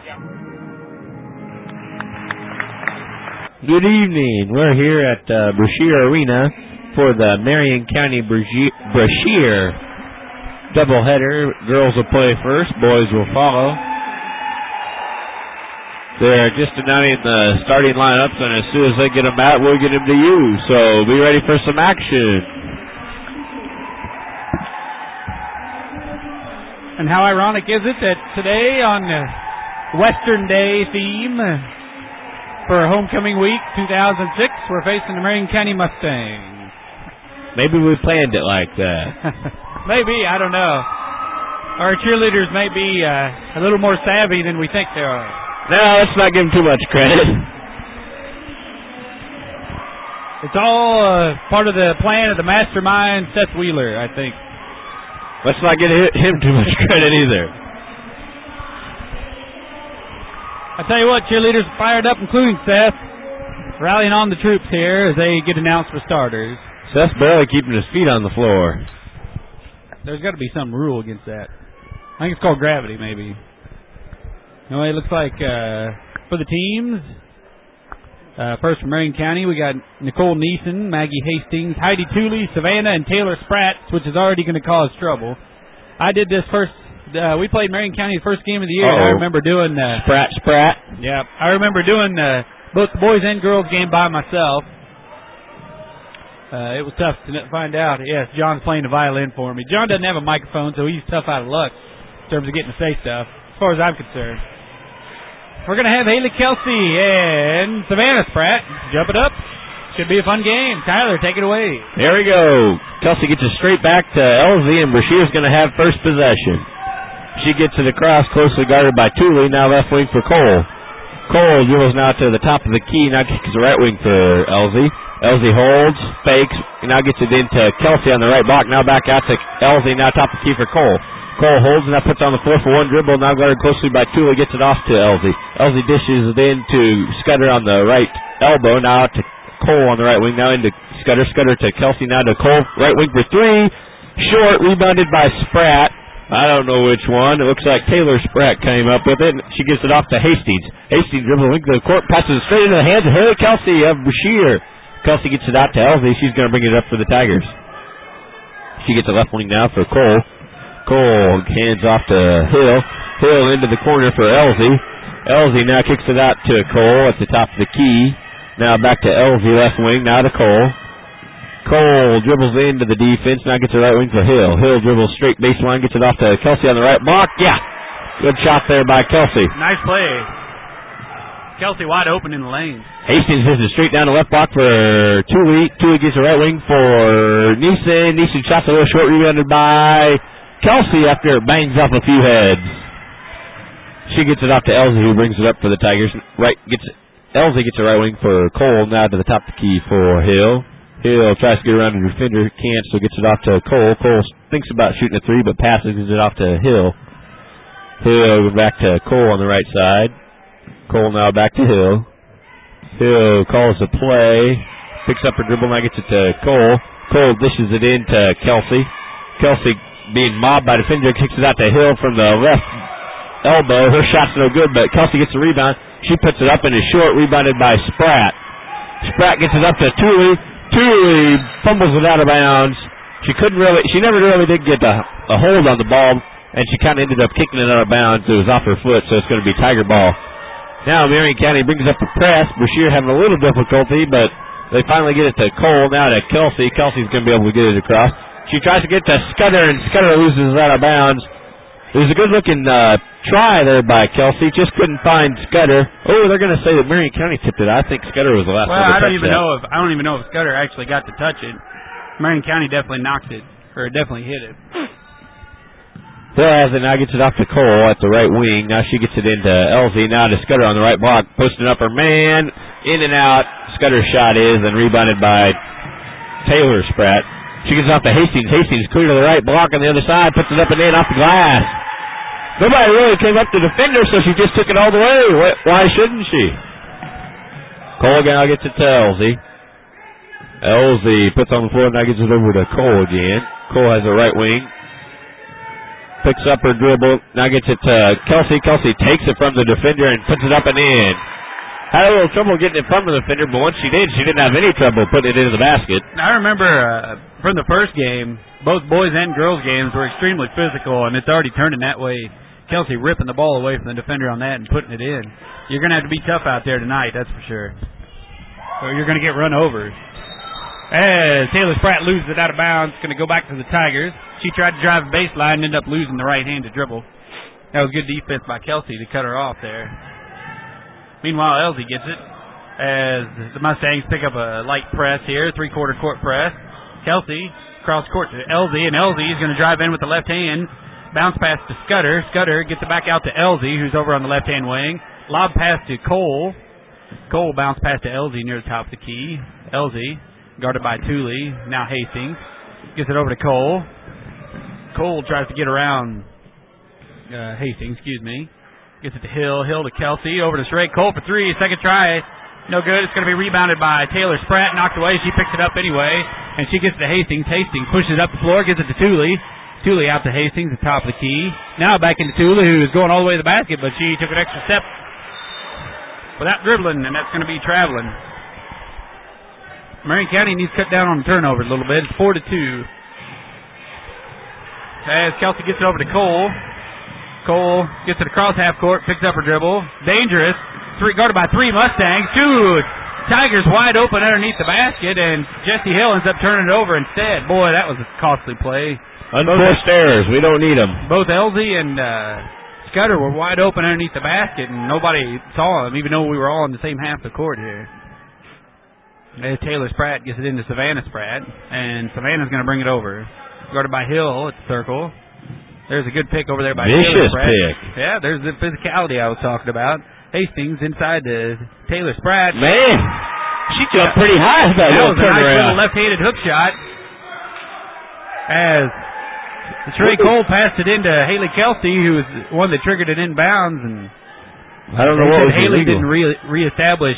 Good evening. We're here at Brashear Arena for the Marion County Brashear doubleheader. Girls will play first, boys will follow. They're just announcing the starting lineups, and as soon as they get them out, we'll get them to you. So be ready for some action. And how ironic is it that today on Western Day theme for Homecoming Week 2006, we're facing the Marion County Mustangs. Maybe we planned it like that. Maybe, I don't know. Our cheerleaders may be a little more savvy than we think they are. No, let's not give them too much credit. It's all part of the plan of the mastermind, Seth Wheeler, I think. Let's not give him too much credit either. I tell you what, cheerleaders are fired up, including Seth, rallying on the troops here as they get announced for starters. Seth's barely keeping his feet on the floor. There's got to be some rule against that. I think it's called gravity, maybe. No, it looks like for the teams, first from Marion County, we got Nicole Neeson, Maggie Hastings, Heidi Tooley, Savannah, and Taylor Spratt, which is already going to cause trouble. I did this first. We played Marion County the first game of the year. I remember doing Spratt. Yeah, I remember doing both the boys and girls game by myself. It was tough to find out. Yes, John's playing the violin for me. John doesn't have a microphone, so he's tough out of luck in terms of getting to say stuff, as far as I'm concerned. We're going to have Haley Kelsey and Savannah Spratt. Jump it up. Should be a fun game. Tyler, take it away. There we go. Kelsey gets it straight back to Elsie, and Brashear's going to have first possession. She gets it across, closely guarded by Tooley, now left wing for Cole. Cole dribbles now to the top of the key, now kicks the right wing for Elsie. Elsie holds, fakes, now gets it into Kelsey on the right block, now back out to Elsie, now top of the key for Cole. Cole holds and now puts on the 4-for-1 dribble, now guarded closely by Tooley, gets it off to Elsie. Elsie dishes it in to Scudder on the right elbow, now out to Cole on the right wing, now into Scudder. Scudder to Kelsey, now to Cole, right wing for three. Short, rebounded by Spratt. I don't know which one. It looks like Taylor Spratt came up with it. She gives it off to Hastings. Hastings dribbles link to the court, passes it straight into the hands of Haley Kelsey of Brashear. Kelsey gets it out to Elsie. She's going to bring it up for the Tigers. She gets it left wing now for Cole. Cole hands off to Hill. Hill into the corner for Elsie. Elsie now kicks it out to Cole at the top of the key. Now back to Elsie, left wing, now to Cole. Cole dribbles into the defense, now gets the right wing for Hill. Hill dribbles straight baseline, gets it off to Kelsey on the right block. Yeah, good shot there by Kelsey. Nice play. Kelsey wide open in the lane. Hastings hits it straight down the left block for Tooley. Tooley gets the right wing for Neeson. Neeson shots a little short, rebounded by Kelsey after it bangs off a few heads. She gets it off to Elsie, who brings it up for the Tigers. Elsie gets the right wing for Cole, now to the top of the key for Hill. Hill tries to get around the defender, can't, so gets it off to Cole. Cole thinks about shooting a three, but passes it off to Hill. Hill back to Cole on the right side. Cole now back to Hill. Hill calls the play, picks up her dribble, now gets it to Cole. Cole dishes it in to Kelsey. Kelsey being mobbed by defender, kicks it out to Hill from the left elbow. Her shot's no good, but Kelsey gets the rebound. She puts it up and is short, rebounded by Spratt. Spratt gets it up to Tooley. Tooley fumbles it out of bounds. She never really did get a hold on the ball, and she kind of ended up kicking it out of bounds. It was off her foot, so it's going to be Tiger ball. Now Marion County brings up the press. Brashear having a little difficulty, but they finally get it to Cole, now to Kelsey. Kelsey's going to be able to get it across. She tries to get to Scudder, and Scudder loses it out of bounds. It was a good-looking try there by Kelsey. Just couldn't find Scudder. Oh, they're going to say that Marion County tipped it. I think Scudder was the last one to touch it. I don't even know if Scudder actually got to touch it. Marion County definitely knocked it, or definitely hit it. Hill has it, now gets it off to Cole at the right wing. Now she gets it into Elsie. Now to Scudder on the right block, posting up her man. In and out. Scudder's shot is, and rebounded by Taylor Spratt. She gets it off to Hastings. Hastings clear to the right block on the other side, puts it up and in off the glass. Nobody really came up to defend her, so she just took it all the way. Why shouldn't she? Cole now gets it to Elsie. Elsie puts on the floor, now gets it over to Cole again. Cole has the right wing. Picks up her dribble. Now gets it to Kelsey. Kelsey takes it from the defender and puts it up and in. Had a little trouble getting it from the defender, but once she didn't have any trouble putting it into the basket. I remember from the first game, both boys and girls games were extremely physical, and it's already turning that way. Kelsey ripping the ball away from the defender on that and putting it in. You're going to have to be tough out there tonight, that's for sure. Or you're going to get run over. As Taylor Spratt loses it out of bounds, going to go back to the Tigers. She tried to drive a baseline and ended up losing the right-handed dribble. That was good defense by Kelsey to cut her off there. Meanwhile, Elsie gets it as the Mustangs pick up a light press here, three-quarter court press. Kelsey cross court to Elsie, and Elsie is going to drive in with the left hand. Bounce pass to Scudder. Scudder gets it back out to Elsie, who's over on the left-hand wing. Lob pass to Cole. Cole bounce pass to Elsie near the top of the key. Elsie guarded by Thule. Now Hastings gets it over to Cole. Cole tries to get around Hastings, Gets it to Hill. Hill to Kelsey. Over to Shrake. Cole for three. Second try. No good. It's going to be rebounded by Taylor Spratt. Knocked away. She picks it up anyway. And she gets it to Hastings. Hastings pushes it up the floor. Gives it to Thule. Thule out to Hastings at the top of the key. Now back into Thule, who's going all the way to the basket, but she took an extra step without dribbling, and that's going to be traveling. Marion County needs to cut down on the turnovers a little bit. It's 4-2. As Kelsey gets it over to Cole. Cole gets it across half court, picks up her dribble. Dangerous. Guarded by three Mustangs. Two Tigers wide open underneath the basket, and Jesse Hill ends up turning it over instead. Boy, that was a costly play. Unforced errors. We don't need them. Both Elsie and Scudder were wide open underneath the basket, and nobody saw them, even though we were all in the same half of the court here. As Taylor Spratt gets it into Savannah Spratt, and Savannah's going to bring it over. Guarded by Hill at the circle. There's a good pick over there by Taylor Spratt. Vicious pick. Yeah, there's the physicality I was talking about. Hastings inside to Taylor Spratt. Man, she jumped pretty high. That was a nice little left-handed hook shot. As Trey Cole passed it into Haley Kelsey, who was the one that triggered it inbounds, and I don't know what was Haley illegal. didn't reestablish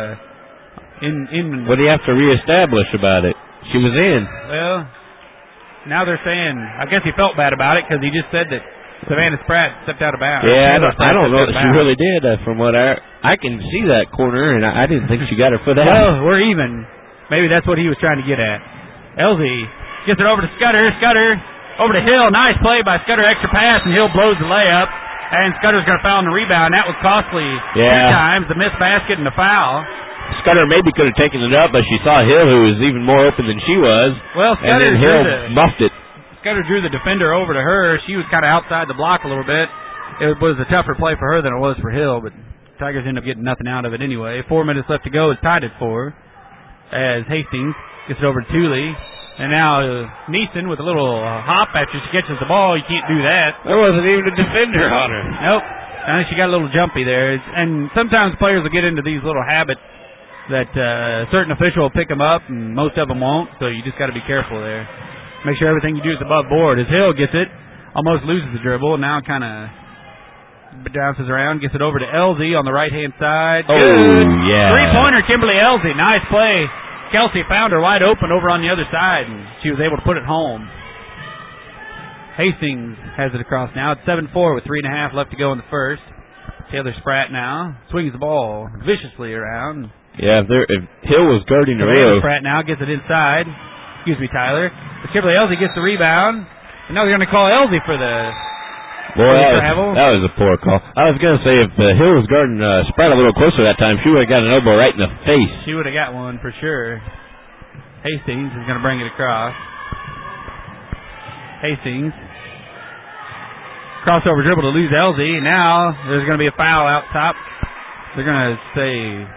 What do you have to reestablish about it? She was in. Well, now they're saying, I guess he felt bad about it because he just said that Savannah Spratt stepped out of bounds. Yeah, I don't know that she really did. From what I can see that corner, and I didn't think she got her foot out. Well, we're even. Maybe that's what he was trying to get at. Elsie gets it over to Scudder. Scudder over to Hill. Nice play by Scudder. Extra pass, and Hill blows the layup. And Scudder's going to foul on the rebound. That was costly 2 times, the missed basket and the foul. Scudder maybe could have taken it up, but she saw Hill, who was even more open than she was. Well, and then Hill muffed it. Scudder drew the defender over to her. She was kind of outside the block a little bit. It was a tougher play for her than it was for Hill, but Tigers ended up getting nothing out of it anyway. 4 minutes left to go. It's tied at 4 as Hastings gets it over to Thule. And now Neeson with a little hop after she catches the ball. You can't do that. There wasn't even a defender on her. Nope. I think she got a little jumpy there. And sometimes players will get into these little habits that a certain official will pick them up, and most of them won't, so you just got to be careful there. Make sure everything you do is above board. As Hill gets it, almost loses the dribble, and now kind of bounces around, gets it over to Elsie on the right-hand side. Oh, good. Yeah. Three-pointer, Kimberly Elsie. Nice play. Kelsey found her wide open over on the other side, and she was able to put it home. Hastings has it across now. It's 7-4 with 3.5 left to go in the first. Taylor Spratt now swings the ball viciously around. Yeah, if Hill was guarding the Taylor Spratt now gets it inside. Excuse me, Tyler. But Kimberly Elsie gets the rebound. And now they're going to call Elsie for the travel. That was a poor call. I was going to say, if Hill was guarding Spratt a little closer that time, she would have got an elbow right in the face. She would have got one for sure. Hastings is going to bring it across. Hastings. Crossover dribble to lose Elsie. Now there's going to be a foul out top. They're going to say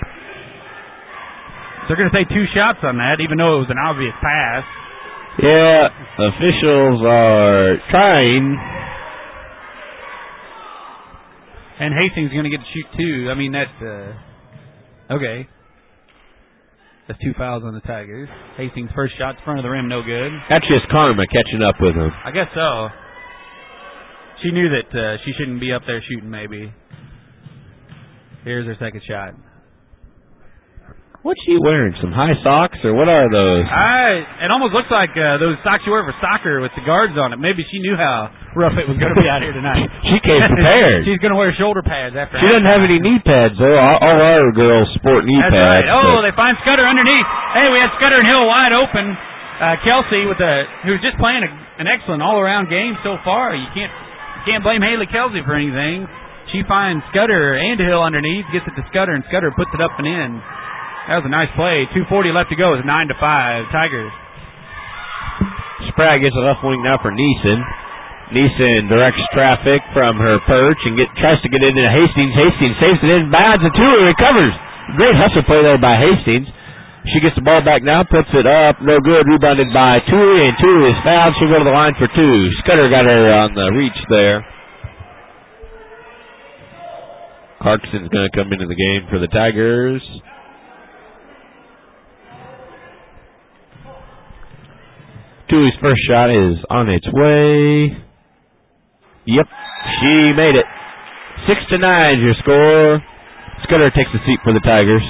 2 shots on that, even though it was an obvious pass. Yeah, officials are trying. And Hastings is going to get to shoot 2. I mean, that's okay. That's 2 fouls on the Tigers. Hastings' first shot in front of the rim, no good. That's just karma catching up with him. I guess so. She knew that she shouldn't be up there shooting, maybe. Here's her second shot. What's she wearing? Some high socks, or what are those? It almost looks like those socks you wear for soccer with the guards on it. Maybe she knew how rough it was going to be out here tonight. She came prepared. She's going to wear shoulder pads after. She doesn't have any knee pads, though. All our girls sport knee That's pads. right. Oh, they find Scudder underneath. Hey, we had Scudder and Hill wide open. Kelsey who's just playing an excellent all-around game so far. You can't blame Haley Kelsey for anything. She finds Scudder and Hill underneath, gets it to Scudder, and Scudder puts it up and in. That was a nice play. 2:40 left to go. It's 9-5. Tigers. Spratt gets a left wing now for Neeson. Neeson directs traffic from her perch and tries to get into Hastings. Hastings saves it in, bounds, and Tooley recovers. Great hustle play there by Hastings. She gets the ball back now, puts it up, no good. Rebounded by Tooley, and Tooley is fouled. She'll go to the line for two. Scudder got her on the reach there. Clarkson's going to come into the game for the Tigers. Tooley's first shot is on its way. Yep, she made it. 6-9 is your score. Scudder takes the seat for the Tigers.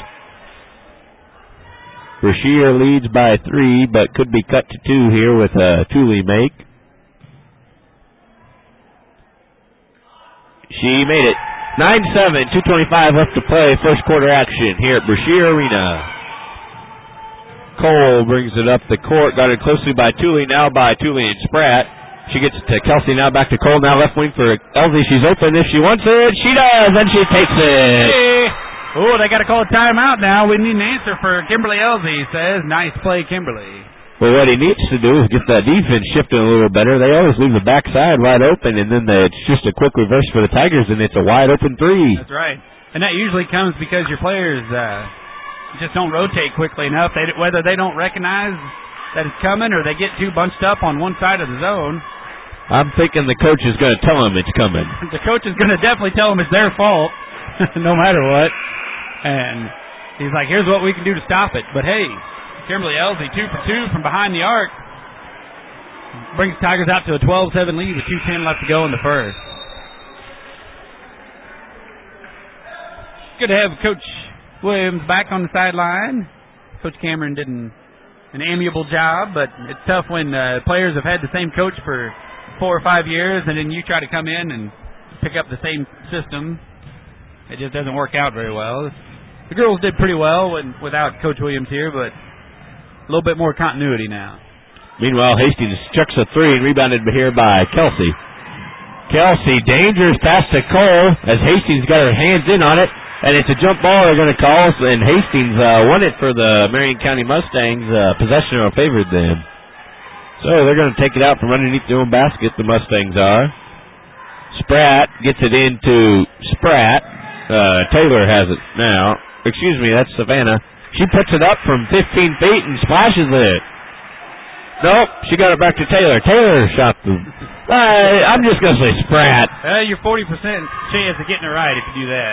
Brashear leads by 3, but could be cut to 2 here with a Tooley make. She made it. 9-7, 2:25 left to play. First quarter action here at Brashear Arena. Cole brings it up the court. Got it closely by Tooley. Now by Tooley and Spratt. She gets it to Kelsey. Now back to Cole. Now left wing for Elsie. She's open if she wants it. She does, and she takes it. Hey. Oh, they got to call a timeout now. We need an answer for Kimberly Elsie, says. Nice play, Kimberly. Well, what he needs to do is get that defense shifting a little better. They always leave the backside wide open, and then it's just a quick reverse for the Tigers, and it's a wide open three. That's right. And that usually comes because your players just don't rotate quickly enough. Whether they don't recognize that it's coming or they get too bunched up on one side of the zone. I'm thinking the coach is going to tell them it's coming. The coach is going to definitely tell them it's their fault, no matter what. And he's like, here's what we can do to stop it. But, hey, Kimberly Elsie, 2 for 2 from behind the arc. Brings Tigers out to a 12-7 lead with 2:10 left to go in the first. Good to have Coach Williams back on the sideline. Coach Cameron did an amiable job, but it's tough when players have had the same coach for 4 or 5 years, and then you try to come in and pick up the same system. It just doesn't work out very well. The girls did pretty well without Coach Williams here, but a little bit more continuity now. Meanwhile, Hastings chucks a 3 and rebounded here by Kelsey. Kelsey, dangerous pass to Cole as Hastings got her hands in on it. And it's a jump ball they're going to call, and Hastings won it for the Marion County Mustangs. Possession favored them. So they're going to take it out from underneath their own basket, the Mustangs are. Spratt gets it into Spratt. Taylor has it now. Excuse me, that's Savannah. She puts it up from 15 feet and splashes it. Nope, she got it back to Taylor. Taylor shot the... I'm just going to say Spratt. You're 40% chance of getting it right if you do that.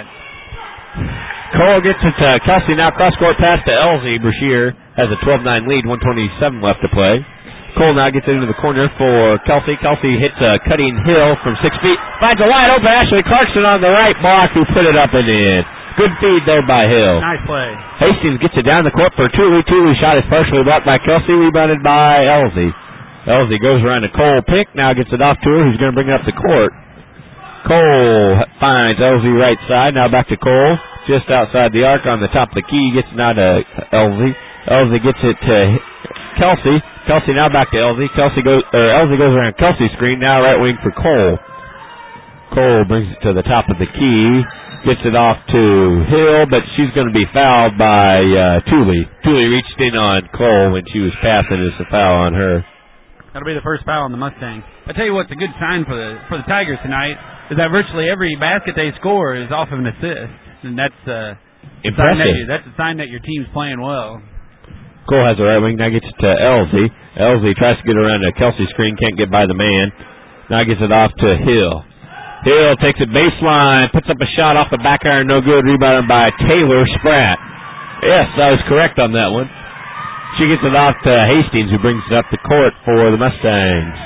Cole gets it to Kelsey. Now cross-court pass to Elsie. Brashear has a 12-9 lead, 1:27 left to play. Cole now gets it into the corner for Kelsey. Kelsey hits a cutting Hill from 6 feet. Finds a wide open Ashley Clarkson on the right block who put it up and in. Good feed there by Hill. Nice play. Hastings gets it down the court for Tooley. Tooley shot is partially blocked by Kelsey. Rebounded by Elsie. Elsie goes around to Cole Pick. Now gets it off to her. Who's going to bring it up the court. Cole finds Elsie right side. Now back to Cole. Just outside the arc on the top of the key. Gets it now to Elsie. Elsie gets it to Kelsey. Kelsey now back to Elsie. Elsie goes around Kelsey's screen. Now right wing for Cole. Cole brings it to the top of the key. Gets it off to Hill, but she's going to be fouled by Tooley. Tooley reached in on Cole when she was passing. It's a foul on her. That'll be the first foul on the Mustangs. I tell you what's a good sign for the Tigers tonight is that virtually every basket they score is off of an assist, and that's impressive. That's a sign that your team's playing well. Cole has the right wing. Now gets it to Elsie. Elsie tries to get around a Kelsey screen. Can't get by the man. Now gets it off to Hill. Hill takes it baseline. Puts up a shot off the back iron. No good. Rebounded by Taylor Spratt. Yes, I was correct on that one. She gets it off to Hastings, who brings it up the court for the Mustangs.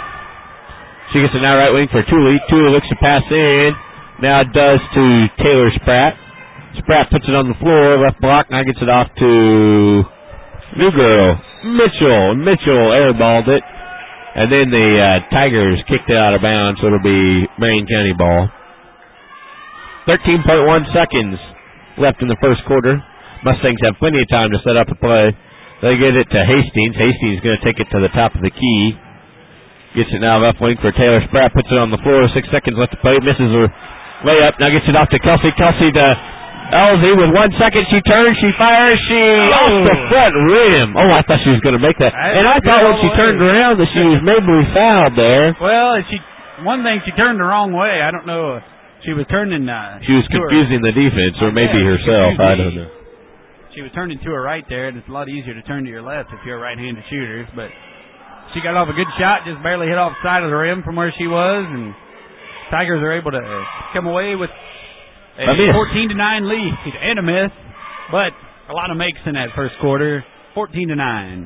She gets it now right wing for Tooley. Tooley looks to pass in. Now it does to Taylor Spratt. Spratt puts it on the floor. Left block. Now gets it off to... New girl, Mitchell. Mitchell airballed it. And then the Tigers kicked it out of bounds, so it'll be Marion County ball. 13.1 seconds left in the first quarter. Mustangs have plenty of time to set up a play. They get it to Hastings. Hastings is going to take it to the top of the key. Gets it now left wing for Taylor Spratt. Puts it on the floor. 6 seconds left to play. Misses her layup. Now gets it off to Kelsey. Kelsey to Elsie with 1 second. She turns. She fires. She off the front rim. Oh, I thought she was going to make that. And I thought when she turned around that she was maybe fouled there. Well, one thing, she turned the wrong way. I don't know. She was turning. She was confusing the defense, or maybe herself. I don't know. She was turning to her right there, and it's a lot easier to turn to your left if you're a right-handed shooter. But she got off a good shot, just barely hit off the side of the rim from where she was, and Tigers are able to come away with a 14-9 lead and a miss, but a lot of makes in that first quarter. 14-9.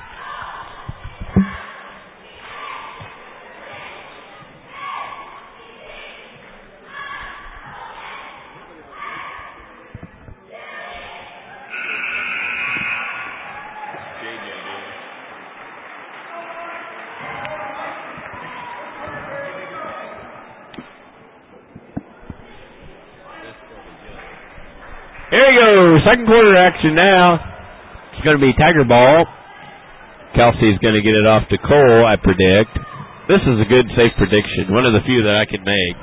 Here we go. Second quarter action now. It's going to be Tiger ball. Kelsey's going to get it off to Cole, I predict. This is a good, safe prediction. One of the few that I can make.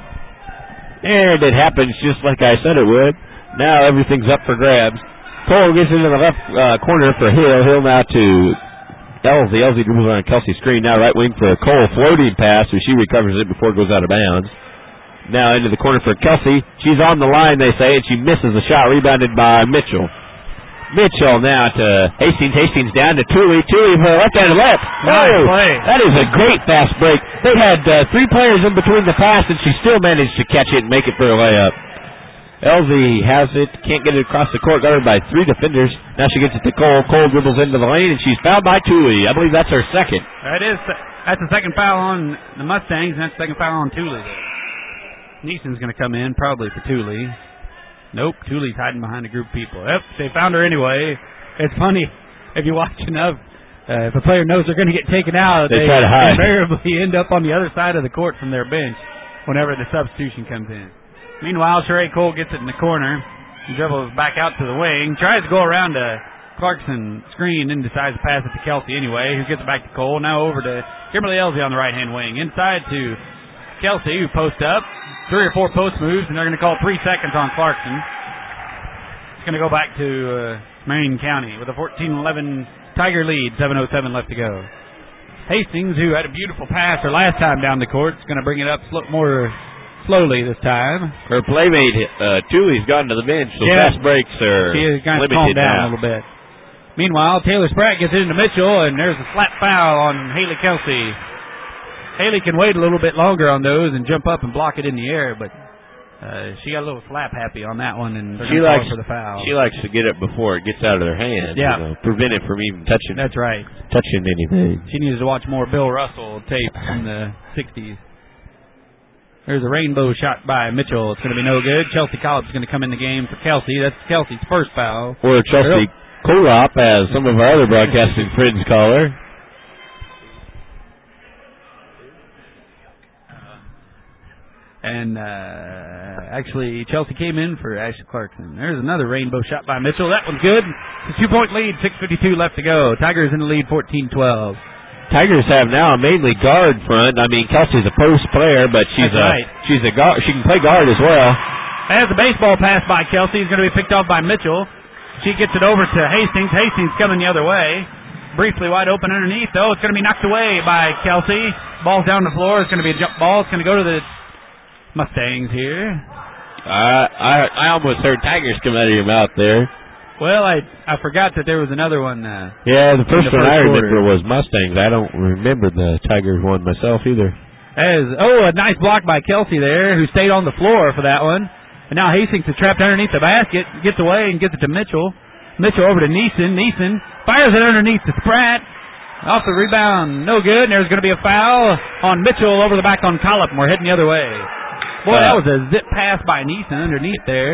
And it happens just like I said it would. Now everything's up for grabs. Cole gets into the left corner for Hill. Hill now to Elsie. Elsie dribbles on Kelsey's screen. Now right wing for Cole. Floating pass, so she recovers it before it goes out of bounds. Now into the corner for Kelsey. She's on the line, they say, and she misses the shot. Rebounded by Mitchell. Mitchell now to Hastings. Hastings down to Tooley. Tooley for left-handed left. Nice play. That is a great fast break. They had 3 players in between the pass, and she still managed to catch it and make it for a layup. Elsie has it. Can't get it across the court. Guarded by 3 defenders. Now she gets it to Cole. Cole dribbles into the lane, and she's fouled by Tooley. I believe that's her second. That's the second foul on the Mustangs, and that's the second foul on Tooley. Neeson's going to come in, probably for Tooley. Nope, Tooley's hiding behind a group of people. Yep, they found her anyway. It's funny, if you watch enough, if a player knows they're going to get taken out, they try to hide. Invariably end up on the other side of the court from their bench whenever the substitution comes in. Meanwhile, Sheree Cole gets it in the corner. He dribbles back out to the wing, tries to go around to Clarkson screen, and decides to pass it to Kelsey anyway, who gets it back to Cole. Now over to Kimberly Elsie on the right-hand wing. Inside to Kelsey, who posts up. 3 or 4 post moves, and they're going to call 3 seconds on Clarkson. It's going to go back to Marion County with a 14-11 Tiger lead, 7:07 left to go. Hastings, who had a beautiful pass her last time down the court, is going to bring it up more slowly this time. Her playmate, Tooley's gone to the bench, so fast breaks are she has kind of calmed down a little bit. Meanwhile, Taylor Spratt gets it into Mitchell, and there's a flat foul on Haley Kelsey. Haley can wait a little bit longer on those and jump up and block it in the air, but she got a little slap happy on that one, and they're going to call for the foul. She likes to get it before it gets out of their hands. Yeah. Prevent it from even touching. That's right. Touching anything. She needs to watch more Bill Russell tape from the 60s. There's a rainbow shot by Mitchell. It's going to be no good. Chelsea Collins is going to come in the game for Kelsey. That's Kelsey's first foul. Or Chelsea Kolop, as some of our other broadcasting friends call her. And actually, Chelsea came in for Ashley Clarkson. There's another rainbow shot by Mitchell. That one's good. It's a 2-point lead, 6:52 left to go. Tigers in the lead, 14-12. Tigers have now a mainly guard front. I mean, Kelsey's a post player, but she's a guard. She can play guard as well. As the baseball pass by Kelsey is going to be picked off by Mitchell. She gets it over to Hastings. Hastings coming the other way. Briefly wide open underneath, though. It's going to be knocked away by Kelsey. Ball's down the floor. It's going to be a jump ball. It's going to go to the Mustangs here. I almost heard Tigers come out of your mouth there. Well, I forgot that there was another one. Yeah, the first one I remember was Mustangs. I don't remember the Tigers one myself either. A nice block by Kelsey there, who stayed on the floor for that one. And now Hastings is trapped underneath the basket, gets away and gets it to Mitchell. Mitchell over to Neeson. Neeson fires it underneath to Spratt. Off the rebound, no good. And there's going to be a foul on Mitchell over the back on Collop, and we're heading the other way. Boy, that was a zip pass by Neeson underneath there.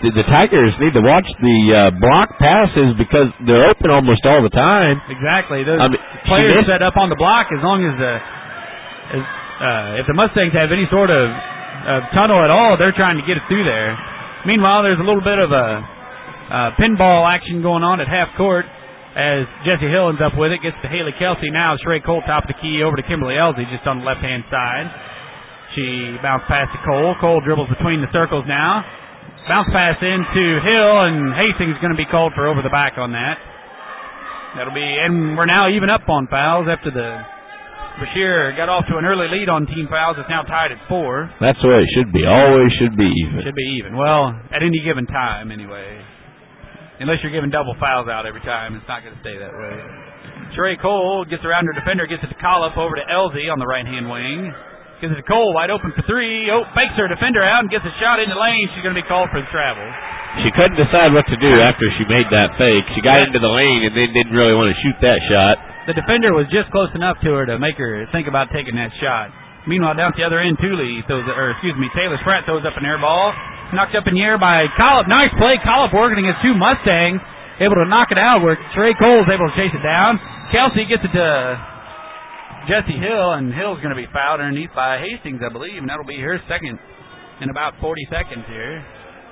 the Tigers need to watch the block passes because they're open almost all the time. Exactly. Those players set up on the block as long as if the Mustangs have any sort of tunnel at all, they're trying to get it through there. Meanwhile, there's a little bit of a pinball action going on at half court as Jesse Hill ends up with it. Gets to Haley Kelsey now. Sheree Cole top of the key over to Kimberly Elsie just on the left-hand side. She bounced past to Cole. Cole dribbles between the circles now. Bounce pass into Hill, and Hastings is going to be called for over the back on that. And we're now even up on fouls after the Bashir got off to an early lead on team fouls. It's now tied at 4. That's the way it should be. Always should be even. Should be even. Well, at any given time, anyway. Unless you're giving double fouls out every time, it's not going to stay that way. Sheree Cole gets around her defender, gets it to Collop over to Elsie on the right-hand wing. Gives it to Cole, wide open for 3. Oh, fakes her defender out and gets a shot in the lane. She's going to be called for the travel. She couldn't decide what to do after she made that fake. She got into the lane and then didn't really want to shoot that shot. The defender was just close enough to her to make her think about taking that shot. Meanwhile, down at the other end, Taylor Spratt throws up an air ball. Knocked up in the air by Collop. Nice play. Collop working against 2 Mustangs. Able to knock it out where Sheree Cole's able to chase it down. Kelsey gets it to Jesse Hill, and Hill's going to be fouled underneath by Hastings, I believe, and that'll be her second in about 40 seconds here.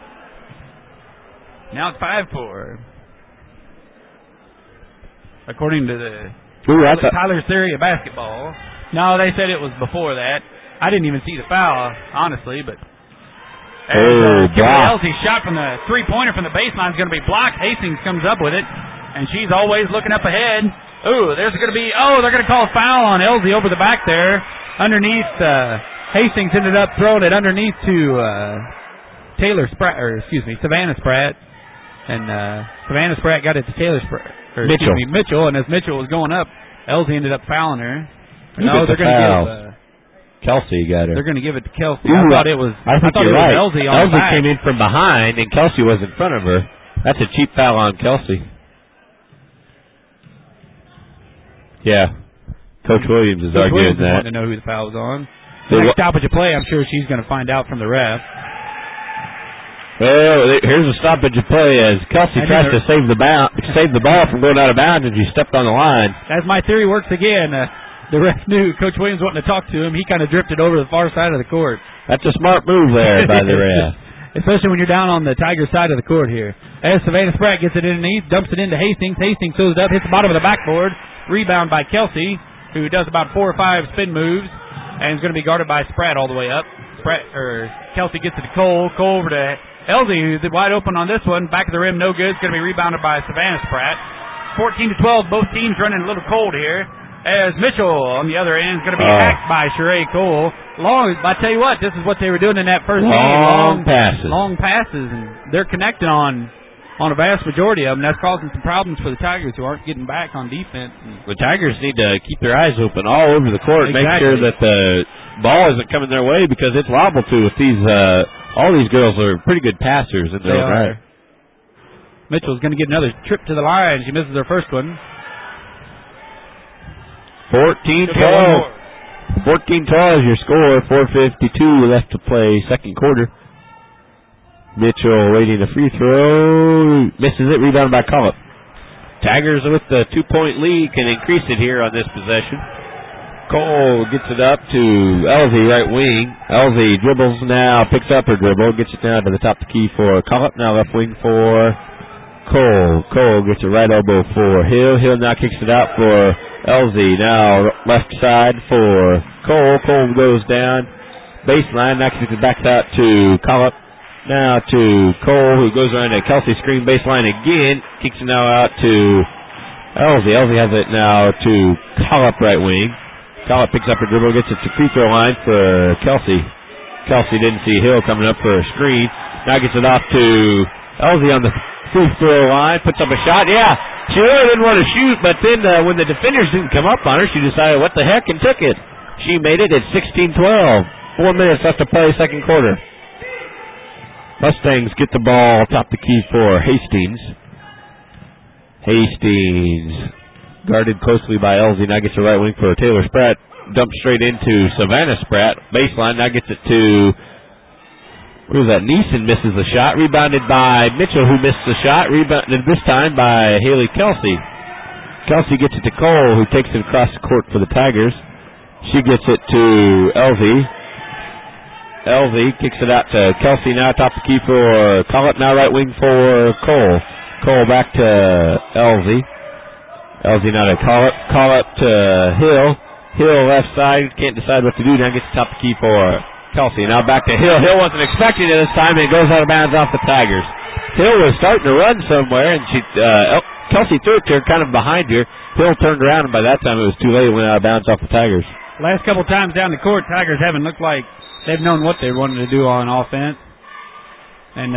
Now it's 5-4. According to the Tyler's theory of basketball. No, they said it was before that. I didn't even see the foul, honestly, but Kimberly Elsie's shot from the three-pointer from the baseline is going to be blocked. Hastings comes up with it, and she's always looking up ahead. Ooh, they're going to call a foul on Elsie over the back there. Underneath, Hastings ended up throwing it underneath to Savannah Spratt. And Savannah Spratt got it to Mitchell. And as Mitchell was going up, Elsie ended up fouling her. No, they're going to give Kelsey got her. They're going to give it to Kelsey. Ooh, I thought it was right. Elsie on the back. Elsie came in from behind, and Kelsey was in front of her. That's a cheap foul on Kelsey. Yeah. Coach Williams is arguing that. To know who the foul was on. The next stoppage of play, I'm sure she's going to find out from the ref. Well, here's a stoppage of play as Kelsey tries to save the ball from going out of bounds, and she stepped on the line. As my theory works again, the ref knew Coach Williams wanting to talk to him. He kind of drifted over to the far side of the court. That's a smart move there by the ref. Especially when you're down on the Tiger side of the court here. As Savannah Spratt gets it underneath, dumps it into Hastings. Hastings throws it up, hits the bottom of the backboard. Rebound by Kelsey, who does about 4 or 5 spin moves, and is going to be guarded by Spratt all the way up. Kelsey gets it to Cole. Cole over to Elsie, who's wide open on this one. Back of the rim, no good. It's going to be rebounded by Savannah Spratt. 14-12, both teams running a little cold here. As Mitchell on the other end is going to be hacked by Sheree Cole. I tell you what, this is what they were doing in that first game. Long passes, and they're connecting on a vast majority of them. That's causing some problems for the Tigers, who aren't getting back on defense. The Tigers need to keep their eyes open all over the court. Exactly. Make sure that the ball isn't coming their way, because it's liable to if all these girls are pretty good passers in their own right. Mitchell's going to get another trip to the line. She misses her first one. 14-12. 14-12 is your score. 4:52 left to play, second quarter. Mitchell waiting a free throw. Misses it. Rebounded by Collop. Tigers with the 2-point lead can increase it here on this possession. Cole gets it up to Elsie, right wing. Elsie dribbles now, picks up her dribble, gets it down to the top of the key for Collop. Now left wing for Cole. Cole gets a right elbow for Hill. Hill now kicks it out for Elsie. Now left side for Cole. Cole goes down. Baseline. Now kicks it back out to Collop. Now to Cole, who goes around a Kelsey screen baseline again. Kicks it now out to Elsie. Elsie has it now to Collop, right wing. Collop picks up her dribble, gets it to free throw line for Kelsey. Kelsey didn't see Hill coming up for a screen. Now gets it off to Elsie on the free throw line. Puts up a shot. Yeah, she really didn't want to shoot, but then when the defenders didn't come up on her, she decided, what the heck, and took it. She made it at 16-12. 4 minutes left to play, second quarter. Mustangs get the ball top the key for Hastings. Hastings guarded closely by Elsie. Now gets the right wing for Taylor Spratt. Dumps straight into Savannah Spratt. Baseline. Now gets it to Where was that? Neeson misses the shot. Rebounded by Mitchell, who missed the shot. Rebounded this time by Haley Kelsey. Kelsey gets it to Cole, who takes it across the court for the Tigers. She gets it to Elsie. Elsie kicks it out to Kelsey now, top the key for Collett, now right wing for Cole. Cole back to Elsie. Elsie now to Collett. Collett to Hill. Hill left side, can't decide what to do. Now gets the top of the key for Kelsey. Now back to Hill. Hill wasn't expecting it this time, and it goes out of bounds off the Tigers. Hill was starting to run somewhere, and Kelsey threw it to her kind of behind her. Hill turned around, and by that time it was too late. It went out of bounds off the Tigers. Last couple times down the court, Tigers haven't looked like they've known what they wanted to do on offense. And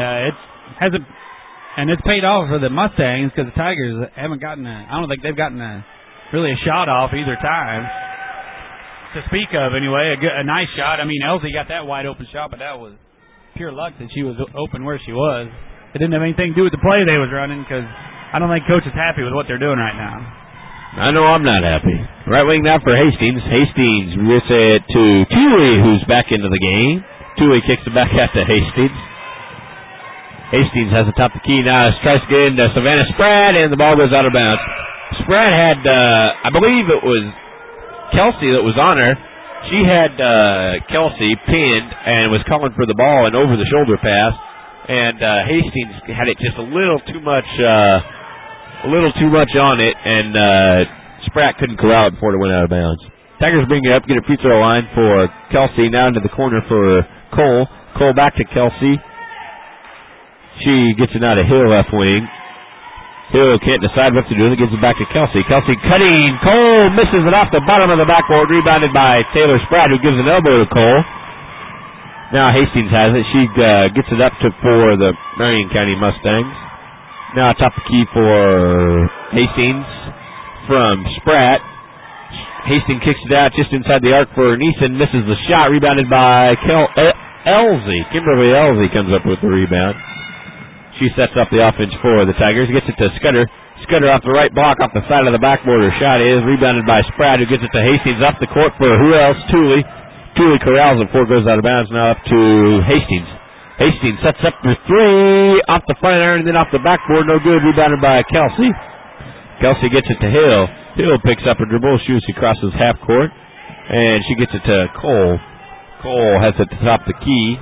it's paid off for the Mustangs because the Tigers haven't gotten I don't think they've gotten really a shot off either time. To speak of, anyway, a nice shot. I mean, Elsie got that wide open shot, but that was pure luck that she was open where she was. It didn't have anything to do with the play they was running because I don't think Coach is happy with what they're doing right now. I know I'm not happy. Right wing now for Hastings. Hastings gets it to Thule, who's back into the game. Thule kicks it back out to Hastings. Hastings has the top of the key now. Tries to get into Savannah Spratt, and the ball goes out of bounds. Spratt had, I believe it was Kelsey that was on her. She had Kelsey pinned and was calling for the ball, and over the shoulder pass, and Hastings had it just a little too much on it, and Spratt couldn't corral it before it went out of bounds. Tigers bring it up, get a free throw line for Kelsey, now into the corner for Cole. Cole back to Kelsey. She gets it out of Hill left wing. Hill can't decide what to do, and gives it back to Kelsey. Kelsey cutting. Cole misses it off the bottom of the backboard, rebounded by Taylor Spratt, who gives an elbow to Cole. Now Hastings has it. She gets it up for the Marion County Mustangs. Now top the key for Hastings from Spratt. Hastings kicks it out just inside the arc for Neeson. Misses the shot, rebounded by Elsie. Kimberly Elsie comes up with the rebound. She sets up the offense for the Tigers. Gets it to Scudder. Scudder off the right block off the side of the backboard. Her shot is rebounded by Spratt, who gets it to Hastings up the court for who else? Thule. Thule corrals it before it goes out of bounds. Now up to Hastings. Hastings sets up for three off the front iron and then off the backboard. No good. Rebounded by Kelsey. Kelsey gets it to Hill. Hill picks up a dribble. Shoots across his half court. And she gets it to Cole. Cole has it to top the key.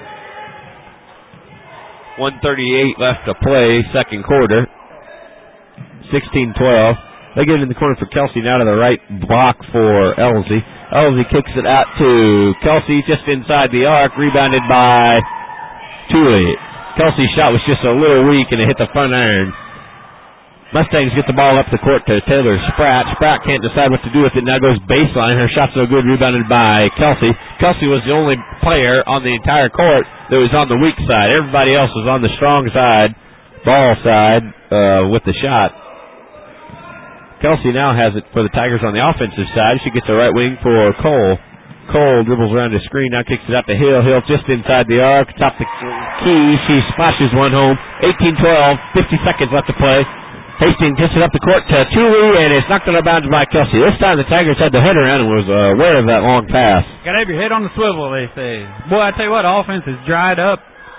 1:38 left to play, second quarter. 16-12. They get it in the corner for Kelsey, now to the right block for Elsie. Elsie kicks it out to Kelsey just inside the arc, rebounded by Thule. Kelsey's shot was just a little weak, and it hit the front iron. Mustangs get the ball up the court to Taylor Spratt. Spratt can't decide what to do with it. Now goes baseline. Her shot's no good. Rebounded by Kelsey. Kelsey was the only player on the entire court that was on the weak side. Everybody else was on the strong side, ball side, with the shot. Kelsey now has it for the Tigers on the offensive side. She gets the right wing for Cole. Cole dribbles around the screen. Now kicks it out to Hill. Hill just inside the arc. Top the key. She splashes one home. 18-12. 50 seconds left to play. Hastings gets it up the court to Thule, and it's knocked out of bounds by Kelsey. This time the Tigers had their head around and was aware of that long pass. Got to have your head on the swivel, they say. Boy, I tell you what, offense is dried up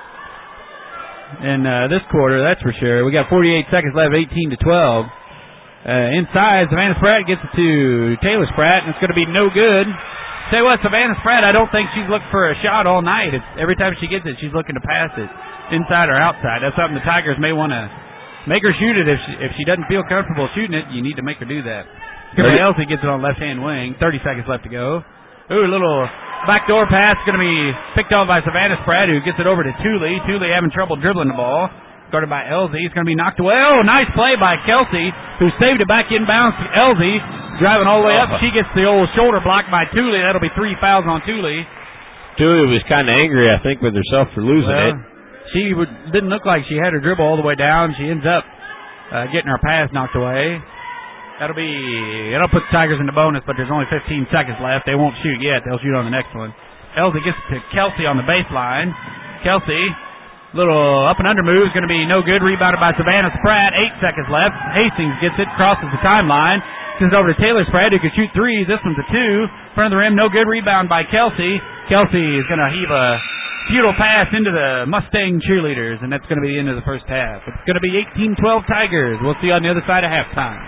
in this quarter, that's for sure. We got 48 seconds left, 18-12. Inside, Savannah Spratt gets it to Taylor Spratt, and it's going to be no good. Tell you what, Savannah Spratt, I don't think she's looking for a shot all night. Every time she gets it, she's looking to pass it inside or outside. That's something the Tigers may want to make her shoot it. If she doesn't feel comfortable shooting it, you need to make her do that. Kimberly Elsie gets it on left-hand wing. 30 seconds left to go. Ooh, a little backdoor pass going to be picked off by Savannah Spratt, who gets it over to Thule. Thule having trouble dribbling the ball. Guarded by Elsie. It's going to be knocked away. Oh, nice play by Kelsey, who saved it back inbounds to Elsie. Driving all the way up. She gets the old shoulder block by Thule. That'll be 3 fouls on Thule. Thule was kind of angry, I think, with herself for losing it. She didn't look like she had her dribble all the way down. She ends up getting her pass knocked away. It'll put the Tigers in the bonus, but there's only 15 seconds left. They won't shoot yet. They'll shoot on the next one. Elsie gets to Kelsey on the baseline. Kelsey, little up and under move is going to be no good. Rebounded by Savannah Spratt. 8 seconds left. Hastings gets it, crosses the timeline. Sends over to Taylor Spratt, who can shoot threes. This one's a 2. Front of the rim, no good. Rebound by Kelsey. Kelsey is going to heave a futile pass into the Mustang cheerleaders, and that's going to be the end of the first half. It's going to be 18-12 Tigers. We'll see you on the other side of halftime.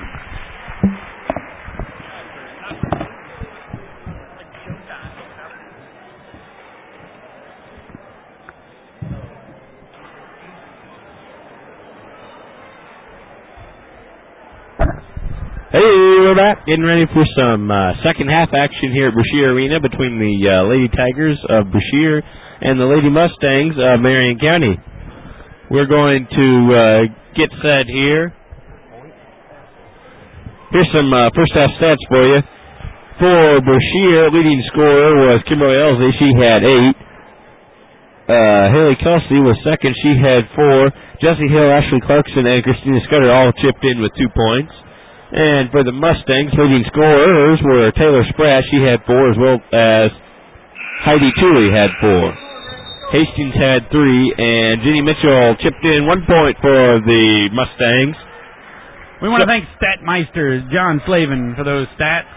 Hey, we're back, getting ready for some second half action here at Brashear Arena between the Lady Tigers of Brashear and the Lady Mustangs of Marion County. We're going to get set here. Here's some first half stats for you. For Brashear, leading scorer was Kimberly Elsie. She had 8. Haley Kelsey was second. She had 4. Jessie Hill, Ashley Clarkson, and Christina Scudder all chipped in with 2 points. And for the Mustangs, leading scorers were Taylor Spratt. She had 4, as well as Heidi Tooley had 4. Hastings had 3, and Jenny Mitchell chipped in 1 point for the Mustangs. We want to thank Statmeister John Slavin for those stats.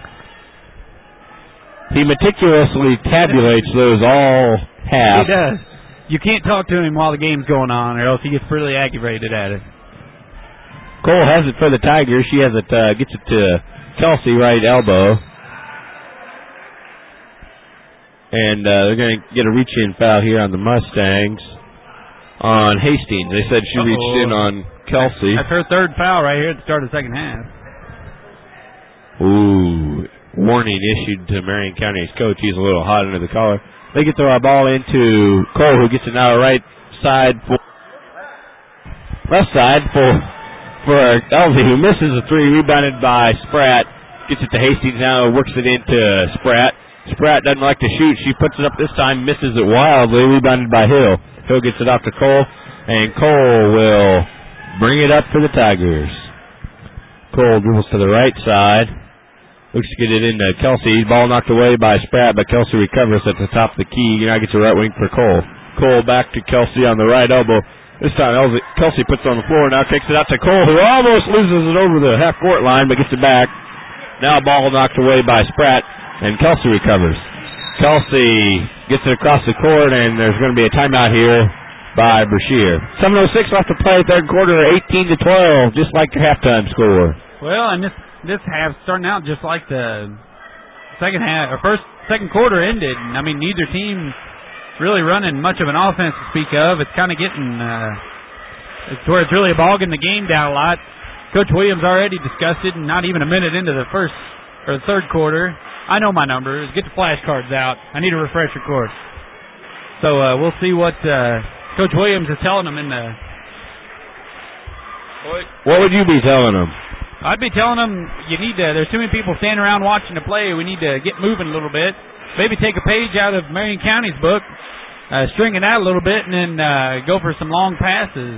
He meticulously tabulates those all half. He does. You can't talk to him while the game's going on, or else he gets really aggravated at it. Cole has it for the Tigers. She has it, gets it to Kelsey, right elbow. And they're going to get a reach-in foul here on the Mustangs on Hastings. They said she reached in on Kelsey. That's her third foul right here at the start of the second half. Ooh, warning issued to Marion County's coach. He's a little hot under the collar. They get the ball into Cole, who gets it now right side for left side for Elsie, who misses a 3, rebounded by Spratt. Gets it to Hastings now, works it into Spratt. Spratt doesn't like to shoot. She puts it up this time, misses it wildly, rebounded by Hill. Hill gets it off to Cole, and Cole will bring it up for the Tigers. Cole dribbles to the right side. Looks to get it into Kelsey. Ball knocked away by Spratt, but Kelsey recovers at the top of the key. Now gets a right wing for Cole. Cole back to Kelsey on the right elbow. This time Kelsey puts it on the floor, now kicks it out to Cole, who almost loses it over the half-court line, but gets it back. Now a ball knocked away by Spratt, and Kelsey recovers. Kelsey gets it across the court, and there's going to be a timeout here by Brashear. 7:06 left to play, third quarter, 18-12, just like your halftime score. Well, and this half starting out just like the second quarter ended. I mean, neither team really running much of an offense to speak of. It's kind of getting it's where it's really bogging the game down a lot. Coach Williams already discussed it, and not even a minute into the third quarter. I know my numbers. Get the flashcards out. I need a refresher course. So we'll see what Coach Williams is telling them in the. What would you be telling them? I'd be telling them there's too many people standing around watching the play. We need to get moving a little bit. Maybe take a page out of Marion County's book. String it out a little bit, and then go for some long passes.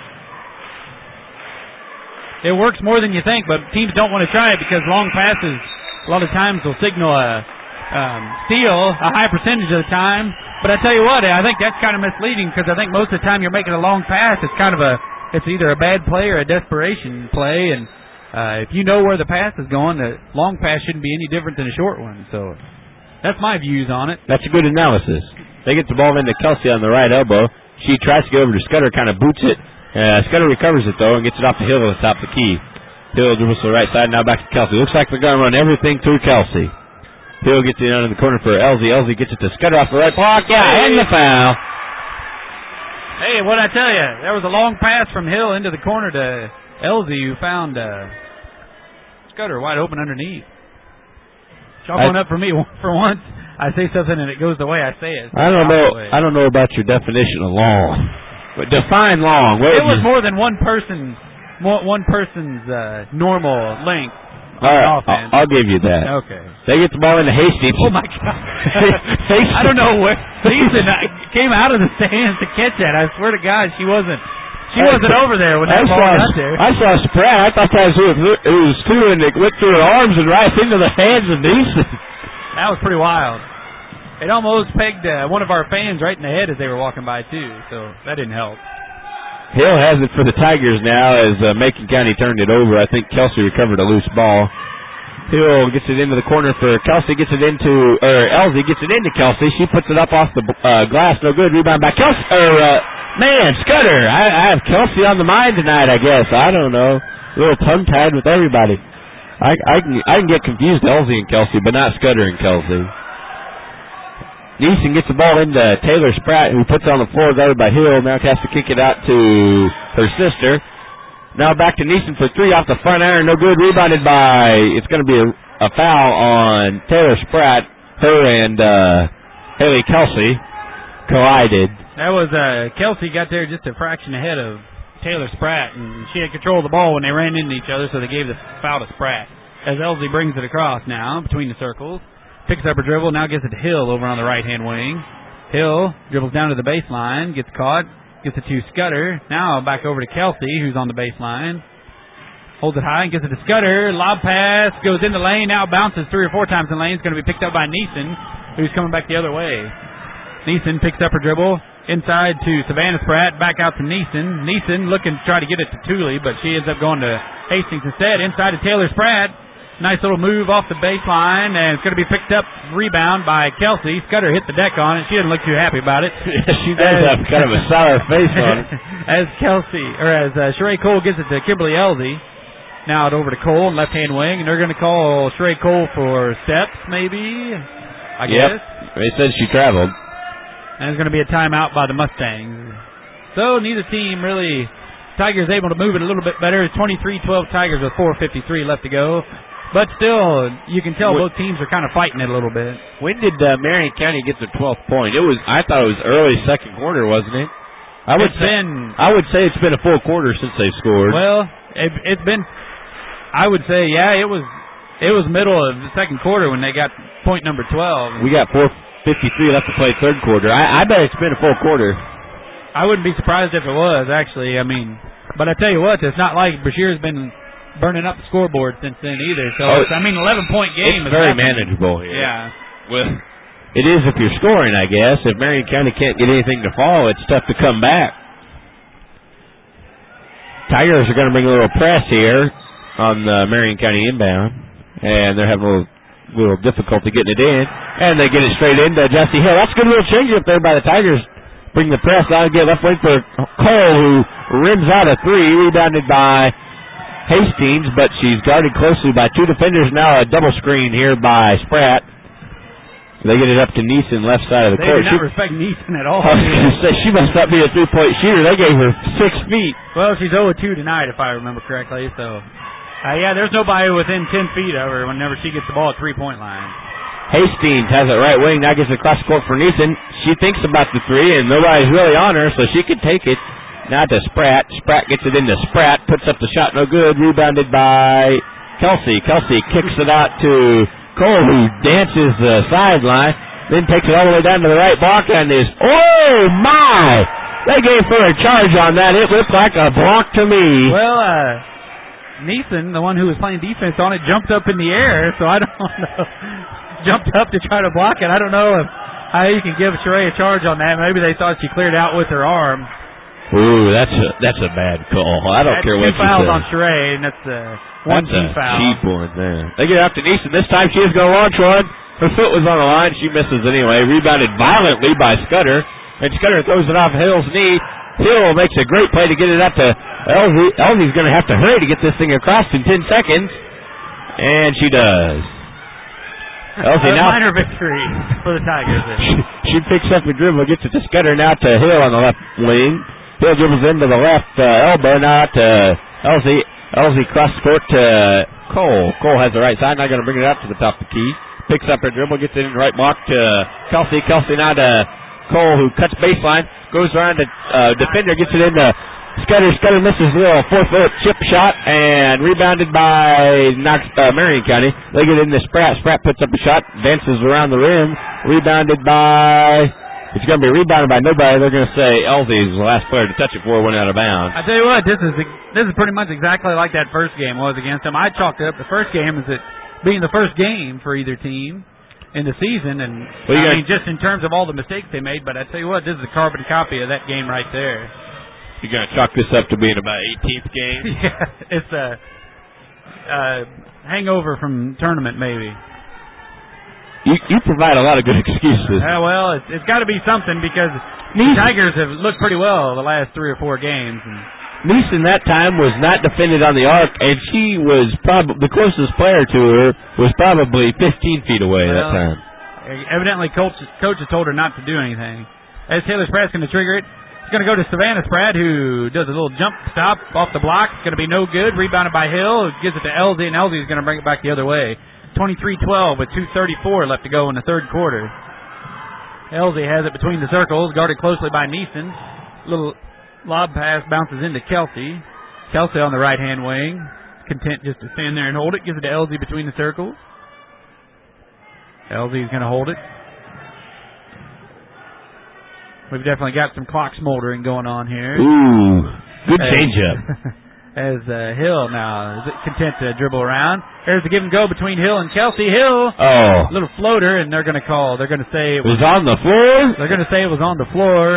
It works more than you think, but teams don't want to try it because long passes a lot of times will signal a steal a high percentage of the time. But I tell you what, I think that's kind of misleading because I think most of the time you're making a long pass, it's either a bad play or a desperation play, and if you know where the pass is going, the long pass shouldn't be any different than a short one. So that's my views on it. That's a good analysis. They get the ball into Kelsey on the right elbow. She tries to go over to Scudder, kind of boots it. Scudder recovers it, though, and gets it off to Hill at the top of the key. Hill dribbles to the right side, now back to Kelsey. Looks like they're going to run everything through Kelsey. Hill gets it out in the corner for Elsie. Elsie gets it to Scudder off the right block. Yeah, and the foul. Hey, what'd I tell you? There was a long pass from Hill into the corner to Elsie, who found Scudder wide open underneath. Chalk one up for me for once. I say something and it goes the way I say it. I don't know about your definition of long, but define long. It was more than one person's normal length. All right, offense. I'll give you that. Okay. They get the ball into Hastings. Oh my God! I don't know where Hastings came out of the stands to catch that. I swear to God, she wasn't over there when that ball got there. I saw Spratt. I thought that it was two, and it went through her arms and right into the hands of Neeson. That was pretty wild. It almost pegged one of our fans right in the head as they were walking by, too, so that didn't help. Hill has it for the Tigers now as Macon County turned it over. I think Kelsey recovered a loose ball. Hill gets it into the corner for Kelsey. Elsie gets it into Kelsey. She puts it up off the glass. No good. Rebound by Kelsey. Scudder. I have Kelsey on the mind tonight, I guess. I don't know. A little tongue-tied with everybody. I can get confused, Elsie and Kelsey, but not Scudder and Kelsey. Neeson gets the ball into Taylor Spratt, who puts it on the floor, guarded by Hill. Now has to kick it out to her sister. Now back to Neeson for three off the front iron. No good. Rebounded by, it's going to be a foul on Taylor Spratt. Her and Haley Kelsey collided. That was, Kelsey got there just a fraction ahead of Taylor Spratt, and she had control of the ball when they ran into each other, so they gave the foul to Spratt. As Elsie brings it across now between the circles. Picks up her dribble, now gets it to Hill over on the right-hand wing. Hill dribbles down to the baseline, gets caught. Gets it to Scudder. Now back over to Kelsey, who's on the baseline. Holds it high and gets it to Scudder. Lob pass. Goes in the lane. Now bounces 3 or 4 times in the lane. It's going to be picked up by Neeson, who's coming back the other way. Neeson picks up her dribble. Inside to Savannah Spratt. Back out to Neeson. Neeson looking to try to get it to Thule, but she ends up going to Hastings instead. Inside to Taylor Spratt. Nice little move off the baseline, and it's going to be picked up, rebound by Kelsey. Scudder hit the deck on it. She didn't look too happy about it. She does have kind of a sour face on it. As Sheree Cole gives it to Kimberly Elsie. Now over to Cole, left-hand wing, and they're going to call Sheree Cole for steps, maybe, I guess. They said she traveled. And it's going to be a timeout by the Mustangs. So neither team really, Tigers able to move it a little bit better. 23-12 Tigers with 4:53 left to go. But still, you can tell both teams are kind of fighting it a little bit. When did Marion County get their 12th point? I thought it was early second quarter, wasn't it? I would say it's been a full quarter since they scored. Well, it's been. I would say, yeah, it was middle of the second quarter when they got point number 12. We got 4:53 left to play third quarter. I bet it's been a full quarter. I wouldn't be surprised if it was, actually. I mean, but I tell you what, it's not like Brashear's been burning up the scoreboard since then either. So, 11-point game. It's very manageable here. Yeah. Well, it is if you're scoring, I guess. If Marion County can't get anything to fall, it's tough to come back. Tigers are going to bring a little press here on the Marion County inbound, and they're having a little difficulty getting it in, and they get it straight into Jesse Hill. That's a good little change up there by the Tigers. Bring the press out and get left wing for Cole, who rims out a three, rebounded by Hastings, but she's guarded closely by 2 defenders. Now a double screen here by Spratt. They get it up to Neeson, left side of the court. They do not respect Neeson at all. She must not be a 3-point shooter. They gave her 6 feet. Well, she's 0-2 tonight, if I remember correctly. So, there's nobody within 10 feet of her whenever she gets the ball at 3-point line. Hastings has it right wing. Now gets it across the court for Neeson. She thinks about the three, and nobody's really on her, so she could take it. Now to Spratt. Spratt gets it into Spratt. Puts up the shot. No good. Rebounded by Kelsey. Kelsey kicks it out to Cole, who dances the sideline. Then takes it all the way down to the right block and is, oh my! They gave her a charge on that. It looked like a block to me. Well, Neeson, the one who was playing defense on it, jumped up in the air, so I don't know. Jumped up to try to block it. I don't know how you can give Sheree a charge on that. Maybe they thought she cleared out with her arm. Ooh, that's a bad call. I don't care what you say. 2 fouls on Sheree, and that's one team foul. Cheap one there. They get out to Neeson. This time she is going to launch one. Her foot was on the line. She misses anyway. Rebounded violently by Scudder. And Scudder throws it off Hill's knee. Hill makes a great play to get it up to Elsie. Elsie's going to have to hurry to get this thing across in 10 seconds. And she does. Elsie now. Minor victory for the Tigers. She picks up the dribble, gets it to Scudder, now to Hill on the left wing. Hill dribbles into the left elbow, now to Elsie. Elsie cross court to Cole. Cole has the right side, now going to bring it up to the top of the key. Picks up her dribble, gets it in the right block to Kelsey. Kelsey now to Cole, who cuts baseline, goes around to defender, gets it into Scudder. Scudder misses a little 4-foot chip shot and rebounded by Marion County. They get into Spratt. Spratt puts up a shot, dances around the rim, rebounded by... It's going to be rebounded by nobody. They're going to say Elsie is the last player to touch it before it went out of bounds. I tell you what, this is pretty much exactly like that first game was against them. I chalked it up the first game as it being the first game for either team in the season, and just in terms of all the mistakes they made. But I tell you what, this is a carbon copy of that game right there. You're going to chalk this up to being about 18th game? Yeah, it's hangover from tournament, maybe. You provide a lot of good excuses. Well, it's got to be something because the Tigers have looked pretty well the last 3 or 4 games. And Neeson that time was not defended on the arc, and she was probably the closest player to her was probably 15 feet away that time. Evidently, coach has told her not to do anything. As Taylor Spratt's going to trigger it, it's going to go to Savannah Spratt, who does a little jump stop off the block. It's going to be no good. Rebounded by Hill. Gives it to Elsie, and Elsie is going to bring it back the other way. 23-12 with 2:34 left to go in the third quarter. Elsie has it between the circles, guarded closely by Neeson. Little lob pass bounces into Kelsey. Kelsey on the right-hand wing. Content just to stand there and hold it. Gives it to Elsie between the circles. Elsie's going to hold it. We've definitely got some clock smoldering going on here. Ooh, good changeup. As Hill now is content to dribble around. There's the give and go between Hill and Kelsey. Hill, a little floater, and they're going to say it was on the floor. They're going to say it was on the floor.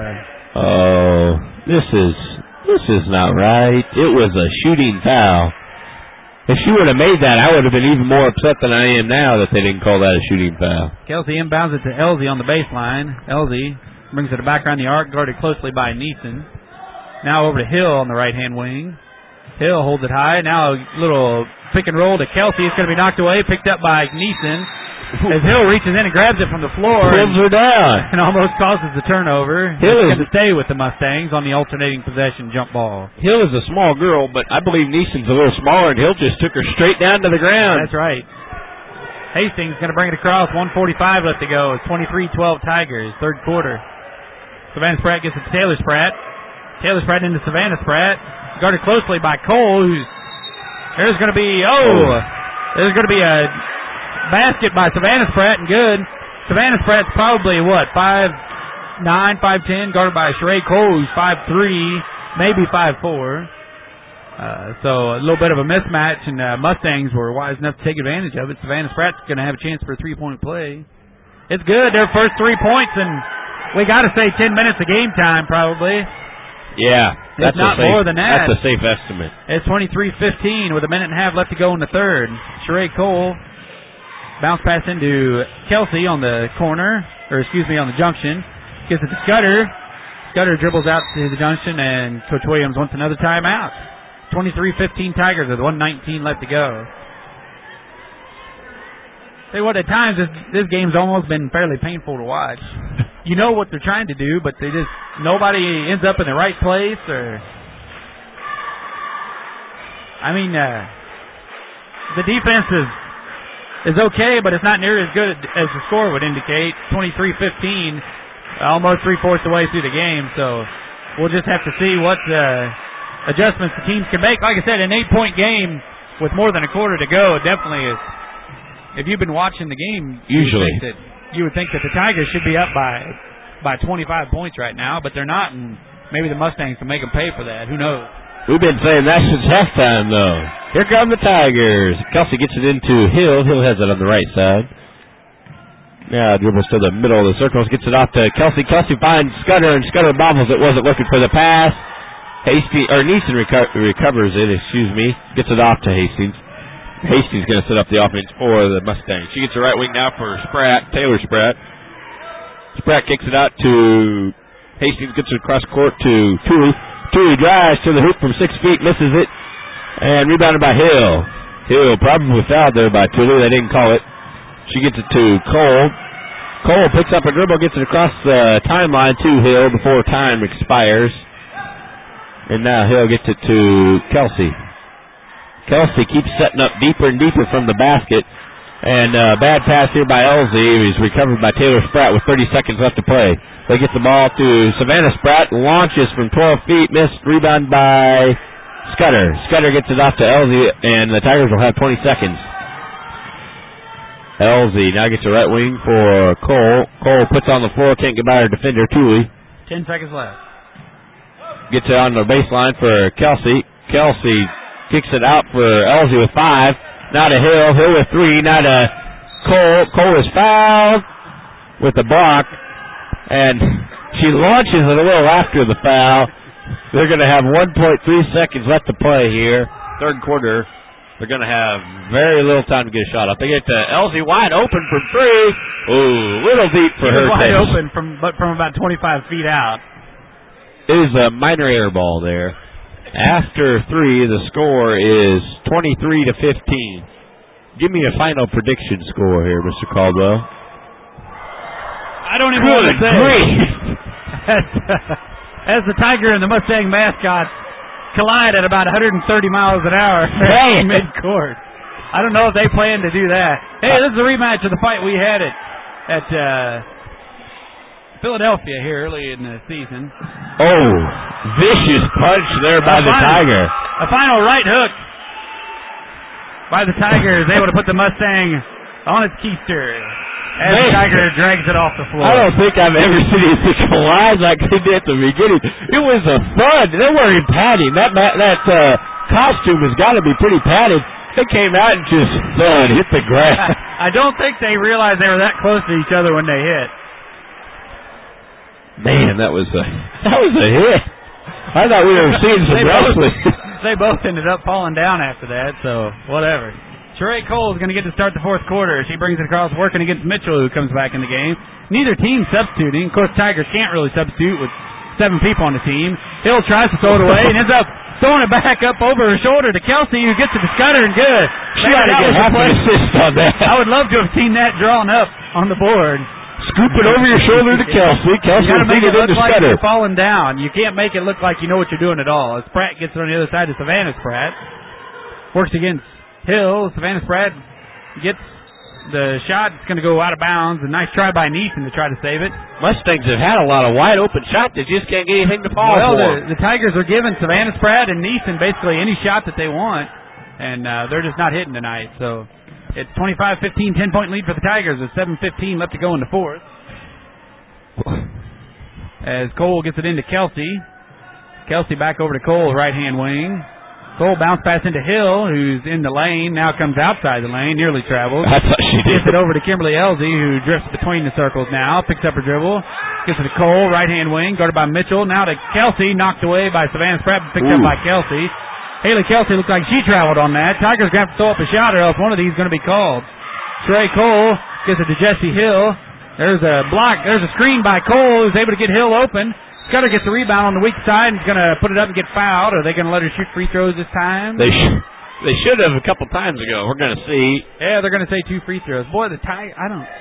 This is not right. It was a shooting foul. If she would have made that, I would have been even more upset than I am now that they didn't call that a shooting foul. Kelsey inbounds it to Elsie on the baseline. Elsie brings it back around the arc, guarded closely by Neeson. Now over to Hill on the right-hand wing. Hill holds it high. Now a little pick and roll to Kelsey. It's going to be knocked away, picked up by Neeson. As Hill reaches in and grabs it from the floor. Pulls her down. And almost causes the turnover. Hill is going to stay with the Mustangs on the alternating possession jump ball. Hill is a small girl, but I believe Neeson's a little smaller, and Hill just took her straight down to the ground. That's right. Hastings going to bring it across. 1:45 left to go. It's 23-12 Tigers, third quarter. Savannah Spratt gets it to Taylor Spratt. Taylor Spratt into Savannah Spratt. Guarded closely by Cole, there's going to be a basket by Savannah Spratt, and good. Savannah Spratt's probably, 5'9", 5'10", guarded by Sheree Cole, who's 5'3", maybe 5'4". So a little bit of a mismatch, and Mustangs were wise enough to take advantage of it. Savannah Spratt's going to have a chance for a three-point play. It's good. Their first 3 points, and we got to say 10 minutes of game time probably. Yeah, that's not more than that. That's a safe estimate. It's 23-15 with a minute and a half left to go in the third. Sheree Cole bounce pass into Kelsey on the corner, on the junction. Gives it to Scudder. Scudder dribbles out to the junction, and Coach Williams wants another timeout. 23-15 Tigers with 1:19 left to go. Say what, at times this game's almost been fairly painful to watch. You know what they're trying to do, but nobody ends up in the right place. The defense is okay, but it's not near as good as the score would indicate. 23-15, almost 3/4 the way through the game. So we'll just have to see what adjustments the teams can make. Like I said, an 8-point game with more than a quarter to go definitely is. If you've been watching the game, you would think that the Tigers should be up by 25 points right now, but they're not, and maybe the Mustangs can make them pay for that. Who knows? We've been saying that since halftime, though. Here come the Tigers. Kelsey gets it into Hill. Hill has it on the right side. Now dribbles to the middle of the circles, gets it off to Kelsey. Kelsey finds Scudder, and Scudder bobbles it. Wasn't looking for the pass. Neeson recovers it. Gets it off to Hastings. Hastings going to set up the offense for the Mustangs. She gets the right wing now for Spratt, Taylor Spratt. Spratt kicks it out to Hastings, gets it across court to Tooley. Tooley drives to the hoop from 6 feet, misses it, and rebounded by Hill. Hill probably fouled there by Tooley. They didn't call it. She gets it to Cole. Cole picks up a dribble, gets it across the timeline to Hill before time expires. And now Hill gets it to Kelsey. Kelsey keeps setting up deeper and deeper from the basket. And bad pass here by Elsie. He's recovered by Taylor Spratt with 30 seconds left to play. They get the ball to Savannah Spratt. Launches from 12 feet. Missed. Rebound by Scudder. Scudder gets it off to Elsie, and the Tigers will have 20 seconds. Elsie now gets the right wing for Cole. Cole puts on the floor. Can't get by her defender, Tooley. 10 seconds left. Gets it on the baseline for Kelsey. Kelsey kicks it out for Elsie with 5. Now to Hill. Hill with 3. Now to Cole. Cole is fouled with the block. And she launches it a little after the foul. They're going to have 1.3 seconds left to play here. Third quarter. They're going to have very little time to get a shot up. They get Elsie wide open from 3. Ooh, little deep for her. Wide open from about 25 feet out. It is a minor air ball there. After 3, the score is 23-15. Give me a final prediction score here, Mr. Caldwell. I don't even want to say. As the Tiger and the Mustang mascot collide at about 130 miles an hour mid-court. I don't know if they plan to do that. Hey, this is a rematch of the fight we had at Philadelphia here early in the season. Oh, vicious punch there by the Tiger. A final right hook by the Tiger is able to put the Mustang on its keister as the Tiger drags it off the floor. I don't think I've ever seen it collide like they did at the beginning. It was a fun. They're wearing padding. That costume has got to be pretty padded. They came out and just hit the grass. I don't think they realized they were that close to each other when they hit. Man, that was a hit. I thought we were seeing some wrestling. They both ended up falling down after that, so whatever. Sheree Cole is going to get to start the fourth quarter. She brings it across working against Mitchell, who comes back in the game. Neither team substituting. Of course, Tigers can't really substitute with 7 people on the team. Hill tries to throw it away and ends up throwing it back up over her shoulder to Kelsey, who gets it to Scudder, and good. She got to get half an assist on that. I would love to have seen that drawn up on the board. Scoop it over your shoulder to Kelsey. Kelsey will feed it into like Scudder. You're falling down. You can't make it look like you know what you're doing at all. As Spratt gets it on the other side to Savannah Spratt. Works against Hill. Savannah Spratt gets the shot. It's going to go out of bounds. A nice try by Neeson to try to save it. Mustangs have had a lot of wide open shots. They just can't get anything to fall for. The Tigers are giving Savannah Spratt and Neeson basically any shot that they want, and they're just not hitting tonight. So it's 25-15, 10-point lead for the Tigers with 7:15 left to go in the fourth. As Cole gets it into Kelsey. Kelsey back over to Cole, right-hand wing. Cole bounce pass into Hill, who's in the lane, now comes outside the lane, nearly travels. I thought she did. Gets it over to Kimberly Elsie, who drifts between the circles now, picks up her dribble, gets it to Cole, right-hand wing, guarded by Mitchell, now to Kelsey, knocked away by Savannah Spratt, picked up by Kelsey. Haley Kelsey looked like she traveled on that. Tigers going to have to throw up a shot, or else one of these is going to be called. Trey Cole gets it to Jesse Hill. There's a block, there's a screen by Cole, who's able to get Hill open. Scudder gets the rebound on the weak side and is going to put it up and get fouled. Are they going to let her shoot free throws this time? They should have a couple times ago. We're going to see. Yeah, they're going to say 2 free throws. Boy, the Tigers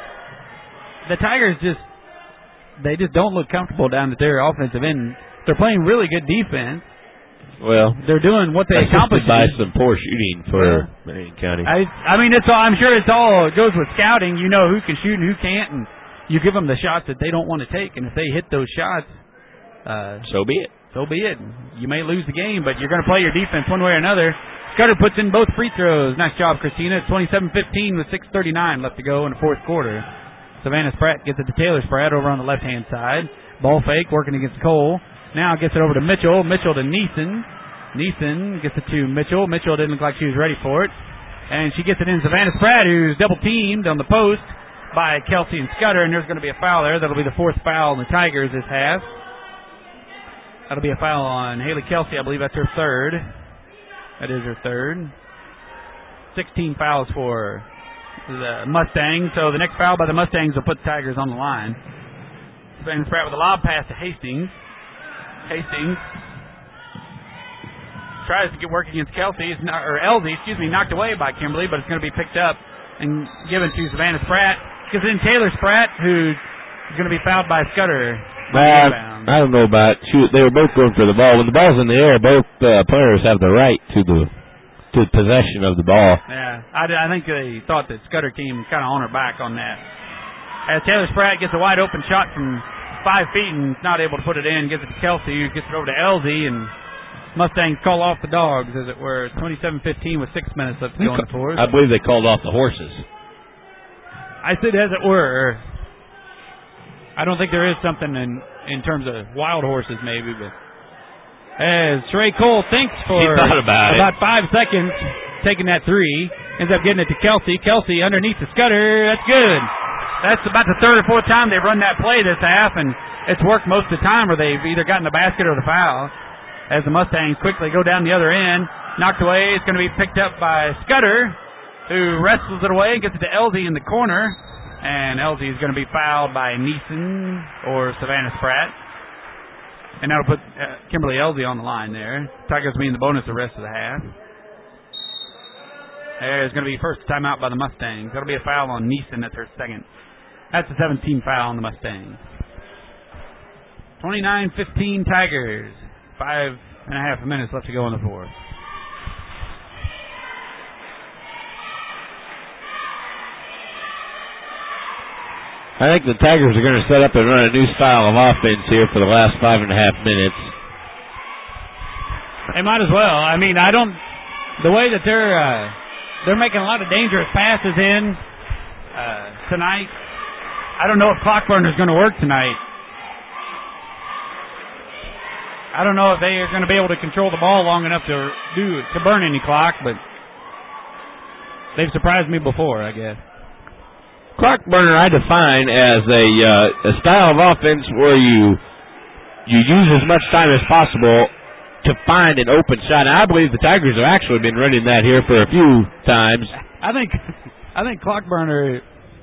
they just don't look comfortable down at their offensive end. They're playing really good defense. Well, they're doing what they accomplished by some poor shooting for Marion County. I mean, I'm sure it goes with scouting. You know who can shoot and who can't, and you give them the shots that they don't want to take. And if they hit those shots, so be it. So be it. You may lose the game, but you're going to play your defense one way or another. Scudder puts in both free throws. Nice job, Christina. It's 27-15 with 6:39 left to go in the fourth quarter. Savannah Spratt gets it to Taylor Spratt over on the left-hand side. Ball fake, working against Cole. Now gets it over to Mitchell. Mitchell to Neeson. Neeson gets it to Mitchell. Mitchell didn't look like she was ready for it. And she gets it in Savannah Spratt, who's double-teamed on the post by Kelsey and Scudder, and there's going to be a foul there. That'll be the fourth foul on the Tigers this half. That'll be a foul on Haley Kelsey. I believe that's her third. That is her third. 16 fouls for the Mustangs. So the next foul by the Mustangs will put the Tigers on the line. Savannah Spratt with a lob pass to Hastings. Hastings tries to get work against Elsie, knocked away by Kimberly, but it's going to be picked up and given to Savannah Spratt. Because then Taylor Spratt, who's going to be fouled by Scudder. I don't know about they were both going for the ball. When the ball's in the air, both players have the right to possession of the ball. Yeah, I think they thought that Scudder came kind of on her back on that. As Taylor Spratt gets a wide open shot from 5 feet and not able to put it in, gives it to Kelsey, who gets it over to Elsie, and Mustangs call off the dogs, as it were. 27-15 with 6 minutes left to go in the fourth. I believe they called off the horses. I said as it were. I don't think there is something in terms of wild horses, maybe, but as Sheree Cole thinks for about 5 seconds, taking that three, ends up getting it to Kelsey. Kelsey underneath the Scudder. That's good. That's about the third or fourth time they've run that play this half, and it's worked most of the time where they've either gotten the basket or the foul. As the Mustangs quickly go down the other end, Knocked away. It's going to be picked up by Scudder, who wrestles it away and gets it to Elsie in the corner. And Elsie is going to be fouled by Neeson or Savannah Spratt. And that'll put Kimberly Elsie on the line there. Tigers being the bonus the rest of the half. There's going to be first timeout by the Mustangs. That'll be a foul on Neeson. That's her second. That's a 17 foul on the Mustangs. 29-15 Tigers. 5.5 minutes left to go on the fourth. I think the Tigers are going to set up and run a new style of offense here for the last 5.5 minutes. They might as well. I mean, the way that they're making a lot of dangerous passes in tonight. I don't know if clock burner is going to work tonight. I don't know if they are going to be able to control the ball long enough to burn any clock, but they've surprised me before, I guess. Clock burner I define as a style of offense where you use as much time as possible to find an open shot. And I believe the Tigers have actually been running that here for a few times. I think clock burner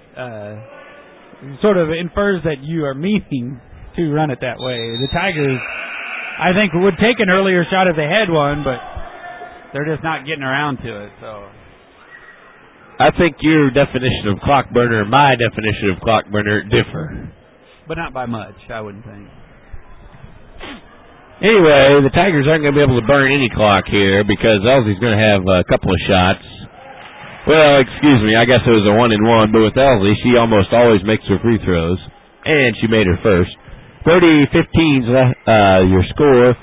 sort of infers that you are meaning to run it that way. The Tigers, I think, would take an earlier shot if they had one, but they're just not getting around to it. So I think your definition of clock burner and my definition of clock burner differ. But not by much, I wouldn't think. Anyway, the Tigers aren't going to be able to burn any clock here because Elsie's going to have a couple of shots. Well, excuse me, I guess it was a 1-and-1, but with Elsie, she almost always makes her free throws, and she made her first. 30-15's your score.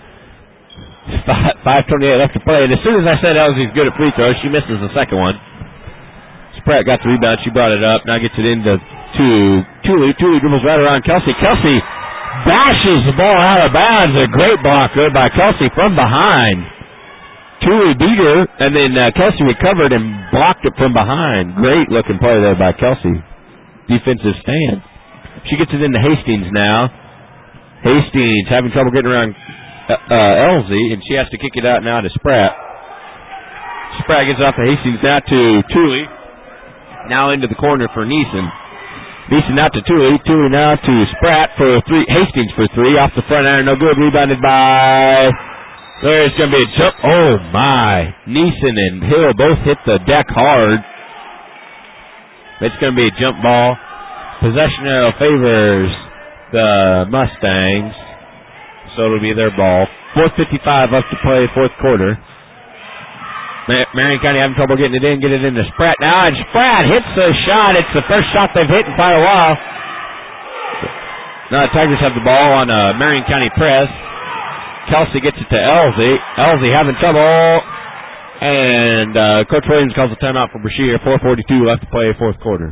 5:28 left to play, and as soon as I said Elsie's good at free throws, she misses the second one. Spratt got the rebound. She brought it up. Now gets it into Tooley. Tooley dribbles right around Kelsey. Kelsey bashes the ball out of bounds. A great block there by Kelsey from behind. Tooley beat her, and then Kelsey recovered and blocked it from behind. Great looking play there by Kelsey. Defensive stand. She gets it into Hastings now. Hastings having trouble getting around Elsie, and she has to kick it out now to Spratt. Spratt gets off to Hastings now to Tooley. Now into the corner for Neeson. Neeson out to Tooley. Tooley now to Spratt for three. Hastings for three. Off the front iron. No good. Rebounded by... There's going to be a jump. Oh, my. Neeson and Hill both hit the deck hard. It's going to be a jump ball. Possession arrow favors the Mustangs. So it'll be their ball. 4:55 left to play, fourth quarter. Marion County having trouble getting it in. Get it into Spratt now, and Spratt hits the shot. It's the first shot they've hit in quite a while. Now the Tigers have the ball on a Marion County press. Kelsey gets it to Elsie. Elsie having trouble. And Coach Williams calls a timeout for Brashear. 4:42 left to play, fourth quarter.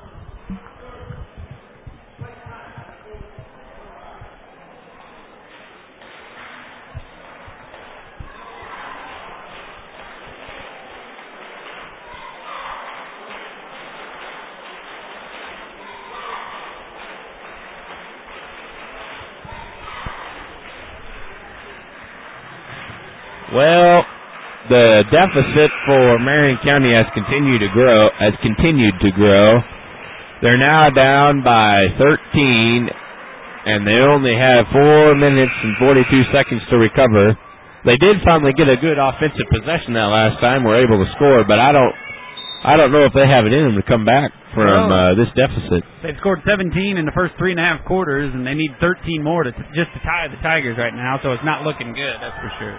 Well, the deficit for Marion County has continued to grow. They're now down by 13, and they only have 4 minutes and 42 seconds to recover. They did finally get a good offensive possession that last time. Were able to score, but I don't know if they have it in them to come back from this deficit. They've scored 17 in the first 3.5 quarters, and they need 13 more to tie the Tigers right now. So it's not looking good, that's for sure.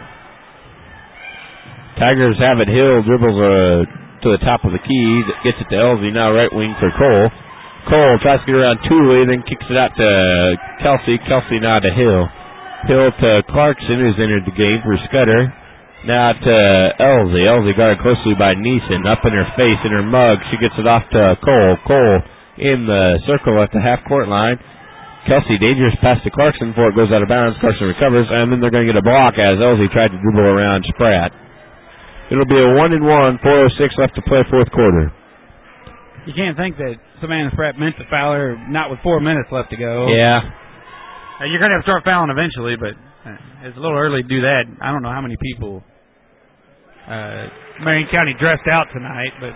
Tigers have it. Hill dribbles to the top of the key. Gets it to Elsie. Now right wing for Cole. Cole tries to get around Tooley, then kicks it out to Kelsey. Kelsey now to Hill. Hill to Clarkson, who's entered the game for Scudder. Now to Elsie. Elsie guarded closely by Neeson. Up in her face, in her mug. She gets it off to Cole. Cole in the circle at the half-court line. Kelsey, dangerous pass to Clarkson before it goes out of bounds. Clarkson recovers, and then they're going to get a block as Elsie tried to dribble around Spratt. It'll be a 1-and-1, 4:06 left to play, fourth quarter. You can't think that Savannah Spratt meant to foul her not with 4 minutes left to go. Yeah. You're going to have to start fouling eventually, but it's a little early to do that. I don't know how many people Marion County dressed out tonight, but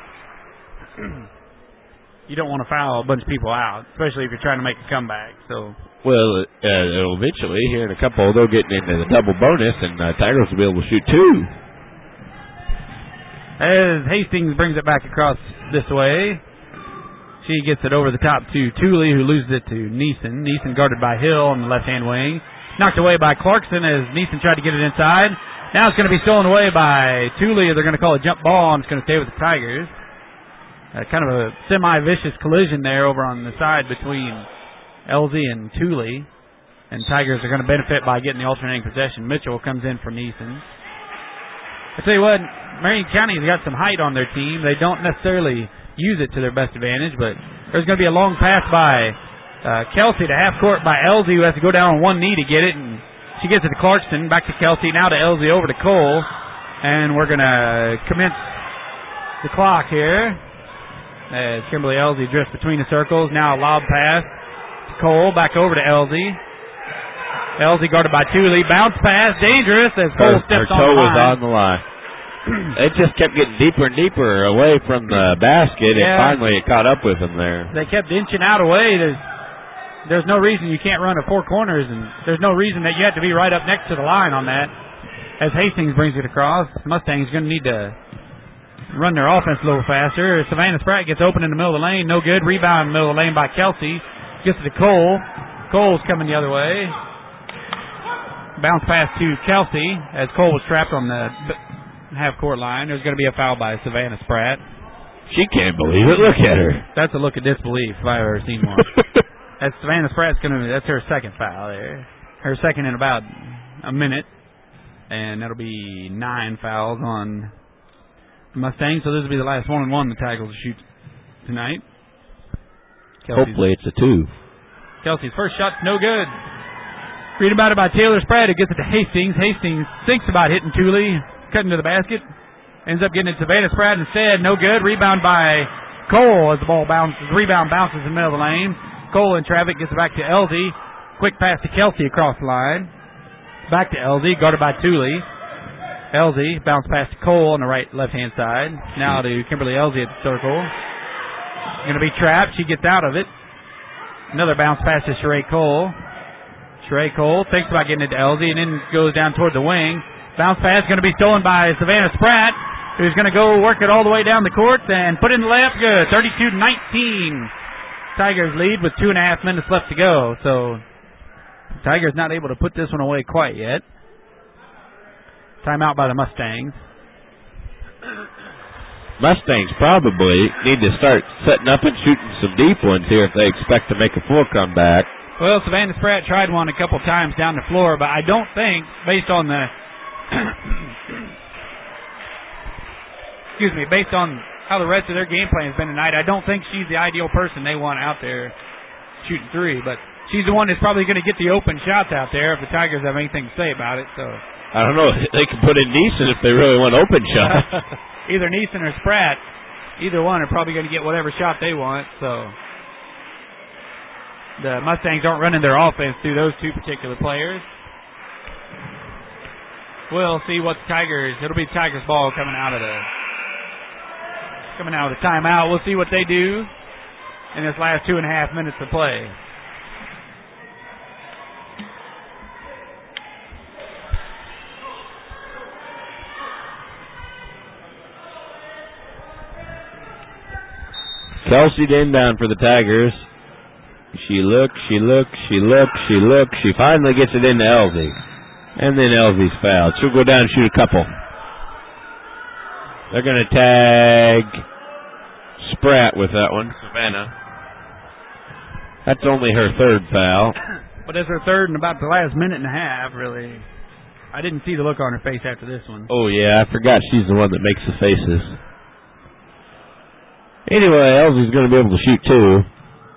you don't want to foul a bunch of people out, especially if you're trying to make a comeback. So, well, eventually, here in a couple, they'll get into the double bonus, and Tigers will be able to shoot 2. As Hastings brings it back across this way, she gets it over the top to Thule, who loses it to Neeson. Neeson guarded by Hill on the left-hand wing. Knocked away by Clarkson as Neeson tried to get it inside. Now it's going to be stolen away by Thule. They're going to call a jump ball, and it's going to stay with the Tigers. Kind of a semi-vicious collision there over on the side between LZ and Thule. And Tigers are going to benefit by getting the alternating possession. Mitchell comes in for Neeson. I tell you what, Marion County's got some height on their team. They don't necessarily use it to their best advantage, but there's going to be a long pass by Kelsey to half court by LZ, who has to go down on one knee to get it, and she gets it to Clarkson, back to Kelsey, now to LZ, over to Cole, and we're going to commence the clock here as Kimberly LZ drifts between the circles. Now a lob pass to Cole, back over to LZ. LZ guarded by Thule. Bounce pass, dangerous as Cole steps on the line. Her toe was on the line. It just kept getting deeper and deeper away from the basket, and finally it caught up with them there. They kept inching out away. There's no reason you can't run at 4 corners, and there's no reason that you have to be right up next to the line on that. As Hastings brings it across, Mustang's going to need to run their offense a little faster. Savannah Spratt gets open in the middle of the lane. No good. Rebound in the middle of the lane by Kelsey. Gets it to Cole. Cole's coming the other way. Bounce pass to Kelsey as Cole was trapped on the half-court line. There's going to be a foul by Savannah Spratt. She can't believe it. Look at her. That's a look of disbelief if I've ever seen one. That's Savannah Spratt's that's her second foul there. Her second in about a minute. And that'll be 9 fouls on Mustang. So this will be the last 1-and-1 the Tigers will shoot tonight. Hopefully it's a 2. Kelsey's first shot's no good. Read about it by Taylor Spratt, who gets it to Hastings. Hastings thinks about hitting Thule, cutting to the basket. Ends up getting it to Savannah Spratt instead. No good. Rebound by Cole as the ball bounces. Rebound bounces in the middle of the lane. Cole in traffic, gets it back to LZ. Quick pass to Kelsey across the line. Back to LZ, guarded by Thule. LZ, bounce pass to Cole on the left-hand side. Now to Kimberly LZ at the circle. Going to be trapped. She gets out of it. Another bounce pass to Sheree Cole. Sheree Cole thinks about getting it to LZ and then goes down toward the wing. Bounce pass going to be stolen by Savannah Spratt, who's going to go work it all the way down the court and put it in the layup. Good. 32-19. Tigers lead with 2.5 minutes left to go. So Tigers not able to put this one away quite yet. Timeout by the Mustangs. Mustangs probably need to start setting up and shooting some deep ones here if they expect to make a full comeback. Well, Savannah Spratt tried one a couple times down the floor, but I don't think, based on the based on how the rest of their game plan has been tonight, I don't think she's the ideal person they want out there shooting 3. But she's the one that's probably going to get the open shots out there if the Tigers have anything to say about it. So I don't know. They can put in Neeson if they really want open shots. Either Neeson or Spratt, either one are probably going to get whatever shot they want. So the Mustangs aren't running their offense through those 2 particular players. We'll see what the Tigers. It'll be Tigers ball coming out of the timeout. We'll see what they do in this last 2.5 minutes of play. Kelsey inbound for the Tigers. She looks. She finally gets it into LZ. And then LZ's fouled. She'll go down and shoot a couple. They're going to tag Spratt with that one. Savannah. That's only her 3rd foul. But it's her 3rd in about the last minute and a half, really. I didn't see the look on her face after this one. Oh, yeah. I forgot she's the one that makes the faces. Anyway, LZ's going to be able to shoot 2.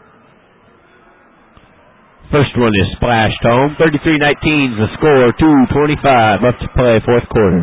First one is splashed home. 33-19 is the score. 2:25 left to play, 4th quarter.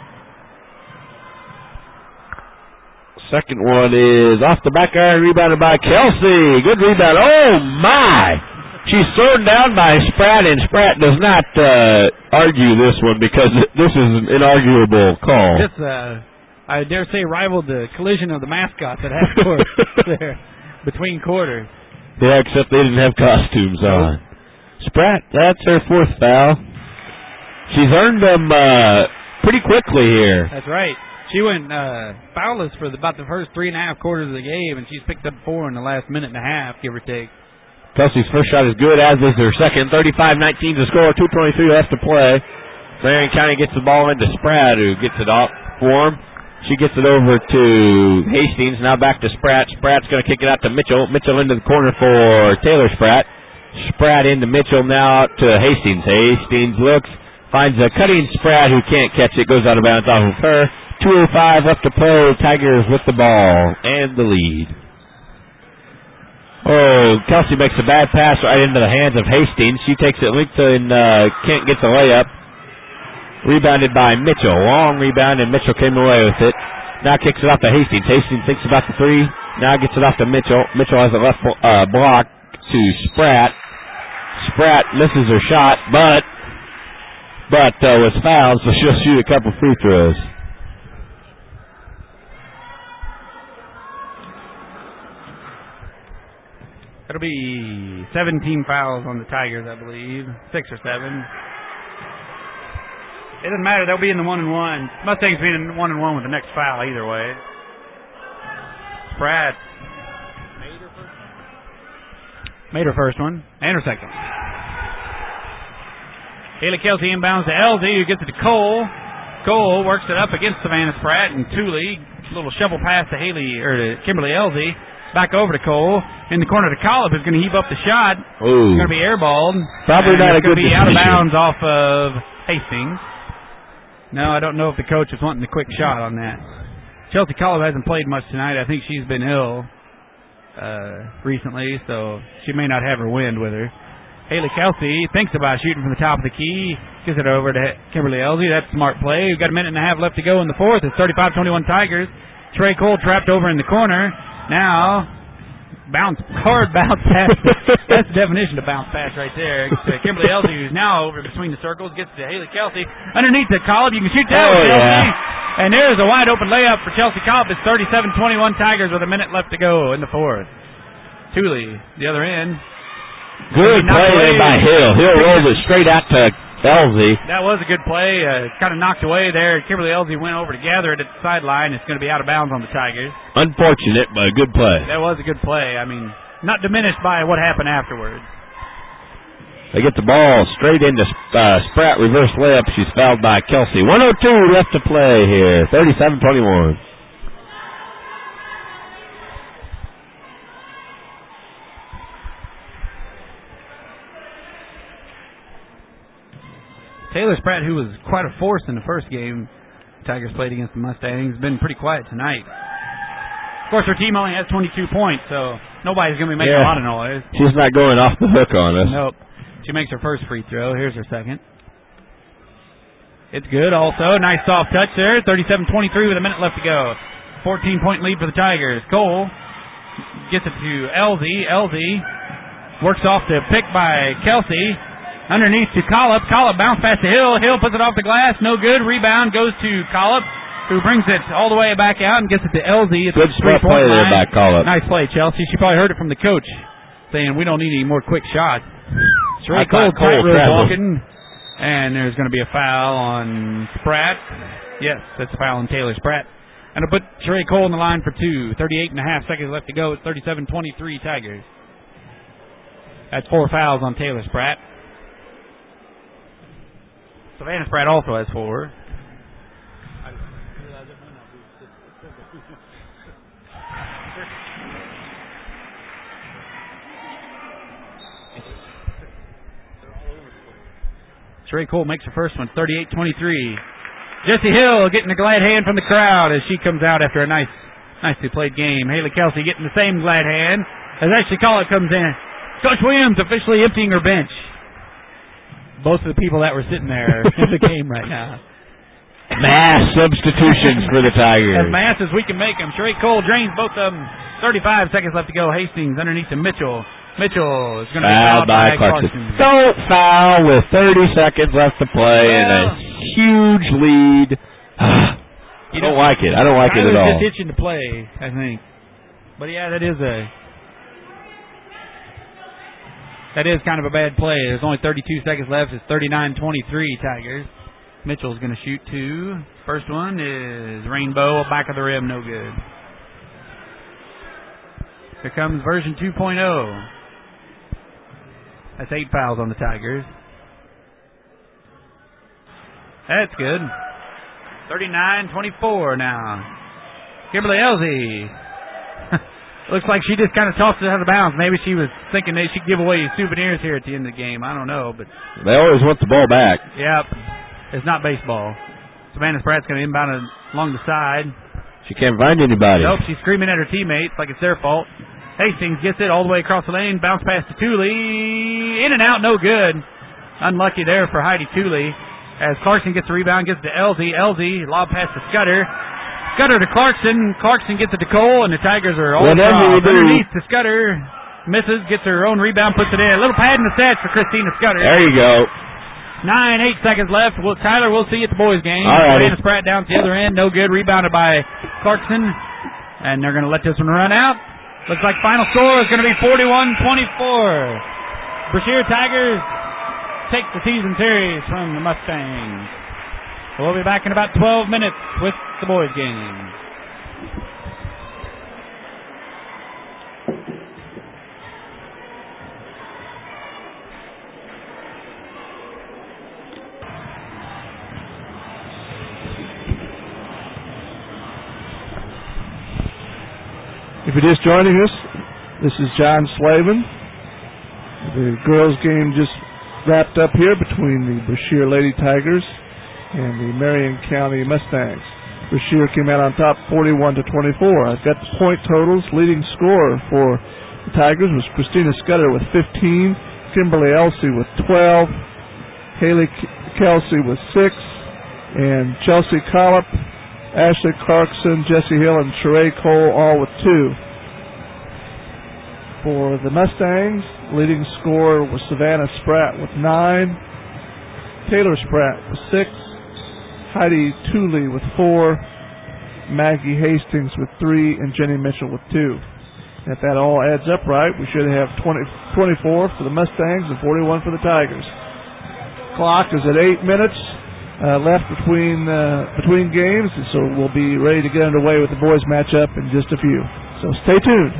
Second one is off the back iron, rebounded by Kelsey. Good rebound. Oh, my! She's thrown down by Spratt, and Spratt does not argue this one because this is an inarguable call. This, I dare say, rivaled the collision of the mascots at half court there between quarters. Yeah, except they didn't have costumes on. Spratt, that's her 4th foul. She's earned them pretty quickly here. That's right. She went foulless for about the first 3.5 quarters of the game, and she's picked up 4 in the last minute and a half, give or take. Kelsey's first shot is good, as is her second. 35-19 to score. 2:23 left to play. Marion County gets the ball into Spratt, who gets it off for him. She gets it over to Hastings. Now back to Spratt. Spratt's going to kick it out to Mitchell. Mitchell into the corner for Taylor Spratt. Spratt into Mitchell, now out to Hastings. Hastings looks, finds a cutting Spratt who can't catch it. Goes out of bounds off of her. 2:05 left to play. Tigers with the ball and the lead. Oh, Kelsey makes a bad pass right into the hands of Hastings. She takes it linked and can't get the layup. Rebounded by Mitchell. Long rebound, and Mitchell came away with it. Now kicks it off to Hastings. Hastings thinks about the 3. Now gets it off to Mitchell. Mitchell has a left block to Spratt. Spratt misses her shot, but was fouled, so she'll shoot a couple free throws. It'll be 17 fouls on the Tigers, I believe. 6 or 7. It doesn't matter. They'll be in the 1-and-1. Mustangs being in the 1-and-1 with the next foul either way. Spratt made her first one and her second. Haley Kelsey inbounds to LZ, who gets it to Cole. Cole works it up against Savannah Spratt and Thule. Little shovel pass to Kimberly LZ. Back over to Cole. In the corner to Collip, who's going to heave up the shot. Ooh. It's going to be airballed. Probably not a good decision. It's going to be out of bounds off of Hastings. No, I don't know if the coach is wanting the quick shot on that. Chelsea Collip hasn't played much tonight. I think she's been ill recently, so she may not have her wind with her. Haley Kelsey thinks about shooting from the top of the key. Gives it over to Kimberly Elsie. That's a smart play. We've got a minute and a half left to go in the 4th. It's 35-21 Tigers. Trey Cole trapped over in the corner. Now, hard bounce pass. That's the definition of bounce pass right there. Kimberly Elsie, who's now over between the circles, gets to Haley Kelsey. Underneath the Collip, you can shoot that with Chelsea. Yeah. And there's a wide open layup for Chelsea Collip. It's 37-21 Tigers with a minute left to go in the 4th. Thule, the other end. Good play there by Hill. Hill rolled it straight out to Elsie. That was a good play. Kind of knocked away there. Kimberly Elsie went over to gather it at the sideline. It's going to be out of bounds on the Tigers. Unfortunate, but a good play. That was a good play. I mean, not diminished by what happened afterwards. They get the ball straight into Spratt. Reverse layup. She's fouled by Kelsey. 1:02 left to play here. 37-21. Taylor Spratt, who was quite a force in the first game Tigers played against the Mustangs, has been pretty quiet tonight. Of course, her team only has 22 points, so nobody's going to be making a lot of noise. She's not going off the hook on us. Nope. She makes her first free throw. Here's her second. It's good also. Nice soft touch there. 37-23 with a minute left to go. 14-point lead for the Tigers. Cole gets it to Elsie. Elsie works off the pick by Kelsey. Underneath to Collip. Collip bounce pass to Hill. Hill puts it off the glass. No good. Rebound goes to Collip, who brings it all the way back out and gets it to Elsie. Good split play there by Collip. Nice play, Chelsea. She probably heard it from the coach saying, we don't need any more quick shots. Sheree Cole walking. And there's going to be a foul on Spratt. Yes, that's a foul on Taylor Spratt. And it'll put Sheree Cole in the line for 2. 38.5 seconds left to go. It's 37-23 Tigers. That's 4 fouls on Taylor Spratt. Savannah Spratt also has 4. Sheree Cole makes her first one, 38-23. Jessie Hill getting a glad hand from the crowd as she comes out after a nicely played game. Haley Kelsey getting the same glad hand as Ashley Collip comes in. Coach Williams officially emptying her bench. Both of the people that were sitting there in the game right now. Mass substitutions for the Tigers. As mass as we can make them. Sheree Cole drains both of them. 35 seconds left to go. Hastings underneath to Mitchell. Mitchell is going to be fouled by Clarkson. Don't foul with 30 seconds left to play and a huge lead. I don't like it. I don't like it at all. Tyler's just itching to play, I think. But yeah, that is kind of a bad play. There's only 32 seconds left. It's 39-23 Tigers. Mitchell's going to shoot two. First one is Rainbow, back of the rim, no good. Here comes version 2.0. That's 8 fouls on the Tigers. That's good. 39-24 now. Kimberly Elsie. Looks like she just kind of tossed it out of bounds. Maybe she was thinking they should give away souvenirs here at the end of the game. I don't know, but they always want the ball back. Yep. It's not baseball. Savannah Spratt's going to inbound it along the side. She can't find anybody. Nope, she's screaming at her teammates like it's their fault. Hastings gets it all the way across the lane. Bounce pass to Tooley. In and out, no good. Unlucky there for Heidi Tooley. As Clarkson gets the rebound, gets it to Elsie. Elsie, lob pass to Scudder. Scudder to Clarkson. Clarkson gets it to Cole, and the Tigers are all underneath to Scudder. Misses, gets her own rebound, puts it in. A little pad in the set for Christina Scudder. There you go. 8 seconds left. Tyler, we'll see you at the boys' game. Savannah Spratt down to the other end. No good. Rebounded by Clarkson. And they're going to let this one run out. Looks like final score is going to be 41-24. Brashear Tigers take the season series from the Mustangs. We'll be back in about 12 minutes with the boys' game. If you're just joining us, this is John Slavin. The girls' game just wrapped up here between the Brashear Lady Tigers and the Marion County Mustangs. Brashear came out on top 41-24. I've got the point totals. Leading scorer for the Tigers was Christina Scudder with 15, Kimberly Elsie with 12, Haley Kelsey with 6, and Chelsea Collop, Ashley Clarkson, Jessie Hill, and Sheree Cole all with 2. For the Mustangs, leading scorer was Savannah Spratt with 9, Taylor Spratt with 6, Heidi Tooley with 4, Maggie Hastings with 3, and Jenny Mitchell with 2. And if that all adds up right, we should have 24 for the Mustangs and 41 for the Tigers. Clock is at 8 minutes. Left between games, and so we'll be ready to get underway with the boys matchup in just a few. So stay tuned.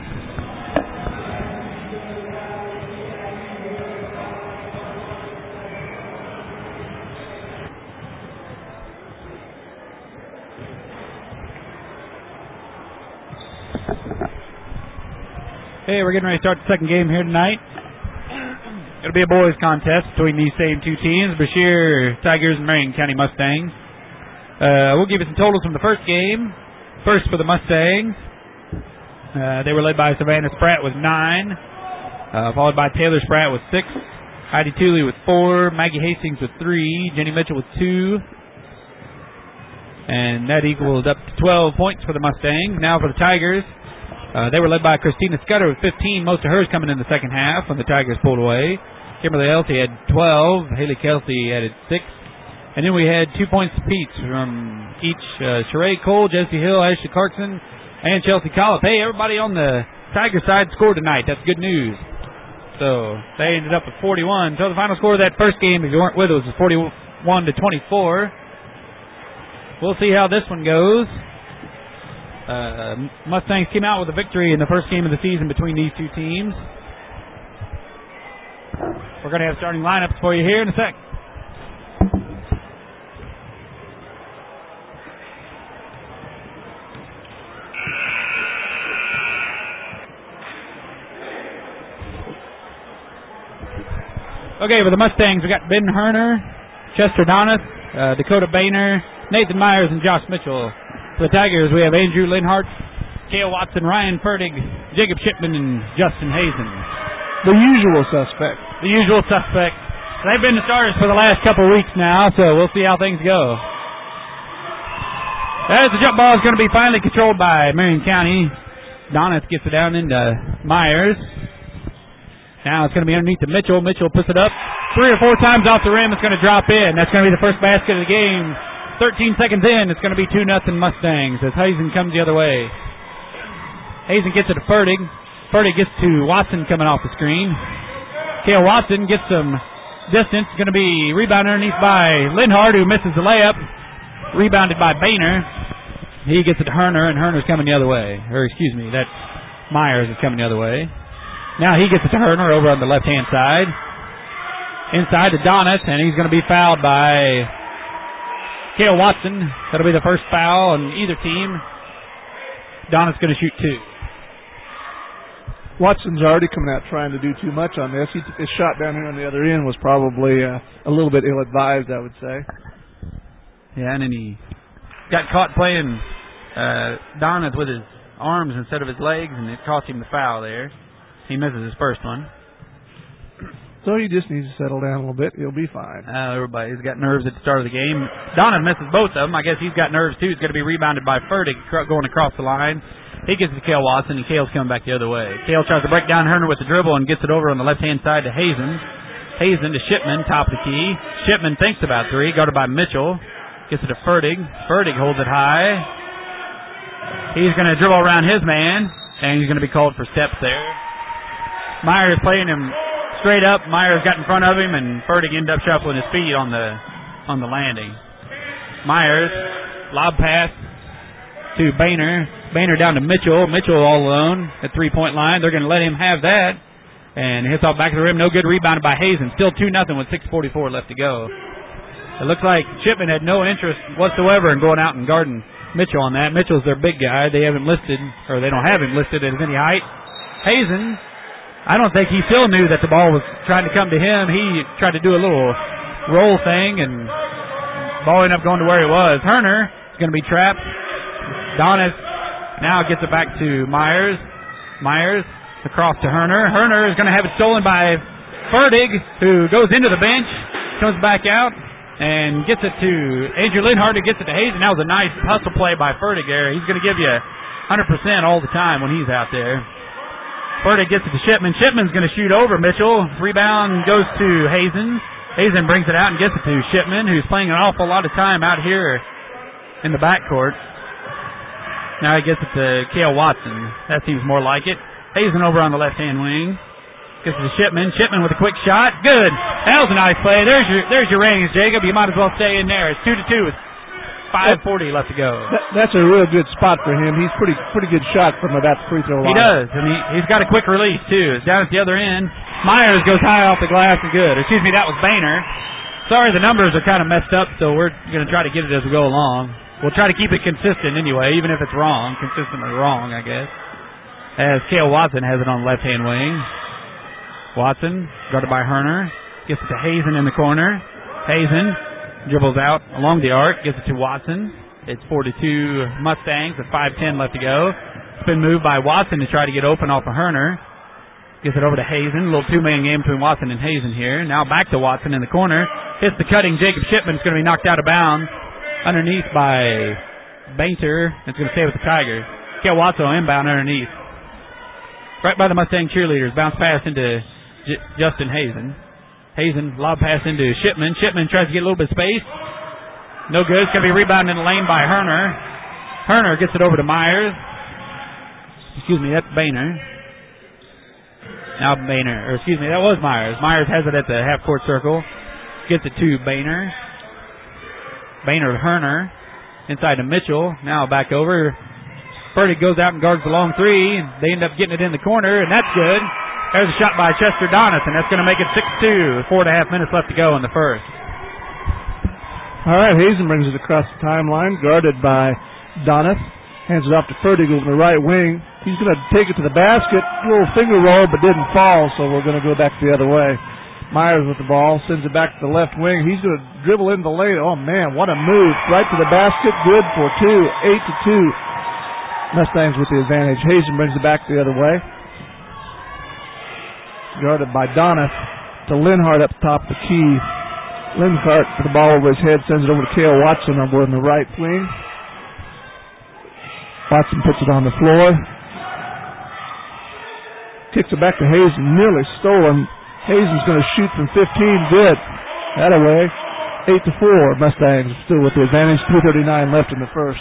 Hey, we're getting ready to start the second game here tonight. It'll be a boys' contest between these same two teams, Brashear Tigers and Marion County Mustangs. We'll give you some totals from the first game. First for the Mustangs. They were led by Savannah Spratt with 9, followed by Taylor Spratt with 6, Heidi Tooley with 4, Maggie Hastings with 3, Jenny Mitchell with 2, and that equals up to 12 points for the Mustangs. Now for the Tigers. They were led by Christina Scudder with 15, most of hers coming in the second half when the Tigers pulled away. Kimberly Elsie had 12, Haley Kelsey added 6, and then we had 2 points apiece from each Sheree Cole, Jessie Hill, Ashley Clarkson, and Chelsea Collop. Hey, everybody on the Tiger side scored tonight. That's good news. So they ended up with 41. So the final score of that first game, if you weren't with us, was 41-24. We'll see how this one goes. Mustangs came out with a victory in the first game of the season between these two teams. We're going to have starting lineups for you here in a sec. Okay, for the Mustangs, we got Ben Herner, Chester Donis, Dakota Boehner, Nathan Myers, and Josh Mitchell. For the Tigers, we have Andrew Linhart, Kale Watson, Ryan Fertig, Jacob Shipman, and Justin Hazen. The usual suspect. The usual suspect. They've been the starters for the last couple of weeks now, so we'll see how things go. As the jump ball is going to be finally controlled by Marion County. Donis gets it down into Myers. Now it's going to be underneath to Mitchell. Mitchell puts it up 3 or 4 times off the rim. It's going to drop in. That's going to be the first basket of the game. 13 seconds in. It's going to be 2-0 Mustangs as Hazen comes the other way. Hazen gets it to Fertig. Fertig gets to Watson coming off the screen. Kale Watson gets some distance. Going to be rebounded underneath by Linhart, who misses the layup. Rebounded by Boehner. He gets it to Herner, and Herner's coming the other way. Or, excuse me, that's Myers is coming the other way. Now he gets it to Herner over on the left-hand side. Inside to Donis, and he's going to be fouled by Kale Watson. That'll be the first foul on either team. Donis going to shoot 2. Watson's already coming out trying to do too much on this. His shot down here on the other end was probably a little bit ill-advised, I would say. Yeah, and then he got caught playing Donis with his arms instead of his legs, and it cost him the foul there. He misses his first one. So he just needs to settle down a little bit. He'll be fine. Everybody's got nerves at the start of the game. Donovan misses both of them. I guess he's got nerves too. He's going to be rebounded by Fertig going across the line. He gets it to Kale Watson, and Kale's coming back the other way. Kale tries to break down Herner with the dribble and gets it over on the left-hand side to Hazen. Hazen to Shipman, top of the key. Shipman thinks about 3, guarded by Mitchell. Gets it to Fertig. Fertig holds it high. He's going to dribble around his man, and he's going to be called for steps there. Myers playing him straight up. Myers got in front of him, and Fertig ended up shuffling his feet on the landing. Myers, lob pass to Boehner. Boehner down to Mitchell. Mitchell all alone at 3-point line. They're going to let him have that. And hits off back of the rim. No good. Rebounded by Hazen. Still 2-0 with 6:44 left to go. It looks like Shipman had no interest whatsoever in going out and guarding Mitchell on that. Mitchell's their big guy. They haven't listed, or they don't have him listed as any height. Hazen, I don't think he still knew that the ball was trying to come to him. He tried to do a little roll thing, and ball ended up going to where he was. Herner is going to be trapped. Donis now gets it back to Myers. Myers across to Herner. Herner is going to have it stolen by Fertig, who goes into the bench, comes back out, and gets it to Adrian Linhart, who gets it to Hazen. That was a nice hustle play by Fertig there. He's going to give you 100% all the time when he's out there. Fertig gets it to Shipman. Shipman's going to shoot over Mitchell. Rebound goes to Hazen. Hazen brings it out and gets it to Shipman, who's playing an awful lot of time out here in the backcourt. Now he gets it to Kale Watson. That seems more like it. Hazen over on the left-hand wing. Gets it to Shipman. Shipman with a quick shot. Good. That was a nice play. There's your ratings, Jacob. You might as well stay in there. It's 2-2 with 5:40 left to go. That's a real good spot for him. He's pretty good shot from about the free throw line. He does, and he's got a quick release too. It's down at the other end. Myers goes high off the glass and good. Excuse me, that was Boehner. Sorry, the numbers are kind of messed up, so we're going to try to get it as we go along. We'll try to keep it consistent anyway, even if it's wrong. Consistently wrong, I guess. As Kale Watson has it on the left-hand wing. Watson, guarded by Herner. Gets it to Hazen in the corner. Hazen dribbles out along the arc, gets it to Watson. It's 4-2 Mustangs with 5:10 left to go. It's been moved by Watson to try to get open off of Herner. Gets it over to Hazen. A little two-man game between Watson and Hazen here. Now back to Watson in the corner. Hits the cutting Jacob Shipman. It's going to be knocked out of bounds underneath by Bainter. It's going to stay with the Tigers. Kale Watson inbound underneath. Right by the Mustang cheerleaders. Bounce pass into Justin Hazen. Hazen, lob pass into Shipman. Shipman tries to get a little bit of space. No good. It's going to be rebounded in the lane by Herner. Herner gets it over to Myers. Excuse me, that's Boehner. Now Boehner, or excuse me, that was Myers. Myers has it at the half-court circle. Gets it to Boehner. Boehner to Herner. Inside to Mitchell. Now back over. Fertig goes out and guards the long three. They end up getting it in the corner, and that's good. There's a shot by Chester Donis, and that's going to make it 6-2. 4.5 minutes left to go in the first. All right, Hazen brings it across the timeline, guarded by Donis. Hands it off to Fertig over the right wing. He's going to take it to the basket. A little finger roll, but didn't fall, so we're going to go back the other way. Myers with the ball, sends it back to the left wing. He's going to dribble into the lane. Oh, man, what a move. Right to the basket. Good for 2. 8-2. Mustangs with the advantage. Hazen brings it back the other way. Guarded by Donis to Linhart up top of the key. Linhart with the ball over his head, sends it over to Kale Watson over in the right wing. Watson puts it on the floor. Kicks it back to Hazen. Nearly stolen. Hazen's going to shoot from 15. Good. That away. 8-4. Mustangs still with the advantage. 2:39 left in the first.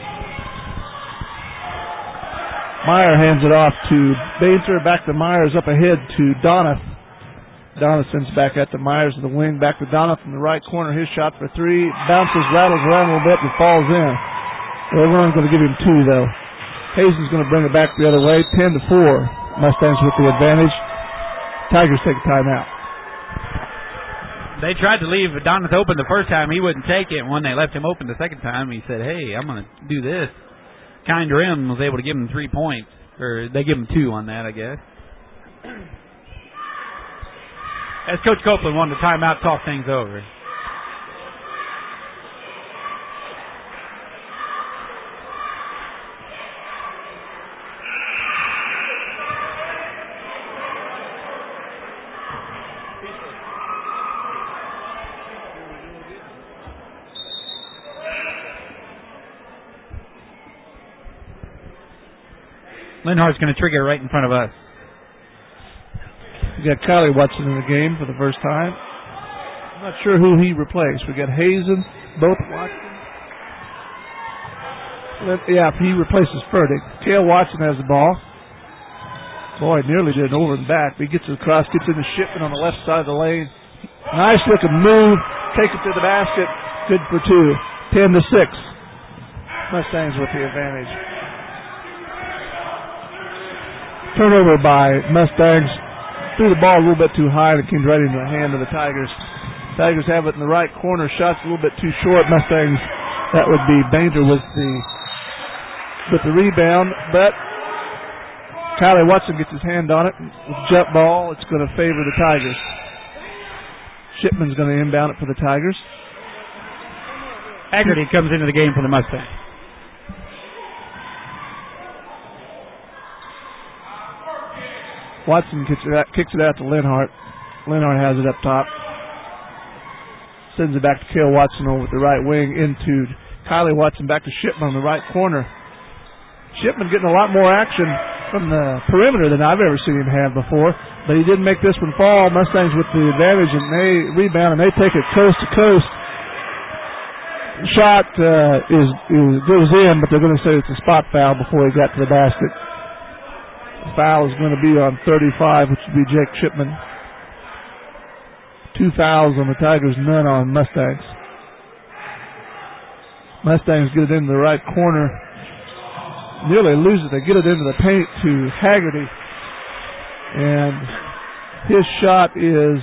Meyer hands it off to Bainter. Back to Myers. Up ahead to Donath. Donath sends back at the Myers of the wing. Back to Donath in the right corner. His shot for three. Bounces, rattles around a little bit, and falls in. Everyone's going to give him two, though. Hazen's going to bring it back the other way. 10-4. Mustangs with the advantage. Tigers take a timeout. They tried to leave Donath open the first time. He wouldn't take it. When they left him open the second time, he said, hey, I'm going to do this. Kind Rim was able to give him 3 points. Or they give him 2 on that, I guess. As Coach Copeland wanted a timeout, talk things over. Linhart's going to trigger right in front of us. We got Kylie Watson in the game for the first time. I'm not sure who he replaced. We got Hazen, both Watson. Yeah, he replaces Furtick. Cale Watson has the ball. Boy, nearly did an over and back. He gets it across, gets into Shipman on the left side of the lane. Nice looking move. Take it to the basket. Good for 2. 10-6. Mustangs with the advantage. Turnover by Mustangs. Threw the ball a little bit too high and it came right into the hand of the Tigers. Tigers have it in the right corner. Shots a little bit too short. Mustangs, that would be Bainter with the rebound. But Kylie Watson gets his hand on it. With jump ball, it's going to favor the Tigers. Shipman's going to inbound it for the Tigers. Haggerty comes into the game for the Mustangs. Watson kicks it out to Linhart. Linhart has it up top. Sends it back to Cale Watson over the right wing into Kylie Watson back to Shipman on the right corner. Shipman getting a lot more action from the perimeter than I've ever seen him have before, but he didn't make this one fall. Mustangs with the advantage, and they rebound, and they take it coast to coast. Shot goes in, but they're going to say it's a spot foul before he got to the basket. The foul is going to be on 35, which would be Jake Shipman. 2 fouls on the Tigers, none on Mustangs. Mustangs get it into the right corner. Nearly lose it. They get it into the paint to Haggerty. And his shot is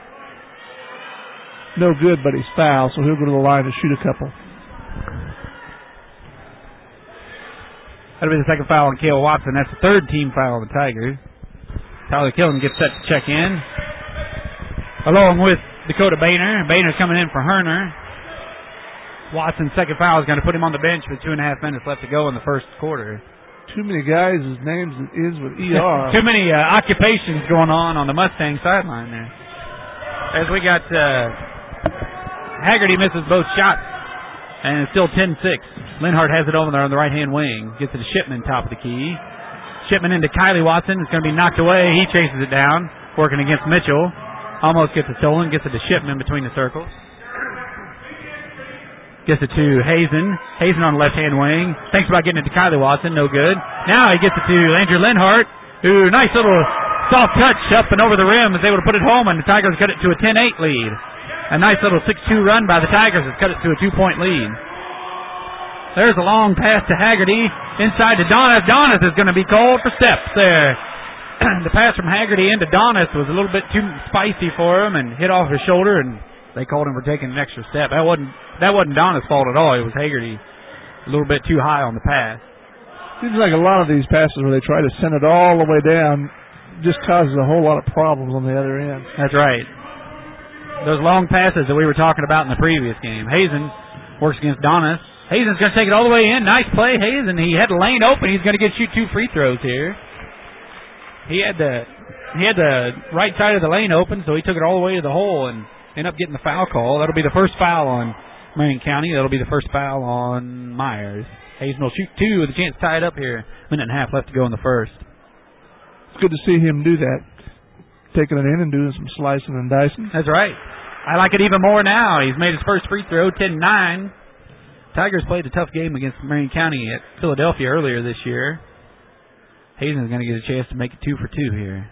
no good, but he's fouled, so he'll go to the line to shoot a couple. That'll be the second foul on Cale Watson. That's the third team foul on the Tigers. Tyler Killen gets set to check in, along with Dakota Boehner. Boehner's coming in for Herner. Watson's second foul is going to put him on the bench with 2.5 minutes left to go in the first quarter. Too many guys' names is with ER. Too many occupations going on the Mustang sideline there. As we got Haggerty misses both shots, and it's still 10-6. Linhart has it over there on the right-hand wing. Gets it to Shipman, top of the key. Shipman into Kylie Watson. It's going to be knocked away. He chases it down, working against Mitchell. Almost gets it stolen. Gets it to Shipman between the circles. Gets it to Hazen. Hazen on the left-hand wing. Thinks about getting it to Kylie Watson. No good. Now he gets it to Andrew Linhart, who, nice little soft touch up and over the rim, is able to put it home, and the Tigers cut it to a 10-8 lead. A nice little 6-2 run by the Tigers has cut it to a 2-point lead. There's a long pass to Haggerty. Inside to Donath. Donath is going to be called for steps there. The pass from Haggerty into Donath was a little bit too spicy for him and hit off his shoulder, and they called him for taking an extra step. That wasn't Donath's fault at all. It was Haggerty a little bit too high on the pass. Seems like a lot of these passes where they try to send it all the way down just causes a whole lot of problems on the other end. That's right. Those long passes that we were talking about in the previous game. Hazen works against Donath. Hazen's going to take it all the way in. Nice play, Hazen. He had the lane open. He's going to shoot 2 free throws here. He had the right side of the lane open, so he took it all the way to the hole and ended up getting the foul call. That'll be the first foul on Marion County. That'll be the first foul on Myers. Hazen will shoot 2 with a chance to tie it up here. 1.5 minutes left to go in the first. It's good to see him do that, taking it in and doing some slicing and dicing. That's right. I like it even more now. He's made his first free throw, 10-9. Tigers played a tough game against Marion County at Philadelphia earlier this year. Hazen's going to get a chance to make it 2 for 2 here.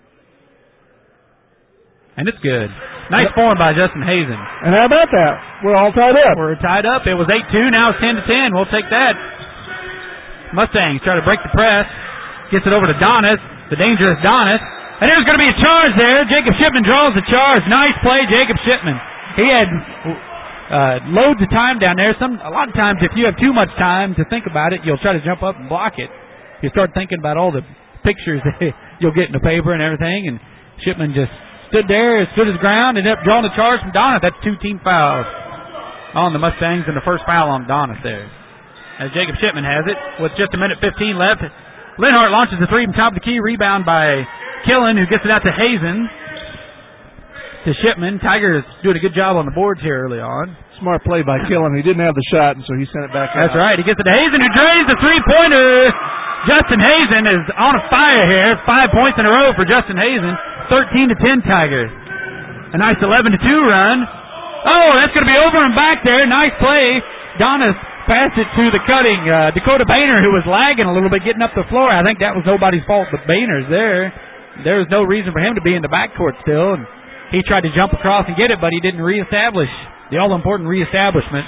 And it's good. Nice form by Justin Hazen. And how about that? We're all tied up. We're tied up. It was 8-2. Now it's 10-10. We'll take that. Mustangs try to break the press. Gets it over to Donis. The dangerous Donis. And there's going to be a charge there. Jacob Shipman draws the charge. Nice play, Jacob Shipman. He had loads of time down there. A lot of times, if you have too much time to think about it, you'll try to jump up and block it. You start thinking about all the pictures that you'll get in the paper and everything. And Shipman just stood there, stood his ground, and ended up drawing the charge from Donis. That's 2 team fouls on the Mustangs, and the first foul on Donis there. As Jacob Shipman has it, with just a minute 15 left. Linhart launches the three from top of the key. Rebound by Killen, who gets it out to Hazen. To Shipman. Tigers doing a good job on the boards here early on. Smart play by Killen. He didn't have the shot, and so he sent it back out. That's right. He gets it to Hazen, who drains the three-pointer. Justin Hazen is on a fire here. 5 points in a row for Justin Hazen. 13-10 Tigers. A nice 11-2 run. Oh, that's going to be over and back there. Nice play. Donis passed it to the cutting Dakota Boehner, who was lagging a little bit getting up the floor. I think that was nobody's fault but Boehner's there. There was no reason for him to be in the backcourt still. And he tried to jump across and get it, but he didn't reestablish the all-important reestablishment.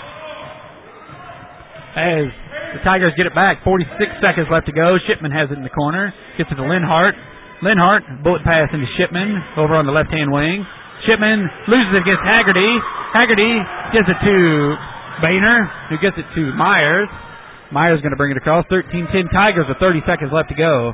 As the Tigers get it back, 46 seconds left to go. Shipman has it in the corner. Gets it to Linhart. Linhart, bullet pass into Shipman over on the left-hand wing. Shipman loses it against Haggerty. Haggerty gives it to Boehner, who gets it to Myers. Myers going to bring it across. 13-10 Tigers with 30 seconds left to go.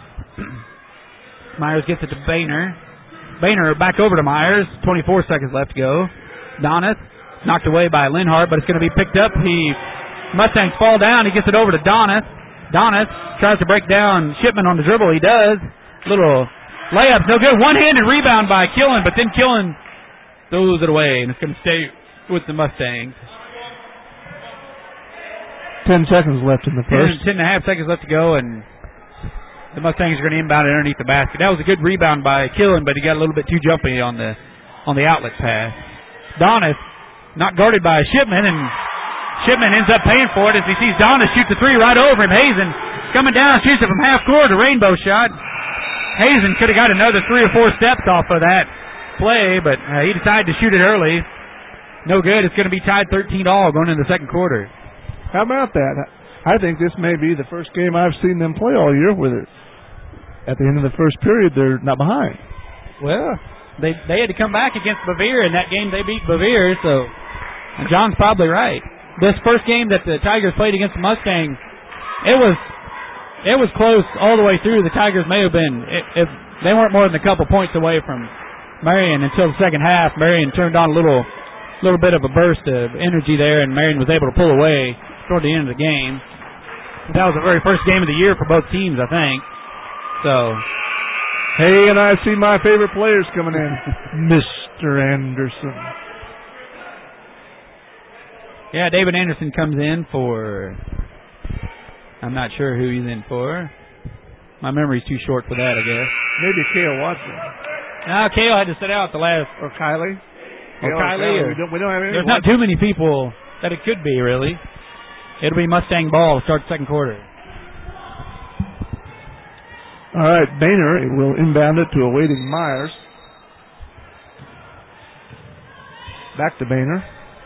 Myers gets it to Boehner. Boehner back over to Myers. 24 seconds left to go. Donis knocked away by Linhart, but it's going to be picked up. Mustangs fall down. He gets it over to Donis. Donis tries to break down Shipman on the dribble. He does. Little layup, no good. One-handed rebound by Killen, but then Killen throws it away, and it's going to stay with the Mustangs. 10 seconds left in the first. 10 and a half seconds left to go, and the Mustangs are going to inbound it underneath the basket. That was a good rebound by Killen, but he got a little bit too jumpy on the outlet pass. Donis not guarded by Shipman, and Shipman ends up paying for it as he sees Donis shoot the three right over him. Hazen coming down, shoots it from half court, a rainbow shot. Hazen could have got another 3 or 4 steps off of that play, but he decided to shoot it early. No good. It's going to be tied 13 all going into the second quarter. How about that? I think this may be the first game I've seen them play all year where at the end of the first period they're not behind. Well, they had to come back against Bevere. In that game they beat Bevere, so John's probably right. This first game that the Tigers played against the Mustangs, it was close all the way through. The Tigers may have been, if they weren't more than a couple points away from Marion until the second half. Marion turned on a little bit of a burst of energy there, and Marion was able to pull away toward the end of the game. That was the very first game of the year for both teams, I think. So, hey, and I see my favorite players coming in. Mr. Anderson. Yeah, David Anderson comes in for, I'm not sure who he's in for. My memory's too short for that, I guess. Maybe Cale Watson. No, Cale had to sit out the last. Or Kylie. Or Kylie. We don't have any. There's not too many people that it could be, really. It'll be Mustang ball to start the second quarter. All right, Boehner will inbound it to a waiting Myers. Back to Boehner.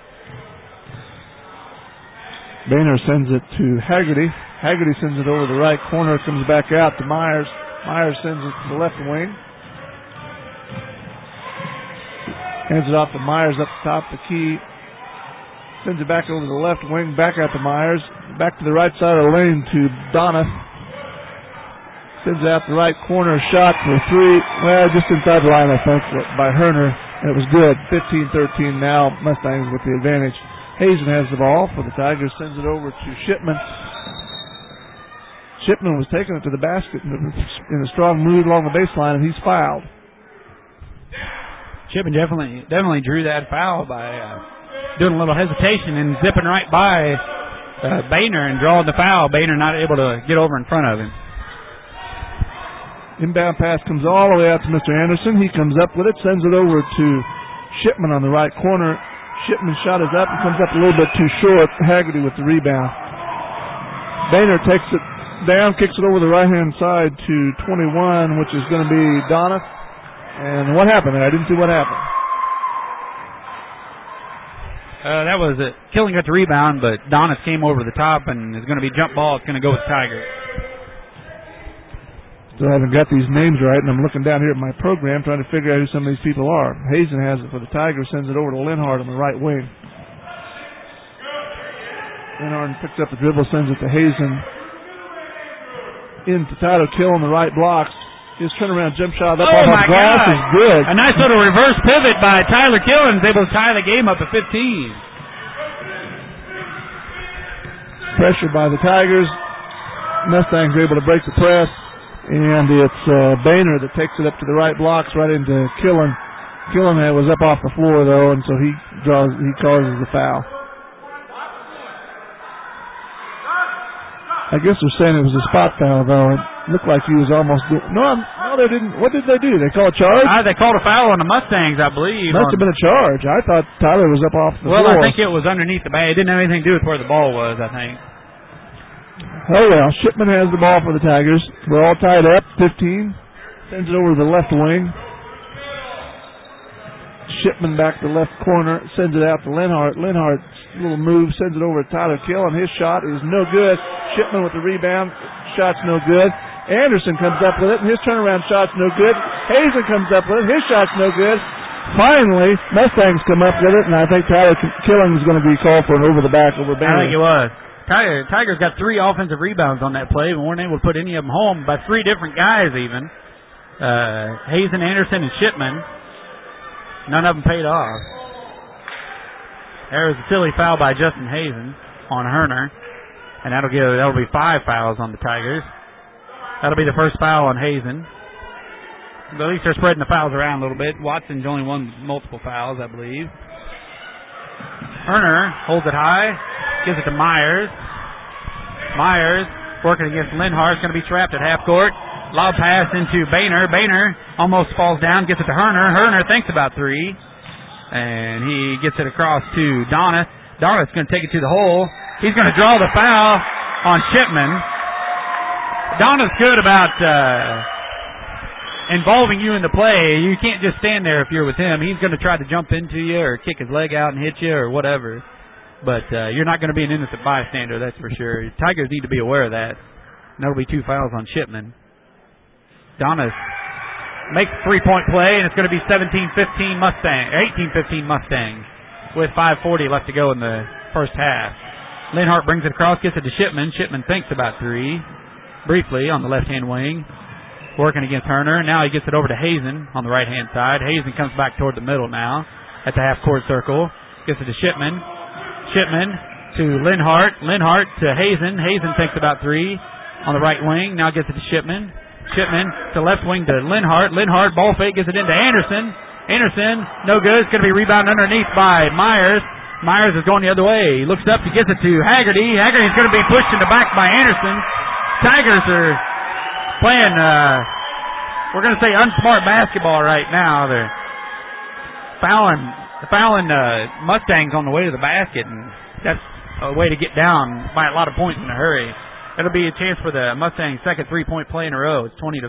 Boehner sends it to Haggerty. Haggerty sends it over the right corner, comes back out to Myers. Myers sends it to the left wing. Hands it off to Myers up top the key. Sends it back over to the left wing, back out to Myers. Back to the right side of the lane to Donis. Sends it out the right corner, shot for three. Well, just inside the line, I think, by Herner. And it was good. 15-13 now. Mustangs with the advantage. Hazen has the ball for the Tigers. Sends it over to Shipman. Shipman was taking it to the basket in a strong mood along the baseline, and he's fouled. Shipman definitely drew that foul by doing a little hesitation and zipping right by Boehner and drawing the foul. Boehner not able to get over in front of him. Inbound pass comes all the way out to Mr. Anderson. He comes up with it, sends it over to Shipman on the right corner. Shipman's shot is up and comes up a little bit too short. Haggerty with the rebound. Boehner takes it down, kicks it over the right-hand side to 21, which is going to be Donis. And what happened there? I didn't see what happened. That was it. Killing got the rebound, but Donis came over the top and is going to be jump ball. It's going to go with Tiger. Still haven't got these names right, and I'm looking down here at my program trying to figure out who some of these people are. Hazen has it for the Tigers, sends it over to Linhart on the right wing. Linhart picks up the dribble, sends it to Hazen. Into Tyler Kill on the right blocks. His turnaround jump shot up off the glass is good. A nice little reverse pivot by Tyler Kill and is able to tie the game up at 15. Pressure by the Tigers. Mustangs are able to break the press. And it's Boehner that takes it up to the right blocks right into Killen. Killen was up off the floor, though, and so he causes the foul. I guess they're saying it was a spot foul, though. It looked like he was almost... No, they didn't. What did they do? They call a charge? They called a foul on the Mustangs, I believe. Must have been a charge. I thought Tyler was up off the floor. Well, I think it was underneath the bag. It didn't have anything to do with where the ball was, I think. Oh, well, Shipman has the ball for the Tigers. We're all tied up. 15. Sends it over to the left wing. Shipman back to the left corner. Sends it out to Linhart. Linhart's little move sends it over to Tyler Kill, and his shot is no good. Shipman with the rebound. Shot's no good. Anderson comes up with it, and his turnaround shot's no good. Hazen comes up with it. His shot's no good. Finally, Mustangs come up with it, and I think Tyler Killen is going to be called for an over-the-back over Boehner. I think it was. Tigers got 3 offensive rebounds on that play, and weren't able to put any of them home by 3 different guys even. Hazen, Anderson, and Shipman. None of them paid off. There was a silly foul by Justin Hazen on Herner, and that'll be 5 fouls on the Tigers. That'll be the first foul on Hazen. But at least they're spreading the fouls around a little bit. Watson's only won multiple fouls, I believe. Herner holds it high. Gives it to Myers. Myers working against Linhart. Going to be trapped at half court. Lob pass into Boehner. Boehner almost falls down. Gets it to Herner. Herner thinks about 3. And he gets it across to Donis. Donis going to take it to the hole. He's going to draw the foul on Shipman. Donis good about involving you in the play. You can't just stand there if you're with him. He's going to try to jump into you or kick his leg out and hit you or whatever. But you're not going to be an innocent bystander, that's for sure. Tigers need to be aware of that. And that'll be 2 fouls on Shipman. Donis makes a 3-point play, and it's going to be 18-15 Mustangs with 5:40 left to go in the first half. Linhart brings it across, gets it to Shipman. Shipman thinks about 3 briefly on the left-hand wing. Working against Herner. Now he gets it over to Hazen on the right-hand side. Hazen comes back toward the middle now at the half-court circle. Gets it to Shipman. Shipman to Linhart. Linhart to Hazen. Hazen thinks about 3 on the right wing. Now gets it to Shipman. Shipman to left wing to Linhart. Linhart ball fake gets it into Anderson. Anderson, no good. It's going to be rebounded underneath by Myers. Myers is going the other way. He looks up. He gets it to Haggerty. Haggerty's going to be pushed in the back by Anderson. Tigers are playing, we're going to say unsmart basketball right now. They're fouling Mustangs on the way to the basket, and that's a way to get down by a lot of points in a hurry. It'll be a chance for the Mustangs' second 3-point play in a row. It's 20-15.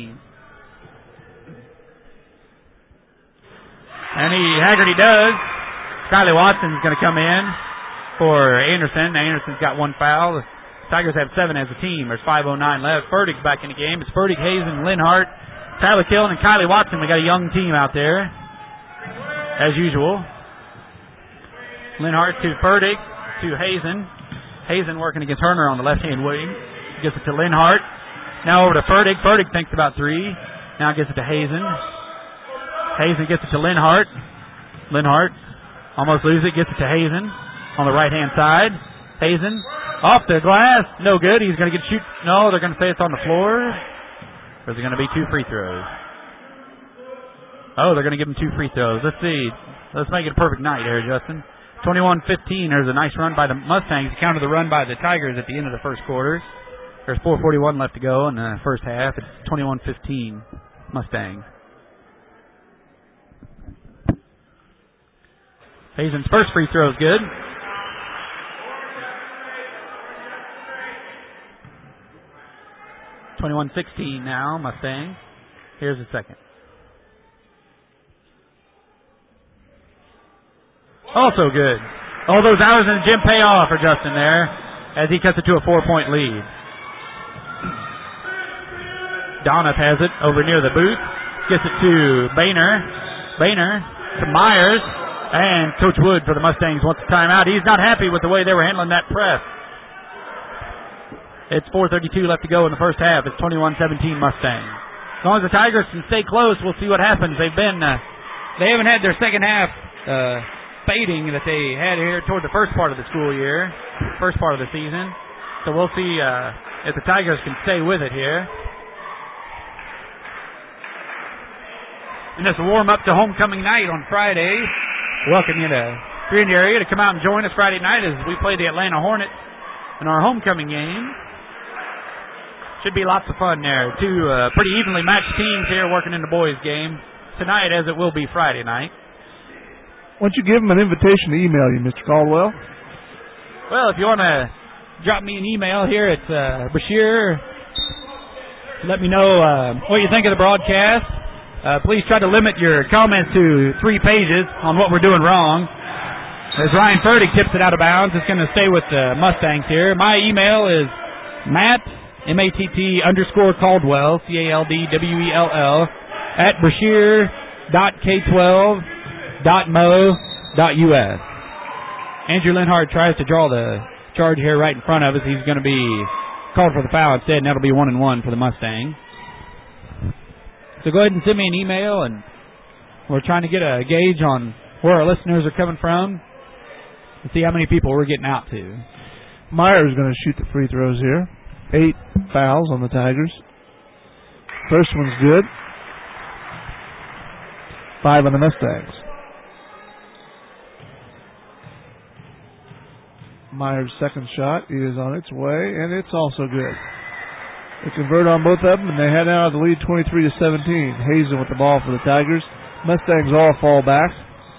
And Haggerty does. Kylie Watson's going to come in for Anderson. Anderson's got 1 foul. The Tigers have 7 as a team. There's 5:09 left. Ferdig's back in the game. It's Ferdig, Hazen, Linhart, Tyler Killen, and Kylie Watson. We got a young team out there, as usual. Linhart to Ferdig to Hazen. Hazen working against Herner on the left-hand wing. Gets it to Linhart. Now over to Ferdig. Ferdig thinks about 3. Now gets it to Hazen. Hazen gets it to Linhart. Linhart almost loses it. Gets it to Hazen on the right-hand side. Hazen off the glass. No good. He's going to get shoot. No, they're going to say it's on the floor. Or is it going to be 2 free throws? Oh, they're going to give him 2 free throws. Let's see. Let's make it a perfect night here, Justin. 21-15. There's a nice run by the Mustangs to counter the run by the Tigers at the end of the first quarter. There's 4:41 left to go in the first half. It's 21-15 Mustangs. Hazen's first free throw is good. (21-16) now, Mustangs. Here's the second. Also good. All those hours in the gym pay off for Justin there as he cuts it to a 4-point lead. Donoff has it over near the booth. Gets it to Boehner. Boehner to Myers. And Coach Wood for the Mustangs wants a timeout. He's not happy with the way they were handling that press. It's 4:32 left to go in the first half. It's 21-17 Mustangs. As long as the Tigers can stay close, we'll see what happens. They haven't had their second half fading that they had here toward the first part of the school year, first part of the season. So we'll see if the Tigers can stay with it here. And this will warm up to homecoming night on Friday. Welcome you to, if you're in the area, to come out and join us Friday night as we play the Atlanta Hornets in our homecoming game. Should be lots of fun there. Two pretty evenly matched teams here working in the boys' game tonight, as it will be Friday night. Why don't you give them an invitation to email you, Mr. Caldwell? Well, if you want to drop me an email here at Bashir, let me know what you think of the broadcast. Please try to limit your comments to 3 pages on what we're doing wrong. As Ryan Fertig tips it out of bounds, it's going to stay with the Mustangs here. My email is Matt, MATT_Caldwell, CALDWELL, at Brashear.K12.mo.us. Andrew Linhart tries to draw the charge here right in front of us. He's going to be called for the foul instead, and that'll be 1-1 for the Mustangs. So go ahead and send me an email, and we're trying to get a gauge on where our listeners are coming from and see how many people we're getting out to. Myers is going to shoot the free throws here. 8 fouls on the Tigers. First one's good. 5 on the Mustangs. Myers' second shot is on its way, and it's also good. They convert on both of them, and they head out of the lead 23-17. Hazen with the ball for the Tigers. Mustangs all fall back.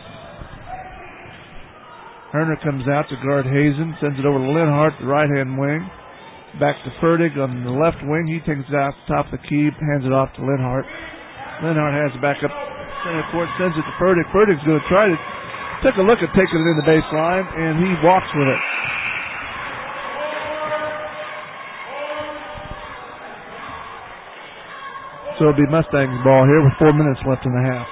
Herner comes out to guard Hazen, sends it over to Linhart, the right-hand wing. Back to Fertig on the left wing. He takes it out top of the key, hands it off to Linhart. Linhart has it back up center court, sends it to Fertig. Fertig's going to try to take a look at taking it in the baseline, and he walks with it. So it'll be Mustangs ball here with 4 minutes left in the half.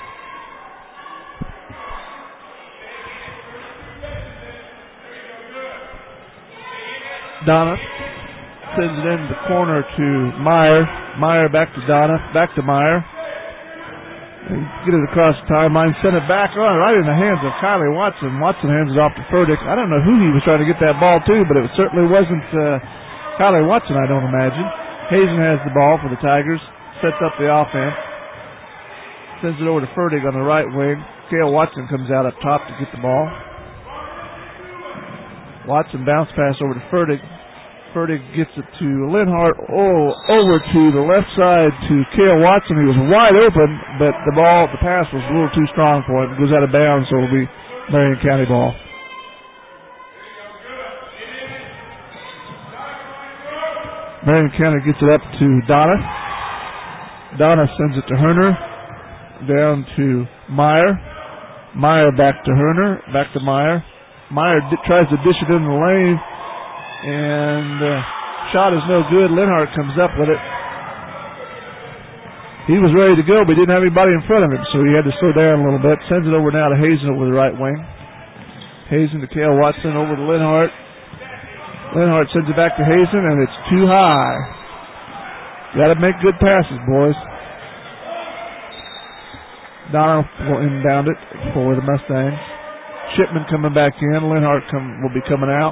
Donoff sends it in the corner to Meyer. Meyer back to Donoff. Back to Meyer. They get it across the timeline. Send it back on right in the hands of Kylie Watson. Watson hands it off to Fertig. I don't know who he was trying to get that ball to, but it certainly wasn't Kylie Watson, I don't imagine. Hazen has the ball for the Tigers. Sets up the offense. Sends it over to Fertig on the right wing. Cale Watson comes out up top to get the ball. Watson bounce pass over to Fertig. Fertig gets it to Linhart. Over to the left side to Cale Watson. He was wide open, but the pass was a little too strong for him. It goes out of bounds, so it'll be Marion County ball. Marion County gets it up to Donoff. Donoff sends it to Herner. Down to Meyer. Meyer back to Herner. Back to Meyer. Meyer tries to dish it in the lane. And shot is no good. Linhart comes up with it. He was ready to go, but he didn't have anybody in front of him, so he had to slow down a little bit. Sends it over now to Hazen over the right wing. Hazen to Cale Watson over to Linhart. Linhart sends it back to Hazen, and it's too high. Got to make good passes, boys. Donoff will inbound it for the Mustangs. Shipman coming back in. Linhart will be coming out.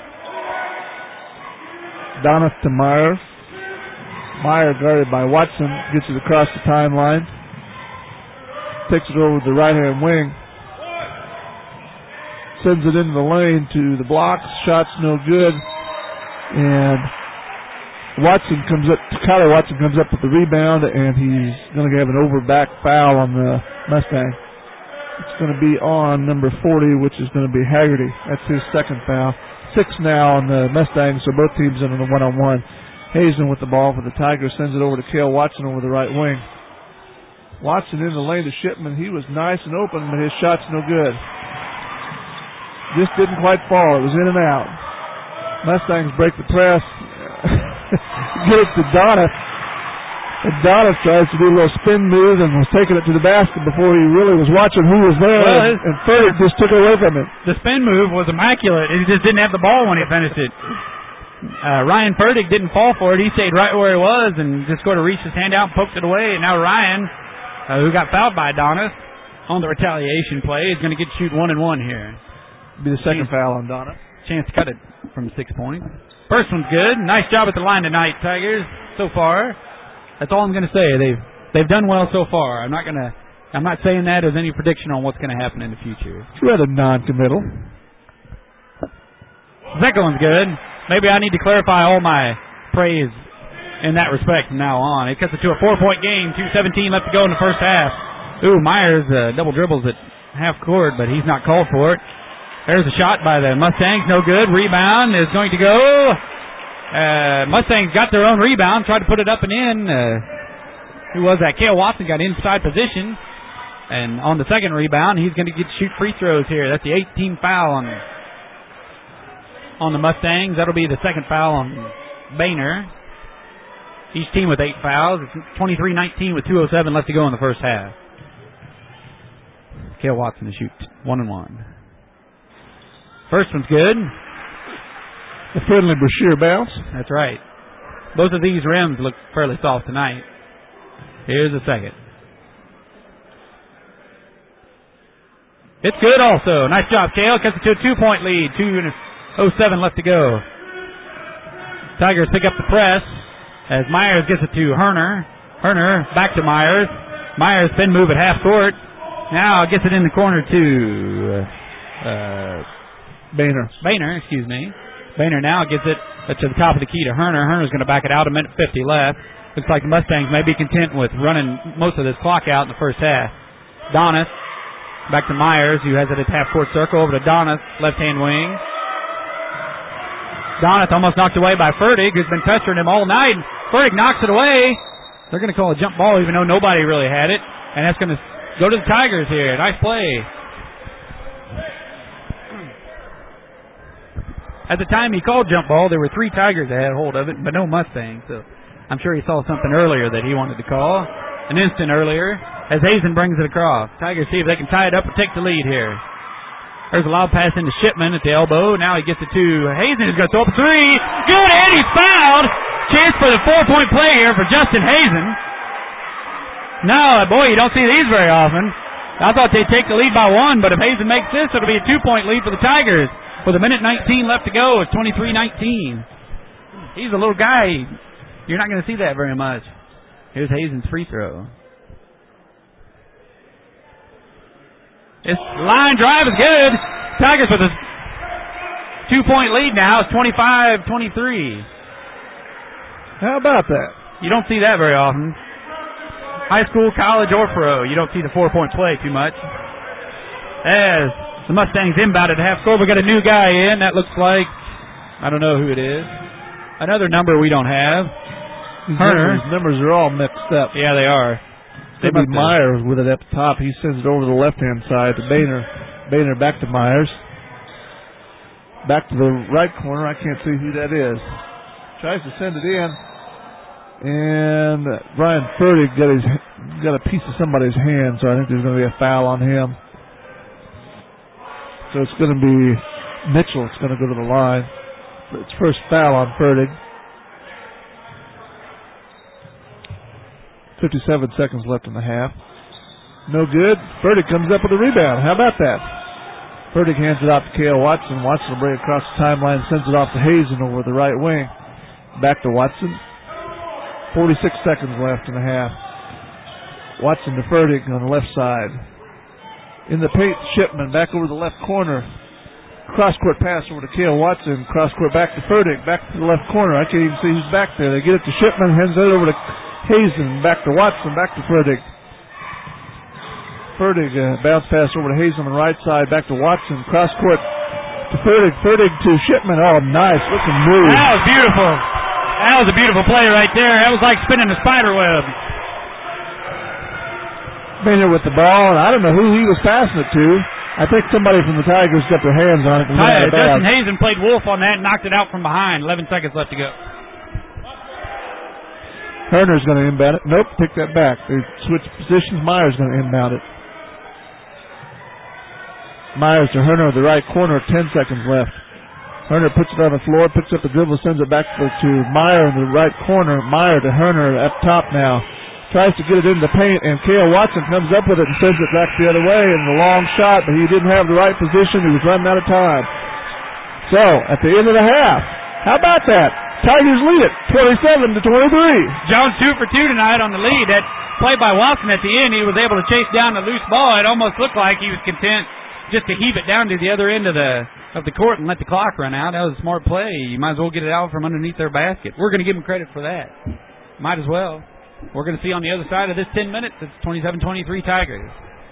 Donoff to Meyer. Meyer guarded by Watson. Gets it across the timeline. Takes it over to the right-hand wing. Sends it into the lane to the blocks. Shot's no good. And Kyler Watson comes up with the rebound, and he's going to have an over-back foul on the Mustang. It's going to be on number 40, which is going to be Haggerty. That's his second foul. 6 now on the Mustangs, so both teams in on the one-on-one. Hazen with the ball for the Tigers, sends it over to Cale Watson over the right wing. Watson in the lane to Shipman. He was nice and open, but his shot's no good. Just didn't quite fall. It was in and out. Mustangs break the press. Get it to Donath. And Donath tries to do a little spin move and was taking it to the basket before he really was watching who was there. Well, and Furtick just took it away from him. The spin move was immaculate. He just didn't have the ball when he finished it. Ryan Furtick didn't fall for it. He stayed right where he was and just sort of reached his hand out and poked it away. And now Ryan, who got fouled by Donath on the retaliation play, is going to get to shoot 1-1 here. Be the second foul on Donath. Chance to cut it from 6 points. First one's good. Nice job at the line tonight, Tigers, so far. That's all I'm going to say. They've done well so far. I'm not saying that as any prediction on what's going to happen in the future. It's rather non-committal. Second one's good. Maybe I need to clarify all my praise in that respect from now on. It cuts it to a 4-point game. 2:17 left to go in the first half. Ooh, Myers double dribbles at half court, but he's not called for it. There's a shot by the Mustangs. No good. Rebound is going to go. Mustangs got their own rebound. Tried to put it up and in. Who was that? Cale Watson got inside position. And on the second rebound, he's going to get to shoot free throws here. That's the 18th foul on the Mustangs. That'll be the second foul on Boehner. Each team with 8 fouls. It's 23-19 with 2:07 left to go in the first half. Cale Watson to shoot 1-1. First one's good. A friendly Brashear bounce. That's right. Both of these rims look fairly soft tonight. Here's the second. It's good also. Nice job, Cale. Cuts it to a 2-point lead. 2:07 left to go. Tigers pick up the press as Myers gets it to Herner. Herner back to Myers. Myers spin move at half court. Now gets it in the corner to Boehner. Boehner now gets it to the top of the key to Herner. Herner's going to back it out. 1:50 left. Looks like the Mustangs may be content with running most of this clock out in the first half. Donath back to Myers, who has it at half-court circle. Over to Donath, left-hand wing. Donath almost knocked away by Furtick, who's been pestering him all night. Furtick knocks it away. They're going to call a jump ball, even though nobody really had it. And that's going to go to the Tigers here. Nice play. At the time he called jump ball, there were 3 Tigers that had hold of it, but no Mustangs. So I'm sure he saw something earlier that he wanted to call. An instant earlier, as Hazen brings it across. Tigers see if they can tie it up or take the lead here. There's a loud pass into Shipman at the elbow. Now he gets it to Hazen, who's going to throw up a 3. Good, and he's fouled. Chance for the 4-point play here for Justin Hazen. No, boy, you don't see these very often. I thought they'd take the lead by 1, but if Hazen makes this, it'll be a 2-point lead for the Tigers. With 1:19 left to go, it's 23-19. He's a little guy. You're not going to see that very much. Here's Hazen's free throw. This line drive is good. Tigers with a 2-point lead now. It's 25-23. How about that? You don't see that very often. High school, college, or pro. You don't see the 4-point play too much. As the Mustangs inbound at half court, we got a new guy in. That looks like, I don't know who it is. Another number we don't have. Herner. Numbers are all mixed up. Yeah, they are. They be Myers with it up top. He sends it over the left-hand side to Boehner. Boehner back to Myers. Back to the right corner. I can't see who that is. Tries to send it in. And Brian Furtick got a piece of somebody's hand, so I think there's going to be a foul on him. So it's going to be Mitchell. It's going to go to the line. It's first foul on Furtick. 57 seconds left in the half. No good. Furtick comes up with a rebound. How about that? Furtick hands it off to Cale Watson. Watson will bring it across the timeline and sends it off to Hazen over the right wing. Back to Watson. 46 seconds left in the half. Watson to Furtick on the left side. In the paint, Shipman back over the left corner. cross-court pass over to Cale Watson. Cross-court back to Furtick. Back to the left corner. I can't even see who's back there. They get it to Shipman. Hands it over to Hazen. Back to Watson. Back to Furtick. Furtick, bounce pass over to Hazen on the right side. Back to Watson. Cross-court to Furtick. Furtick to Shipman. Oh, nice. Looking move. That was beautiful. That was a beautiful play right there. That was like spinning a spider web. Bainer with the ball, and I don't know who he was passing it to. I think somebody from the Tigers got their hands on it. Justin Hazen played wolf on that and knocked it out from behind. 11 seconds left to go. Herner's going to inbound it. Nope, pick that back. They switched positions. Myers going to inbound it. Myers to Herner in the right corner. 10 seconds left. Herner puts it on the floor, picks up the dribble, sends it back to Meyer in the right corner. Meyer to Herner up top now. Tries to get it into the paint, and Cale Watson comes up with it and sends it back the other way in the long shot, but he didn't have the right position. He was running out of time. So, at the end of the half, how about that? Tigers lead it, 27-23. Jones 2 for 2 tonight on the lead. That play by Watson at the end, he was able to chase down the loose ball. It almost looked like he was content just to heave it down to the other end of the court and let the clock run out. That was a smart play. You might as well get it out from underneath their basket. We're going to give him credit for that. Might as well. We're going to see on the other side of this 10 minutes, it's 27-23 Tigers.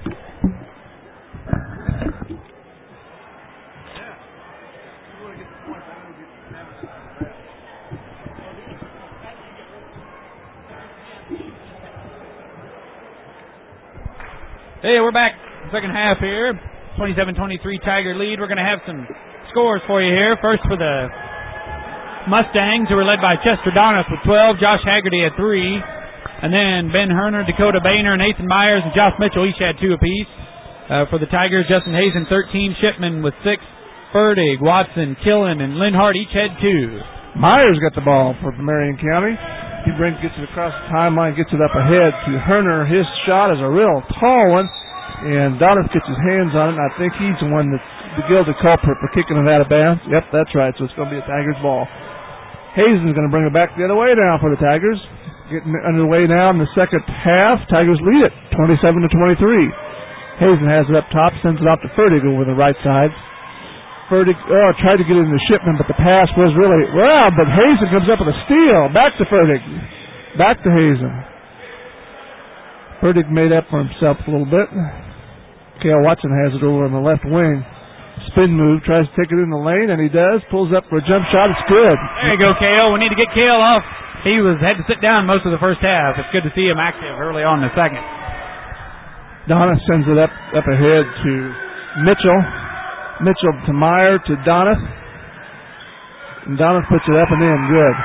Hey, we're back. Second half here. 27-23 Tiger lead. We're going to have some scores for you here. First for the Mustangs, who were led by Chester Donoff with 12, Josh Haggerty at 3. And then Ben Herner, Dakota Bainer, Nathan Myers, and Josh Mitchell each had 2 apiece. For the Tigers, Justin Hazen 13, Shipman with 6, Furtick, Watson, Killen, and Linhart each had 2. Myers got the ball for Marion County. He gets it across the timeline, gets it up ahead to Herner. His shot is a real tall one, and Donoff gets his hands on it, and I think he's the one that's the guilty culprit for kicking it out of bounds. Yep, that's right, so it's going to be a Tigers ball. Hazen's going to bring it back the other way now for the Tigers. Getting underway now in the second half. Tigers lead it 27-23. Hazen has it up top, sends it off to Furtick over the right side. Furtick tried to get it into Shipman, but the pass was really well. But Hazen comes up with a steal. Back to Furtick. Back to Hazen. Furtick made up for himself a little bit. Cale Watson has it over on the left wing. Spin move, tries to take it in the lane, and he does. Pulls up for a jump shot. It's good. There you go, Cale. We need to get Cale off. He had to sit down most of the first half. It's good to see him active early on in the second. Donoff sends it up ahead to Mitchell. Mitchell to Meyer to Donoff. And Donoff puts it up and in. Good.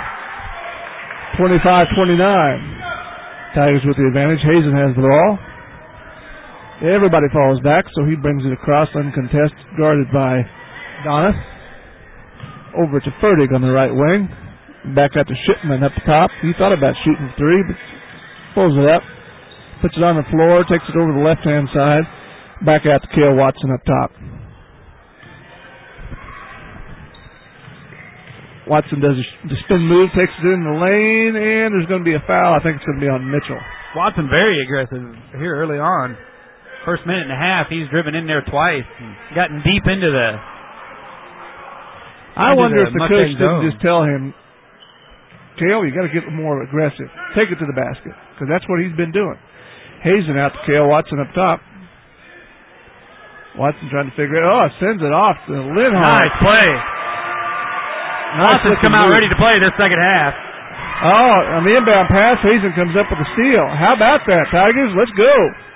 25-29. Tigers with the advantage. Hazen has the ball. Everybody falls back, so he brings it across uncontested, guarded by Donoff. Over to Furtick on the right wing. Back out to Shipman up top. He thought about shooting 3, but pulls it up. Puts it on the floor, takes it over the left-hand side. Back out to Cale Watson up top. Watson does the spin move, takes it in the lane, and there's going to be a foul. I think it's going to be on Mitchell. Watson very aggressive here early on. First minute and a half, he's driven in there twice and gotten deep into the I wonder if the coach didn't just tell him, Cale, you got to get more aggressive. Take it to the basket, because that's what he's been doing. Hazen out to Cale Watson up top. Watson trying to figure it out. Sends it off to Linhart. Nice play. Watson's come out ready to play this second half. On the inbound pass, Hazen comes up with a steal. How about that, Tigers? Let's go.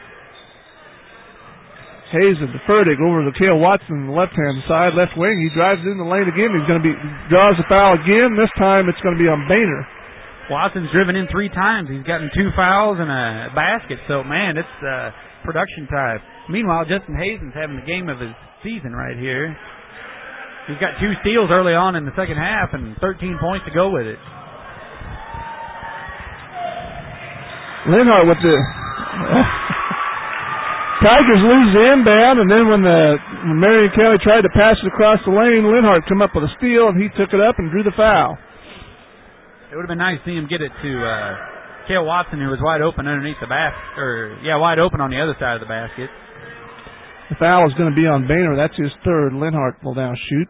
Hazen to Furtick over to Cale Watson on the left-hand side, left wing. He drives in the lane again. He's going to draws the foul again. This time it's going to be on Bainer. Watson's driven in 3 times. He's gotten 2 fouls and a basket. So, man, it's production time. Meanwhile, Justin Hazen's having the game of his season right here. He's got 2 steals early on in the second half and 13 points to go with it. Linhart with the Tigers lose the inbound, and then when Marion County tried to pass it across the lane, Linhart come up with a steal, and he took it up and drew the foul. It would have been nice to see him get it to Cale Watson, who was wide open underneath the basket, wide open on the other side of the basket. The foul is going to be on Boehner. That's his third. Linhart will now shoot.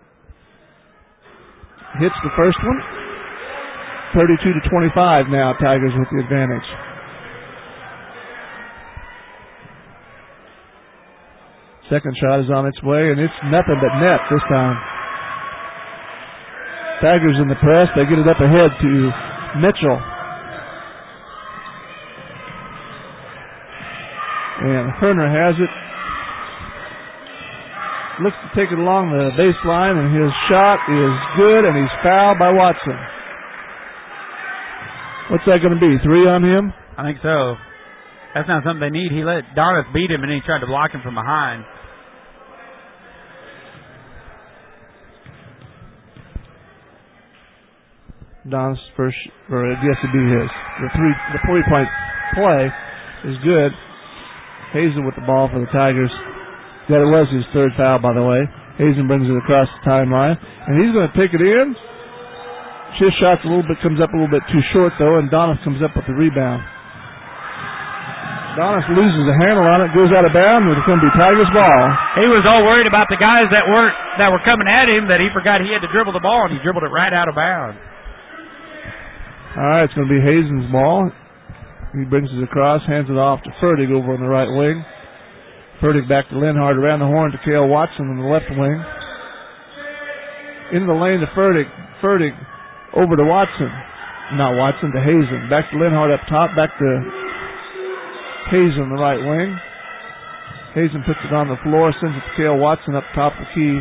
Hits the first one. 32-25 now. Tigers with the advantage. Second shot is on its way, and it's nothing but net this time. Tigers in the press. They get it up ahead to Mitchell. And Herner has it. Looks to take it along the baseline, and his shot is good, and he's fouled by Watson. What's that going to be, 3 on him? I think so. That's not something they need. He let Donis beat him, and then he tried to block him from behind. Donis first, or it has to be his. The 3-point play is good. Hazen with the ball for the Tigers. That it was his third foul, by the way. Hazen brings it across the timeline, and he's going to take it in. His shot comes up a little bit too short, though, and Donis comes up with the rebound. Donis loses the handle on it, goes out of bounds, and it's going to be Tigers' ball. He was all worried about the guys that were coming at him that he forgot he had to dribble the ball, and he dribbled it right out of bounds. All right, it's going to be Hazen's ball. He brings it across, hands it off to Fertig over on the right wing. Fertig back to Linhart, around the horn to Cale Watson on the left wing. Into the lane to Fertig. Fertig over to Watson. Not Watson, to Hazen. Back to Linhart up top, back to Hazen on the right wing. Hazen puts it on the floor, sends it to Cale Watson up top the key.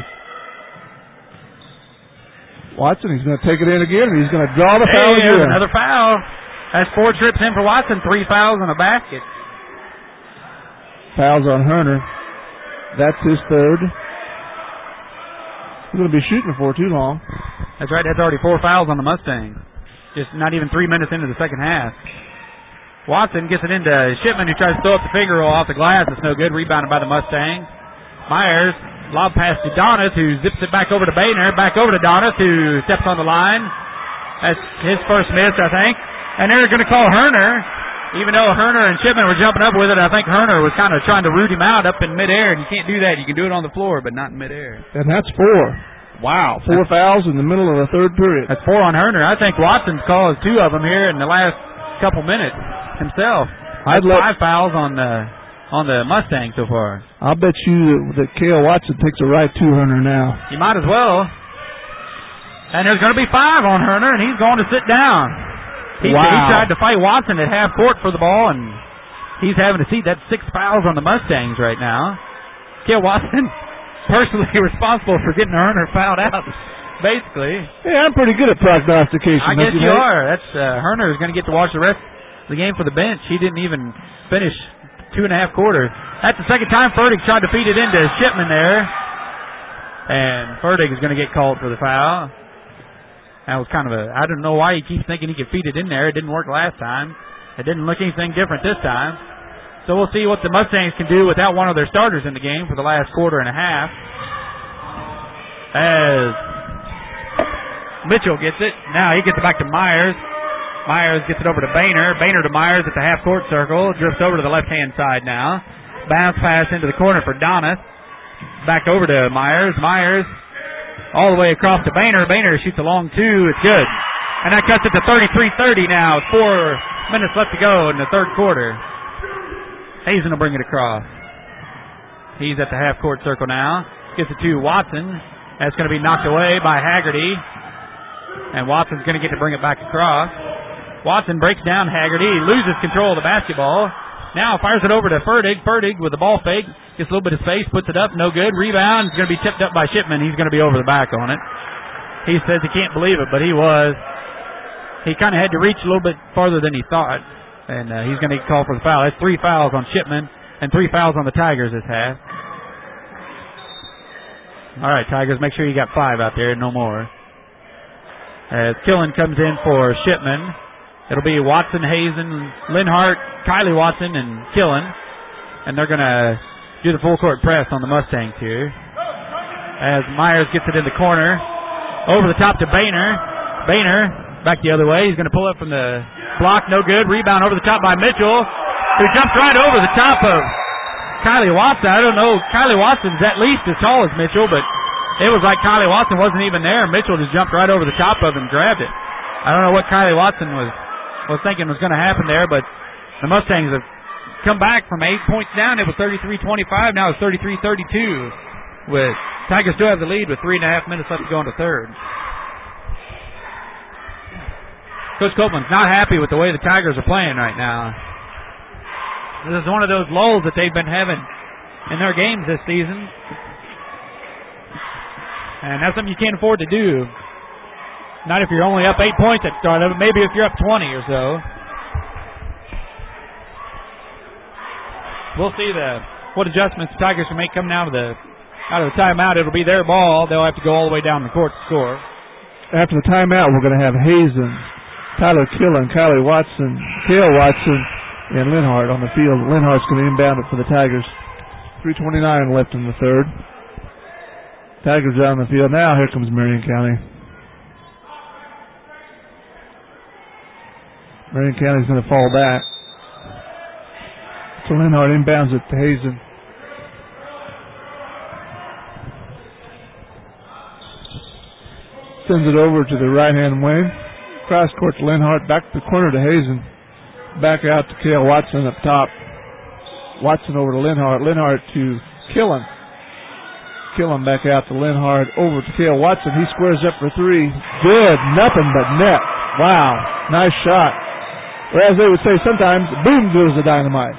Watson, he's going to take it in again, and he's going to draw the foul again. Another foul. That's 4 trips in for Watson, 3 fouls in a basket. Fouls on Herner. That's his third. He's going to be shooting for too long. That's right, that's already 4 fouls on the Mustangs. Just not even 3 minutes into the second half. Watson gets it into Shipman, who tries to throw up the finger roll off the glass. It's no good. Rebounded by the Mustangs. Myers, lob pass to Donis, who zips it back over to Boehner. Back over to Donis, who steps on the line. That's his first miss, I think. And they're going to call Herner. Even though Herner and Shipman were jumping up with it, I think Herner was kind of trying to root him out up in midair, and you can't do that. You can do it on the floor, but not in midair. And that's 4. Wow. 4 fouls in the middle of the third period. That's 4 on Herner. I think Watson's caused 2 of them here in the last couple minutes himself. That's 5 fouls on the Mustang so far. I'll bet you that Cale Watson takes a right to Herner now. He might as well. And there's going to be 5 on Herner, and he's going to sit down. He tried to fight Watson at half court for the ball, and he's having a seat. That's 6 fouls on the Mustangs right now. Cale Watson personally responsible for getting Herner fouled out, basically. Yeah, I'm pretty good at prognostication. I guess you are. That's Herner is going to get to watch the rest of the game for the bench. He didn't even finish 2.5 quarters. That's the second time Fertig tried to feed it into Shipman there. And Fertig is going to get called for the foul. That was kind of I don't know why he keeps thinking he could feed it in there. It didn't work last time. It didn't look anything different this time. So we'll see what the Mustangs can do without one of their starters in the game for the last quarter and a half. As Mitchell gets it. Now he gets it back to Myers. Myers gets it over to Boehner. Boehner to Myers at the half-court circle. Drifts over to the left-hand side now. Bounce pass into the corner for Donis. Back over to Myers. Myers all the way across to Boehner. Boehner shoots a long 2. It's good. And that cuts it to 33-30 now. 4 minutes left to go in the third quarter. Hazen will bring it across. He's at the half-court circle now. Gets it to Watson. That's going to be knocked away by Haggerty. And Watson's going to get to bring it back across. Watson breaks down Haggerty. He loses control of the basketball. Now fires it over to Fertig. Fertig with the ball fake. Gets a little bit of space. Puts it up. No good. Rebound. It's going to be tipped up by Shipman. He's going to be over the back on it. He says he can't believe it, but he was. He kind of had to reach a little bit farther than he thought. And he's going to get called for the foul. That's 3 fouls on Shipman and 3 fouls on the Tigers this half. All right, Tigers, make sure you got 5 out there. No more. As Killen comes in for Shipman. It'll be Watson, Hazen, Linhart, Kylie Watson, and Killen. And they're going to do the full-court press on the Mustangs here. As Myers gets it in the corner. Over the top to Boehner. Boehner back the other way. He's going to pull up from the block. No good. Rebound over the top by Mitchell, who jumps right over the top of Kylie Watson. I don't know. Kylie Watson's at least as tall as Mitchell, but it was like Kylie Watson wasn't even there. Mitchell just jumped right over the top of him and grabbed it. I don't know what Kylie Watson was thinking was going to happen there, but the Mustangs have come back from 8 points down. It was 33-25. Now it's 33-32. With Tigers still have the lead with 3.5 minutes left to go into third. Coach Copeland's not happy with the way the Tigers are playing right now. This is one of those lulls that they've been having in their games this season. And that's something you can't afford to do. Not if you're only up 8 points at the start of it. Maybe if you're up 20 or so. We'll see what adjustments the Tigers can make coming out of the timeout. It'll be their ball. They'll have to go all the way down the court to score. After the timeout, we're going to have Hazen, Tyler Killen, Kylie Watson, Kale Watson, and Linhart on the field. Linhart's going to inbound it for the Tigers. 3:29 left in the third. Tigers are on the field now. Here comes Marion County. Marion County's going to fall back. So Linhart inbounds it to Hazen. Sends it over to the right-hand wing. Cross court to Linhart. Back to the corner to Hazen. Back out to Kale Watson up top. Watson over to Linhart. Linhart to Killen. Killen back out to Linhart. Over to Kale Watson. He squares up for three. Good. Nothing but net. Wow. Nice shot. Or as they would say sometimes, boom goes the dynamite.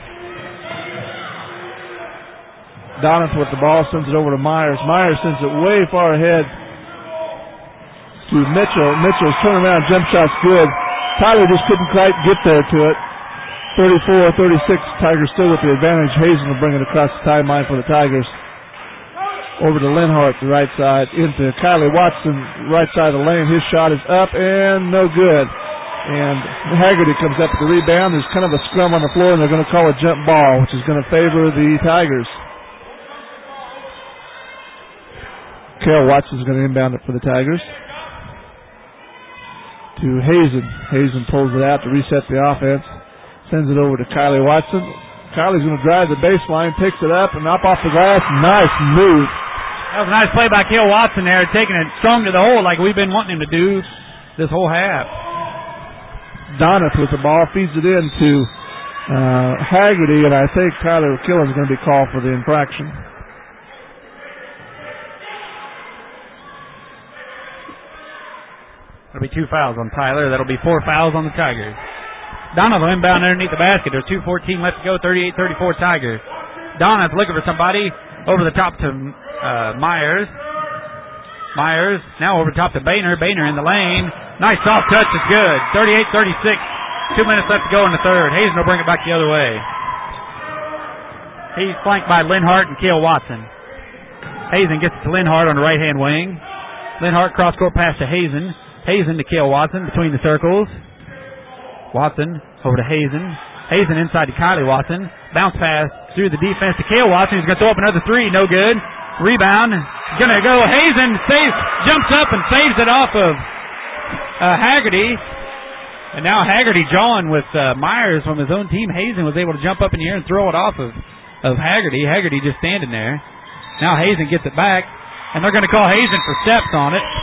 Donath with the ball. Sends it over to Myers. Myers sends it way far ahead to Mitchell. Mitchell's turnaround jump shot's good. Tyler just couldn't quite get there to it. 34-36, Tigers still with the advantage. Hazen will bring it across the timeline for the Tigers. Over to Linhart, the right side, into Kylie Watson, right side of the lane. His shot is up and no good. And Haggerty comes up with the rebound. There's kind of a scrum on the floor, and they're going to call a jump ball, which is going to favor the Tigers. Kale Watson's going to inbound it for the Tigers. To Hazen. Hazen pulls it out to reset the offense. Sends it over to Kylie Watson. Kylie's going to drive the baseline, picks it up, and up off the glass. Nice move. That was a nice play by Kale Watson there, taking it strong to the hole like we've been wanting him to do this whole half. Donath with the ball, feeds it in to Haggerty, and I think Tyler Killen's going to be called for the infraction. That'll be 2 fouls on Tyler. That'll be 4 fouls on the Tigers. Donath will inbound underneath the basket. There's 2:14 left to go. 38-34 Tigers. Donath looking for somebody over the top to Myers. Myers now over the top to Boehner. Boehner in the lane. Nice soft touch is good. 38-36. 2 minutes left to go in the third. Hazen will bring it back the other way. He's flanked by Linhart and Kale Watson. Hazen gets it to Linhart on the right-hand wing. Linhart cross-court pass to Hazen. Hazen to Kale Watson between the circles. Watson over to Hazen. Hazen inside to Kylie Watson. Bounce pass through the defense to Kale Watson. He's going to throw up another three. No good. Rebound. Going to go. Hazen jumps up and saves it off of Haggerty. And now Haggerty jawing with Myers from his own team. Hazen was able to jump up in the air and throw it off of Haggerty. Haggerty just standing there. Now Hazen gets it back. And they're going to call Hazen for steps on it.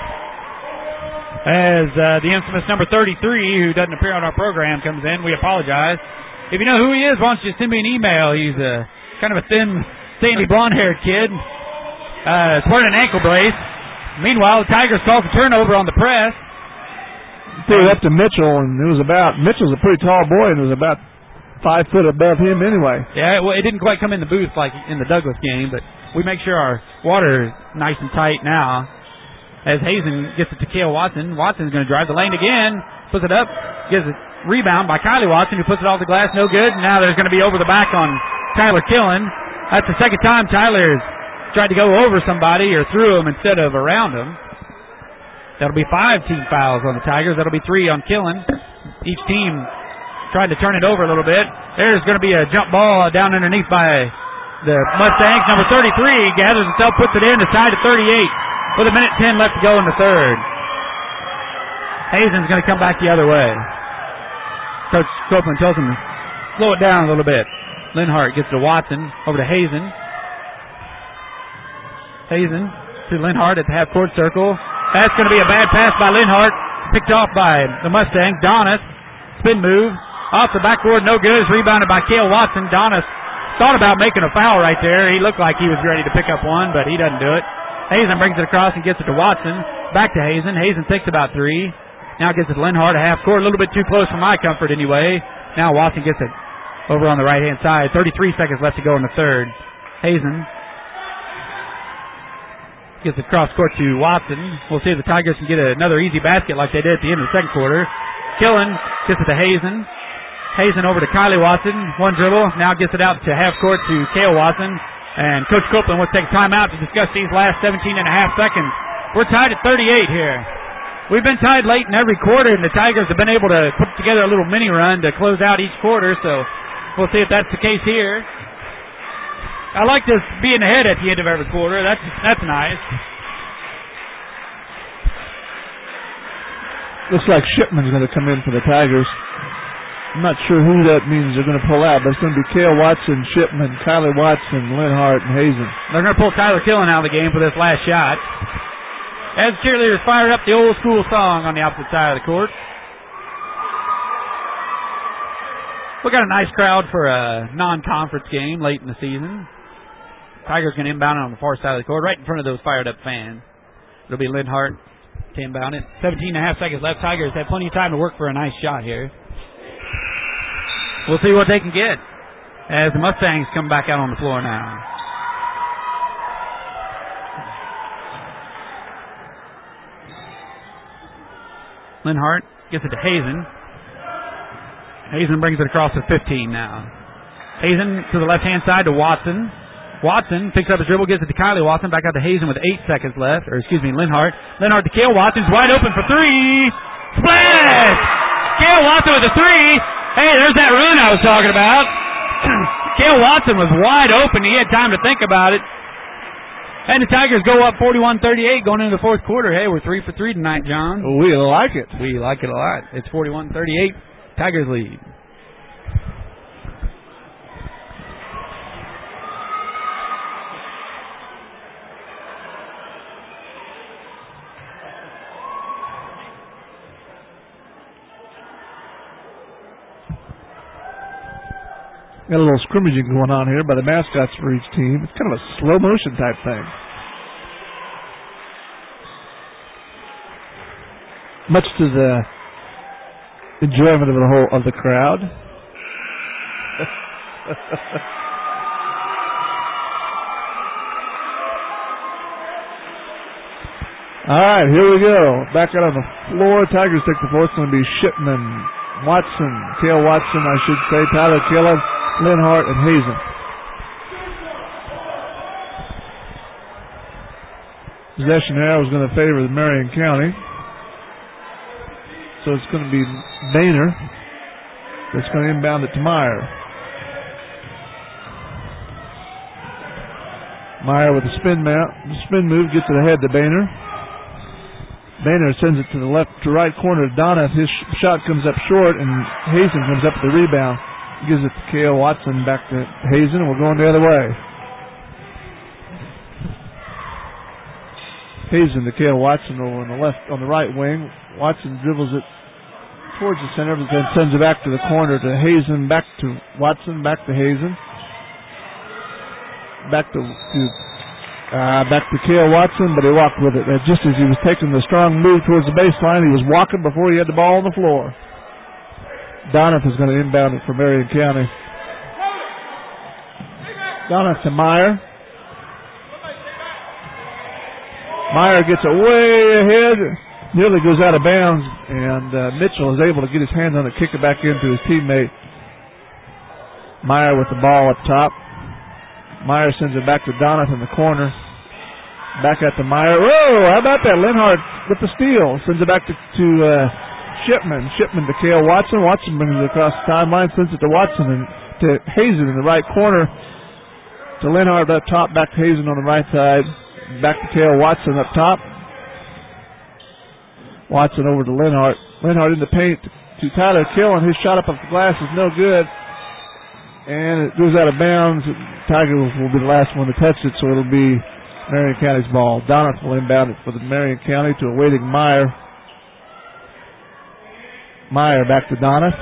As the infamous number 33, who doesn't appear on our program, comes in. We apologize. If you know who he is, why don't you send me an email? He's kind of a thin, sandy, blonde-haired kid. He's wearing an ankle brace. Meanwhile, the Tigers called for turnover on the press. Threw it up to Mitchell, and Mitchell's a pretty tall boy, and it was about 5 foot above him anyway. Yeah, well, it didn't quite come in the booth like in the Douglas game, but we make sure our water is nice and tight now. As Hazen gets it to Kale Watson. Watson's going to drive the lane again. Puts it up. Gives it rebound by Kylie Watson, who puts it off the glass. No good. Now there's going to be over the back on Tyler Killen. That's the second time Tyler's tried to go over somebody or through him instead of around him. That'll be 5 team fouls on the Tigers. That'll be 3 on Killen. Each team trying to turn it over a little bit. There's going to be a jump ball down underneath by the Mustangs. Number 33 gathers himself, puts it in to side to 38. With 1:10 left to go in the third. Hazen's going to come back the other way. Coach Copeland tells him to slow it down a little bit. Linhart gets to Watson, over to Hazen. Hazen to Linhart at the half-court circle. That's going to be a bad pass by Linhart. Picked off by the Mustang. Donis, spin move. Off the backboard, no good. It's rebounded by Cale Watson. Donis thought about making a foul right there. He looked like he was ready to pick up one, but he doesn't do it. Hazen brings it across and gets it to Watson. Back to Hazen. Hazen thinks about three. Now gets it to Linhart, a half-court. A little bit too close for my comfort anyway. Now Watson gets it over on the right-hand side. 33 seconds left to go in the third. Hazen gets it cross court to Watson. We'll see if the Tigers can get another easy basket like they did at the end of the second quarter. Killen gets it to Hazen. Hazen over to Kylie Watson. One dribble. Now gets it out to half court to Cale Watson. And Coach Copeland wants to take time out to discuss these last 17 and a half seconds. We're tied at 38 here. We've been tied late in every quarter, and the Tigers have been able to put together a little mini run to close out each quarter, so we'll see if that's the case here. I like this being ahead at the end of every quarter. That's nice. Looks like Shipman's going to come in for the Tigers. I'm not sure who that means they're going to pull out, but it's going to be Cale Watson, Shipman, Kylie Watson, Linhart, and Hazen. They're going to pull Tyler Killen out of the game for this last shot. As cheerleaders fired up the old school song on the opposite side of the court. We got a nice crowd for a non-conference game late in the season. Tigers going to inbound it on the far side of the court, right in front of those fired up fans. It'll be Linhart to inbound it. 17 and a half seconds left. Tigers have plenty of time to work for a nice shot here. We'll see what they can get as the Mustangs come back out on the floor now. Linhart gets it to Hazen. Hazen brings it across to 15 now. Hazen to the left-hand side to Watson. Watson picks up his dribble, gets it to Kylie Watson. Back out to Hazen with 8 seconds left. Linhart. Linhart to Cale Watson's wide open for three. Splash! Cale Watson with a three. Hey, there's that run I was talking about. Cale Watson was wide open. He had time to think about it. And the Tigers go up 41-38 going into the fourth quarter. Hey, we're 3 for 3 tonight, John. We like it. We like it a lot. It's 41-38. Tigers lead. Got a little scrimmaging going on here by the mascots for each team. It's kind of a slow motion type thing. Much to the enjoyment of the crowd. All right, here we go. Back out on the floor. Tigers take the floor. It's going to be Shipman, Watson, Cale Watson, I should say, Tyler Killen, Linhart, and Hazen. Possession arrow is going to favor the Marion County. So it's going to be Boehner that's going to inbound it to Meyer. Meyer with the spin move, gets it ahead to Boehner. Boehner sends it to the left to right corner to Donna. His shot comes up short, and Hazen comes up with the rebound. Gives it to Cale Watson, back to Hazen, and we're going the other way. Hazen to Cale Watson over on the right wing. Watson dribbles it towards the center, but then sends it back to the corner to Hazen, back to Watson, back to Hazen. Back to Cale Watson, but he walked with it. Just as he was taking the strong move towards the baseline, he was walking before he had the ball on the floor. Donoff is going to inbound it for Marion County. Donoff to Meyer. Meyer gets it way ahead, nearly goes out of bounds, and Mitchell is able to get his hand on it, kick it back into his teammate. Meyer with the ball up top. Meyer sends it back to Donoff in the corner. Back at the Meyer. Whoa, how about that? Linhart with the steal. Sends it back to Shipman. Shipman to Cale Watson. Watson brings it across the timeline, sends it to Watson and to Hazen in the right corner. To Linhart up top, back to Hazen on the right side. Back to Cale Watson up top. Watson over to Linhart. Linhart in the paint to Tyler Killen. His shot up off the glass is no good. And it goes out of bounds. Tigers will be the last one to touch it, so it'll be Marion County's ball. Donath will inbound it for the Marion County to a waiting Meyer. Meyer back to Donath.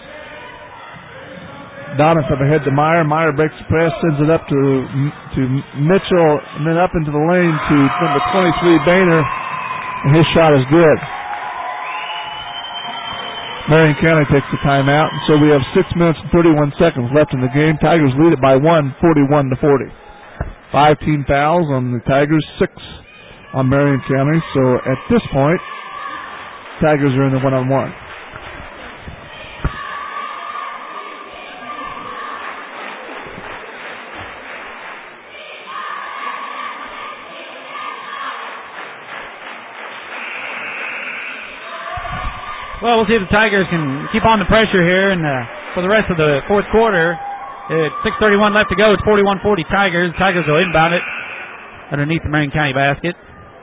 Donath up ahead to Meyer. Meyer breaks the press, sends it up to Mitchell, and then up into the lane to number 23, Boehner, and his shot is good. Marion County takes the timeout, and so we have 6 minutes and 31 seconds left in the game. Tigers lead it by 41-40. 5 team fouls on the Tigers, 6 on Marion County. So at this point, Tigers are in the one-on-one. Well, we'll see if the Tigers can keep on the pressure here, and for the rest of the fourth quarter, it's 6:31 left to go. It's 41-40 Tigers. Tigers will inbound it underneath the Marion County basket.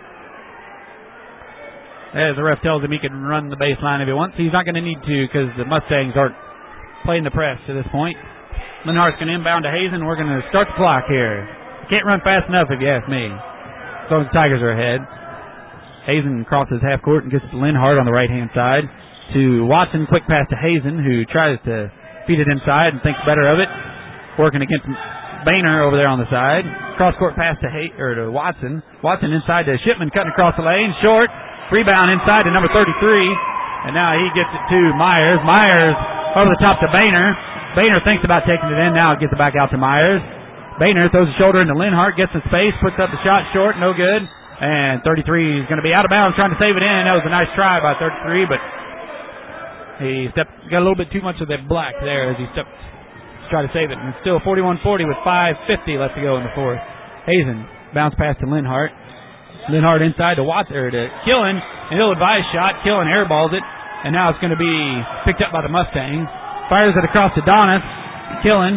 As the ref tells him he can run the baseline if he wants. He's not going to need to because the Mustangs aren't playing the press to this point. Linhart's going to inbound to Hazen. We're going to start the clock here. Can't run fast enough if you ask me. So the Tigers are ahead. Hazen crosses half court and gets to Linhart on the right-hand side. To Watson, quick pass to Hazen, who tries to feed it inside and thinks better of it. Working against Boehner over there on the side. Cross-court pass to Watson. Watson inside to Shipman, cutting across the lane. Short. Rebound inside to number 33. And now he gets it to Myers. Myers over the top to Boehner. Boehner thinks about taking it in. Now it gets it back out to Myers. Boehner throws the shoulder into Linhart, gets in space, puts up the shot short, no good. And 33 is going to be out of bounds, trying to save it in. That was a nice try by 33, but he got a little bit too much of that black there as he stepped to try to save it. And it's still 41-40 with 5:50 left to go in the fourth. Hazen bounce pass to Linhart. Linhart inside to Watson, or to Killen, an ill-advised shot. Killen airballs it, and now it's going to be picked up by the Mustangs. Fires it across to Donath. Killen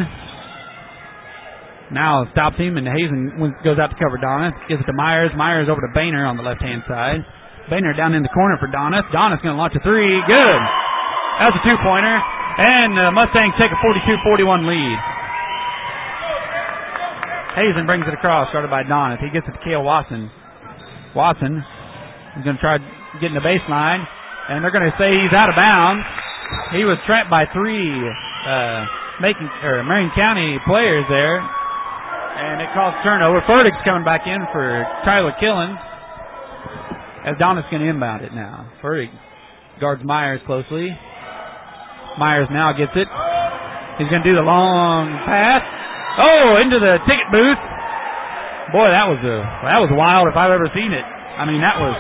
now stops him, and Hazen goes out to cover Donath. Gives it to Myers. Myers over to Boehner on the left-hand side. Boehner down in the corner for Donath. Donath's going to launch a three. Good. That was a two-pointer. And the Mustangs take a 42-41 lead. Hazen brings it across, started by Donath. He gets it to Cale Watson. Watson is going to try getting the baseline, and they're going to say he's out of bounds. He was trapped by three Marion County players there, and it caused turnover. Fertig's coming back in for Tyler Killen, as Donath's going to inbound it now. Fertig guards Myers closely. Myers now gets it. He's going to do the long pass. Oh, into the ticket booth. Boy, that was wild if I've ever seen it. I mean, that was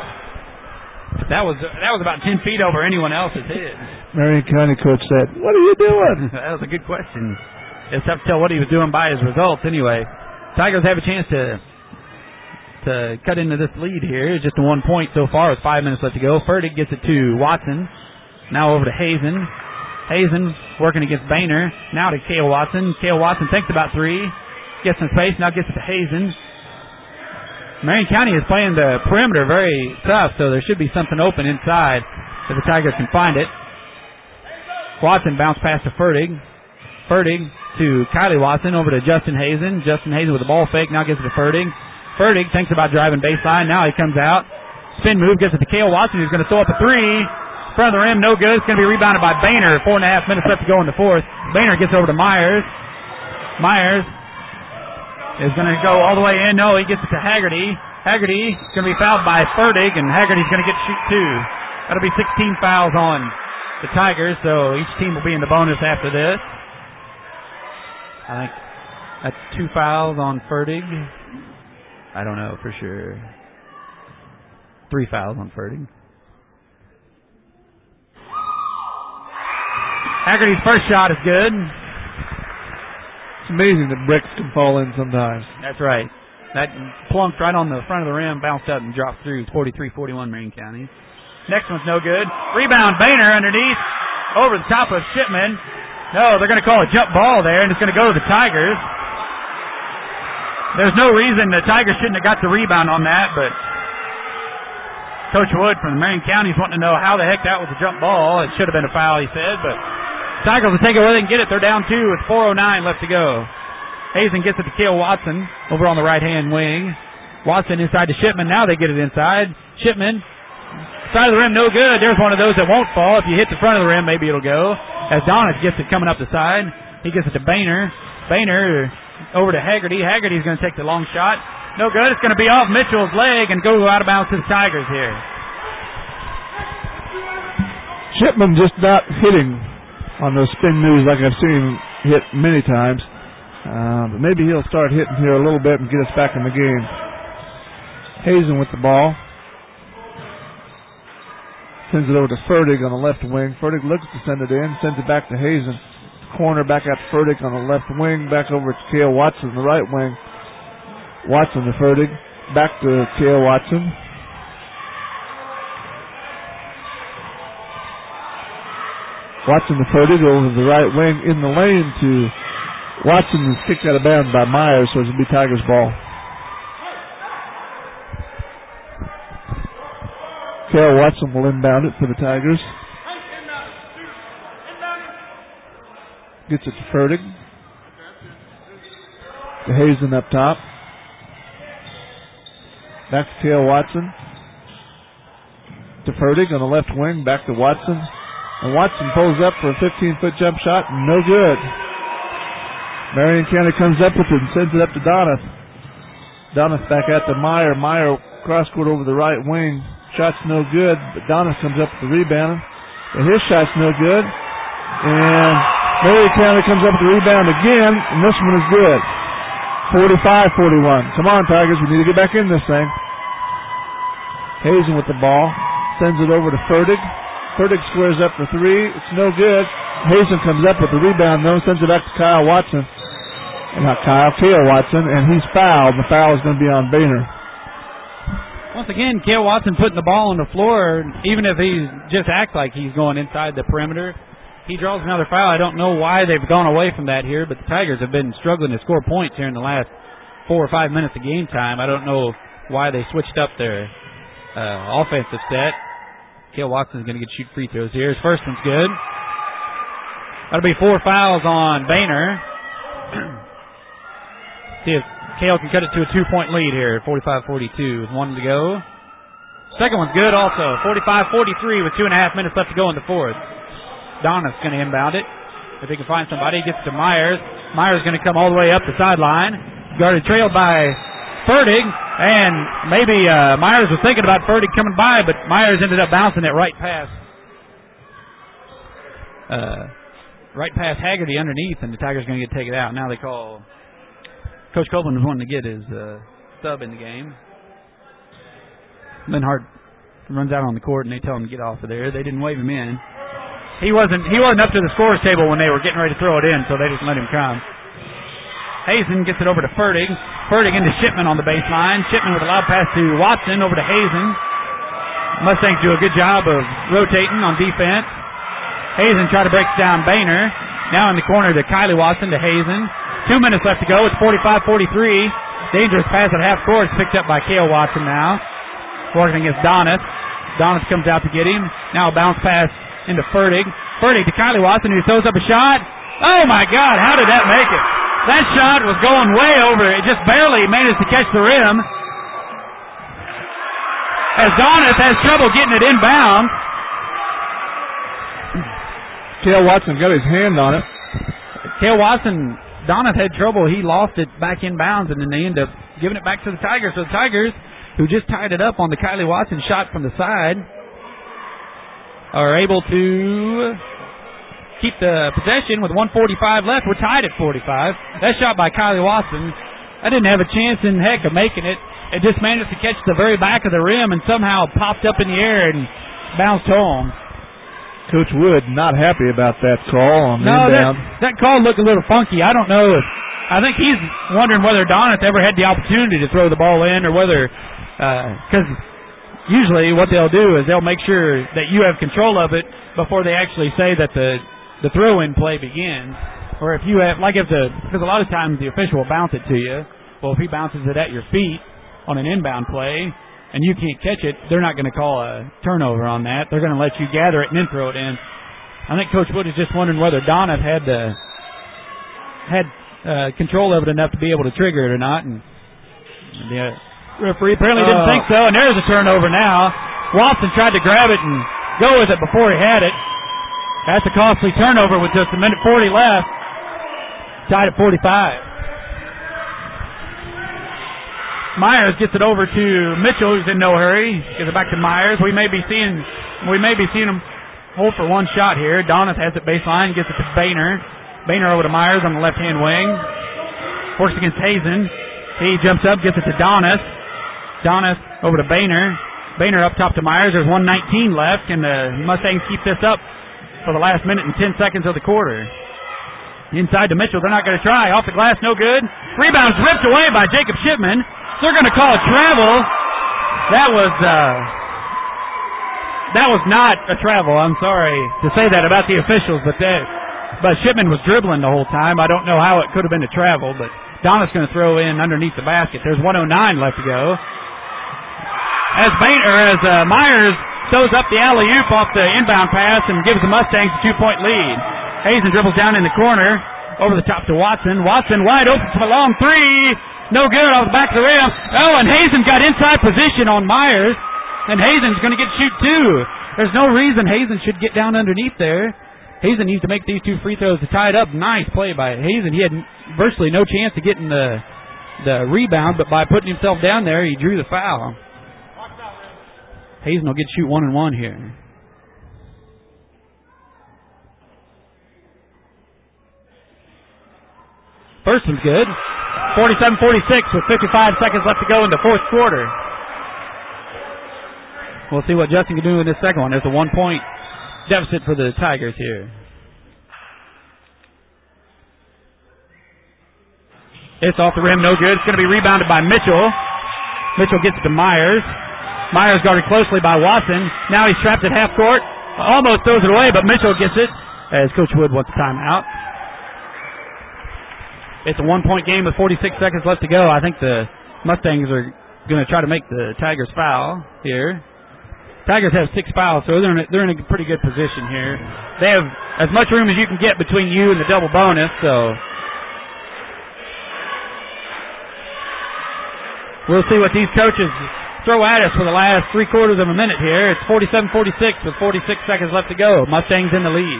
about 10 feet over anyone else's head. Marion County coach said, "What are you doing?" That was a good question. It's tough to tell what he was doing by his results. Anyway, Tigers have a chance to cut into this lead here. It's just a 1 point so far with 5 minutes left to go. Fertig gets it to Watson. Now over to Hazen. Hazen working against Boehner. Now to Cale Watson. Cale Watson thinks about three. Gets in space. Now gets it to Hazen. Marion County is playing the perimeter very tough, so there should be something open inside if the Tigers can find it. Watson bounce pass to Fertig. Fertig to Kylie Watson, over to Justin Hazen. Justin Hazen with a ball fake. Now gets it to Fertig. Fertig thinks about driving baseline. Now he comes out. Spin move, gets it to Cale Watson, who's going to throw up a three. Front of the rim, no good. It's going to be rebounded by Boehner. 4.5 minutes left to go in the fourth. Boehner gets over to Myers. Myers is going to go all the way in. No, he gets it to Haggerty. Haggerty is going to be fouled by Fertig, and Haggerty's going to get shoot two. That'll be 16 fouls on the Tigers, so each team will be in the bonus after this. I think that's 2 fouls on Fertig. I don't know for sure. 3 fouls on Fertig. Haggerty's first shot is good. It's amazing that bricks can fall in sometimes. That's right. That plunked right on the front of the rim, bounced up and dropped through. It's 43-41 Marion County. Next one's no good. Rebound, Boehner underneath. Over the top of Shipman. No, they're going to call a jump ball there, and it's going to go to the Tigers. There's no reason the Tigers shouldn't have got the rebound on that, but Coach Wood from Marion County is wanting to know how the heck that was a jump ball. It should have been a foul, he said, but Tigers will take it where they can get it. They're down 2 with 4:09 left to go. Hazen gets it to Cale Watson over on the right-hand wing. Watson inside to Shipman. Now they get it inside. Shipman, side of the rim, no good. There's one of those that won't fall. If you hit the front of the rim, maybe it'll go. As Donis gets it coming up the side. He gets it to Boehner. Boehner over to Haggerty. Haggerty's going to take the long shot. No good. It's going to be off Mitchell's leg and go out of bounds to the Tigers here. Shipman just not hitting on those spin moves like I've seen him hit many times. But maybe he'll start hitting here a little bit and get us back in the game. Hazen with the ball. Sends it over to Fertig on the left wing. Fertig looks to send it in. Sends it back to Hazen. Corner back out to Fertig on the left wing. Back over to Cale Watson on the right wing. Watson to Fertig. Back to Cale Watson. Watson to Fertig over the right wing in the lane to Watson, is kicked out of bounds by Myers, so it'll be Tigers ball. Cale Watson will inbound it for the Tigers. Gets it to Fertig. To Hazen up top. Back to Cale Watson. To Fertig on the left wing. Back to Watson. And Watson pulls up for a 15-foot jump shot. No good. Marion County comes up with it and sends it up to Donath. Donath back out to Meyer. Meyer cross-court over the right wing. Shot's no good, but Donath comes up with the rebound. And his shot's no good. And Marion County comes up with the rebound again, and this one is good. 45-41. Come on, Tigers. We need to get back in this thing. Hazen with the ball. Sends it over to Fertig. Fertig squares up for three. It's no good. Hazen comes up with the rebound, though, sends it back to Cale Watson. Cale Watson, and he's fouled. The foul is going to be on Boehner. Once again, Cale Watson putting the ball on the floor, even if he just acts like he's going inside the perimeter. He draws another foul. I don't know why they've gone away from that here, but the Tigers have been struggling to score points here in the last 4 or 5 minutes of game time. I don't know why they switched up their offensive set. Cale Watson's going to get shoot free throws here. His first one's good. That'll be 4 fouls on Boehner. See if Cale can cut it to a 2-point lead here. 45-42 with 1 to go. Second one's good also. 45-43 with 2.5 minutes left to go in the fourth. Donath's going to inbound it. If he can find somebody, he gets to Myers. Myers going to come all the way up the sideline. Guarded, trailed by Fertig, and maybe Myers was thinking about Fertig coming by, but Myers ended up bouncing it right past Haggerty underneath, and the Tigers are going to take it out. Now they call Coach Copeland was wanting to get his sub in the game. Linhart runs out on the court, and they tell him to get off of there. They didn't wave him in. He wasn't up to the scorer's table when they were getting ready to throw it in, so they didn't let him come. Hazen gets it over to Fertig. Fertig into Shipman on the baseline. Shipman with a lob pass to Watson over to Hazen. Mustangs do a good job of rotating on defense. Hazen try to break down Boehner. Now in the corner to Kylie Watson to Hazen. 2 minutes left to go. It's 45-43. Dangerous pass at half court. It's picked up by Cale Watson now. Working against Donath. Donath comes out to get him. Now a bounce pass into Fertig. Fertig to Kylie Watson, who throws up a shot. Oh my God, how did that make it? That shot was going way over. It just barely managed to catch the rim. As Donath has trouble getting it inbound. Cale Watson got his hand on it. Cale Watson, Donath had trouble. He lost it back inbounds, and then they end up giving it back to the Tigers. So the Tigers, who just tied it up on the Kylie Watson shot from the side, are able to keep the possession with 1:45 left. We're tied at 45. That shot by Kylie Watson, I didn't have a chance in heck of making it. It just managed to catch the very back of the rim and somehow popped up in the air and bounced home. Coach Wood not happy about that call on the inbound. That call looked a little funky. I don't know. I think he's wondering whether Donath ever had the opportunity to throw the ball in, or whether, because usually what they'll do is they'll make sure that you have control of it before they actually say that the throw-in play begins. Or if you have, because a lot of times the official will bounce it to you. Well, if he bounces it at your feet on an inbound play and you can't catch it, they're not going to call a turnover on that. They're going to let you gather it and then throw it in. I think Coach Wood is just wondering whether Donath had control of it enough to be able to trigger it or not. And the referee apparently didn't think so. And there's a turnover now. Watson tried to grab it and go with it before he had it. That's a costly turnover with just a minute 40 left. Tied at 45. Myers gets it over to Mitchell, who's in no hurry. Gives it back to Myers. We may be seeing him hold for one shot here. Donath has it baseline, gets it to Boehner. Boehner over to Myers on the left-hand wing. Works against Hazen. He jumps up, gets it to Donath. Donath over to Boehner. Boehner up top to Myers. There's 1:19 left. Can the Mustangs keep this up for the last minute and 10 seconds of the quarter? Inside to Mitchell. They're not going to try. Off the glass, no good. Rebound's ripped away by Jacob Shipman. They're going to call a travel. That was not a travel. I'm sorry to say that about the officials, but Shipman was dribbling the whole time. I don't know how it could have been a travel, but Donna's going to throw in underneath the basket. There's 1:09 left to go. As Myers throws up the alley-oop off the inbound pass and gives the Mustangs a 2-point lead. Hazen dribbles down in the corner, over the top to Watson. Watson wide open for a long three. No good off the back of the rim. Oh, and Hazen got inside position on Myers, and Hazen's going to get shoot two. There's no reason Hazen should get down underneath there. Hazen needs to make these two free throws to tie it up. Nice play by Hazen. He had virtually no chance of getting the rebound, but by putting himself down there, he drew the foul. Hazen will get shoot 1-1 here. First one's good. 47-46 with 55 seconds left to go in the fourth quarter. We'll see what Justin can do in this second one. There's a 1-point deficit for the Tigers here. It's off the rim, no good. It's going to be rebounded by Mitchell. Mitchell gets it to Myers. Myers guarded closely by Watson. Now he's trapped at half court. Almost throws it away, but Mitchell gets it as Coach Wood wants a timeout. It's a 1-point game with 46 seconds left to go. I think the Mustangs are going to try to make the Tigers foul here. Tigers have 6 fouls, so they're in a pretty good position here. They have as much room as you can get between you and the double bonus, so we'll see what these coaches throw at us for the last 3/4 of a minute here. It's 47-46 with 46 seconds left to go. Mustangs in the lead.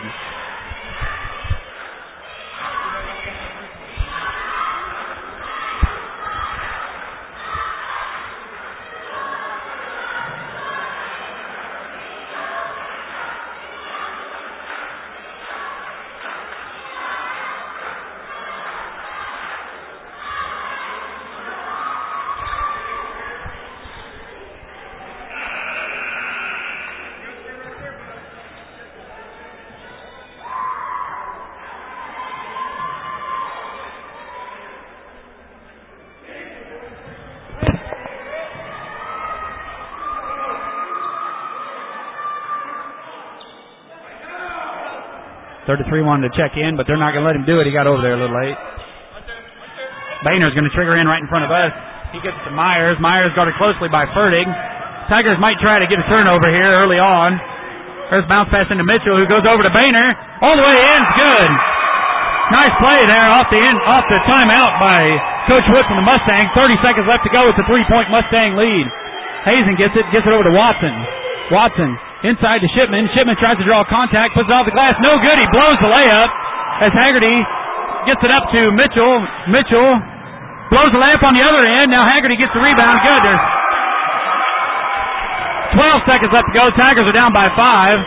.33 wanted to check in, but they're not going to let him do it. He got over there a little late. Boehner's going to trigger in right in front of us. He gets it to Myers. Myers guarded closely by Fertig. Tigers might try to get a turnover here early on. There's a bounce pass into Mitchell, who goes over to Boehner. All the way in. Good. Nice play there off the timeout by Coach Wood from the Mustangs. 30 seconds left to go with the 3-point Mustang lead. Hazen gets it over to Watson. Watson inside to Shipman. Shipman tries to draw contact, puts it off the glass. No good. He blows the layup as Haggerty gets it up to Mitchell. Mitchell blows the layup on the other end. Now Haggerty gets the rebound. Good. There's 12 seconds left to go. Tigers are down by 5.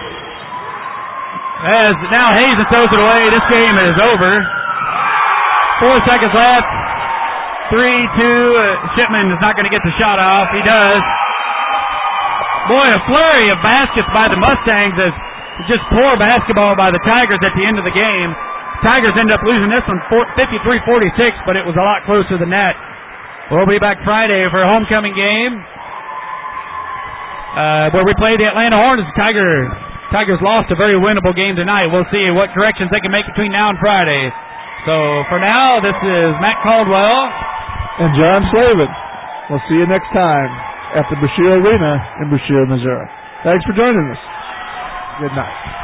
As now Hazen throws it away. This game is over. 4 seconds left. 3-2. Shipman is not going to get the shot off. He does. Boy, a flurry of baskets by the Mustangs as just poor basketball by the Tigers at the end of the game. Tigers end up losing this one 53-46, but it was a lot closer than that. We'll be back Friday for a homecoming game where we play the Atlanta Hornets. Tigers lost a very winnable game tonight. We'll see what corrections they can make between now and Friday. So for now, this is Matt Caldwell and John Slavin. We'll see you next time at the Brashear Arena in Brashear, Missouri. Thanks for joining us. Good night.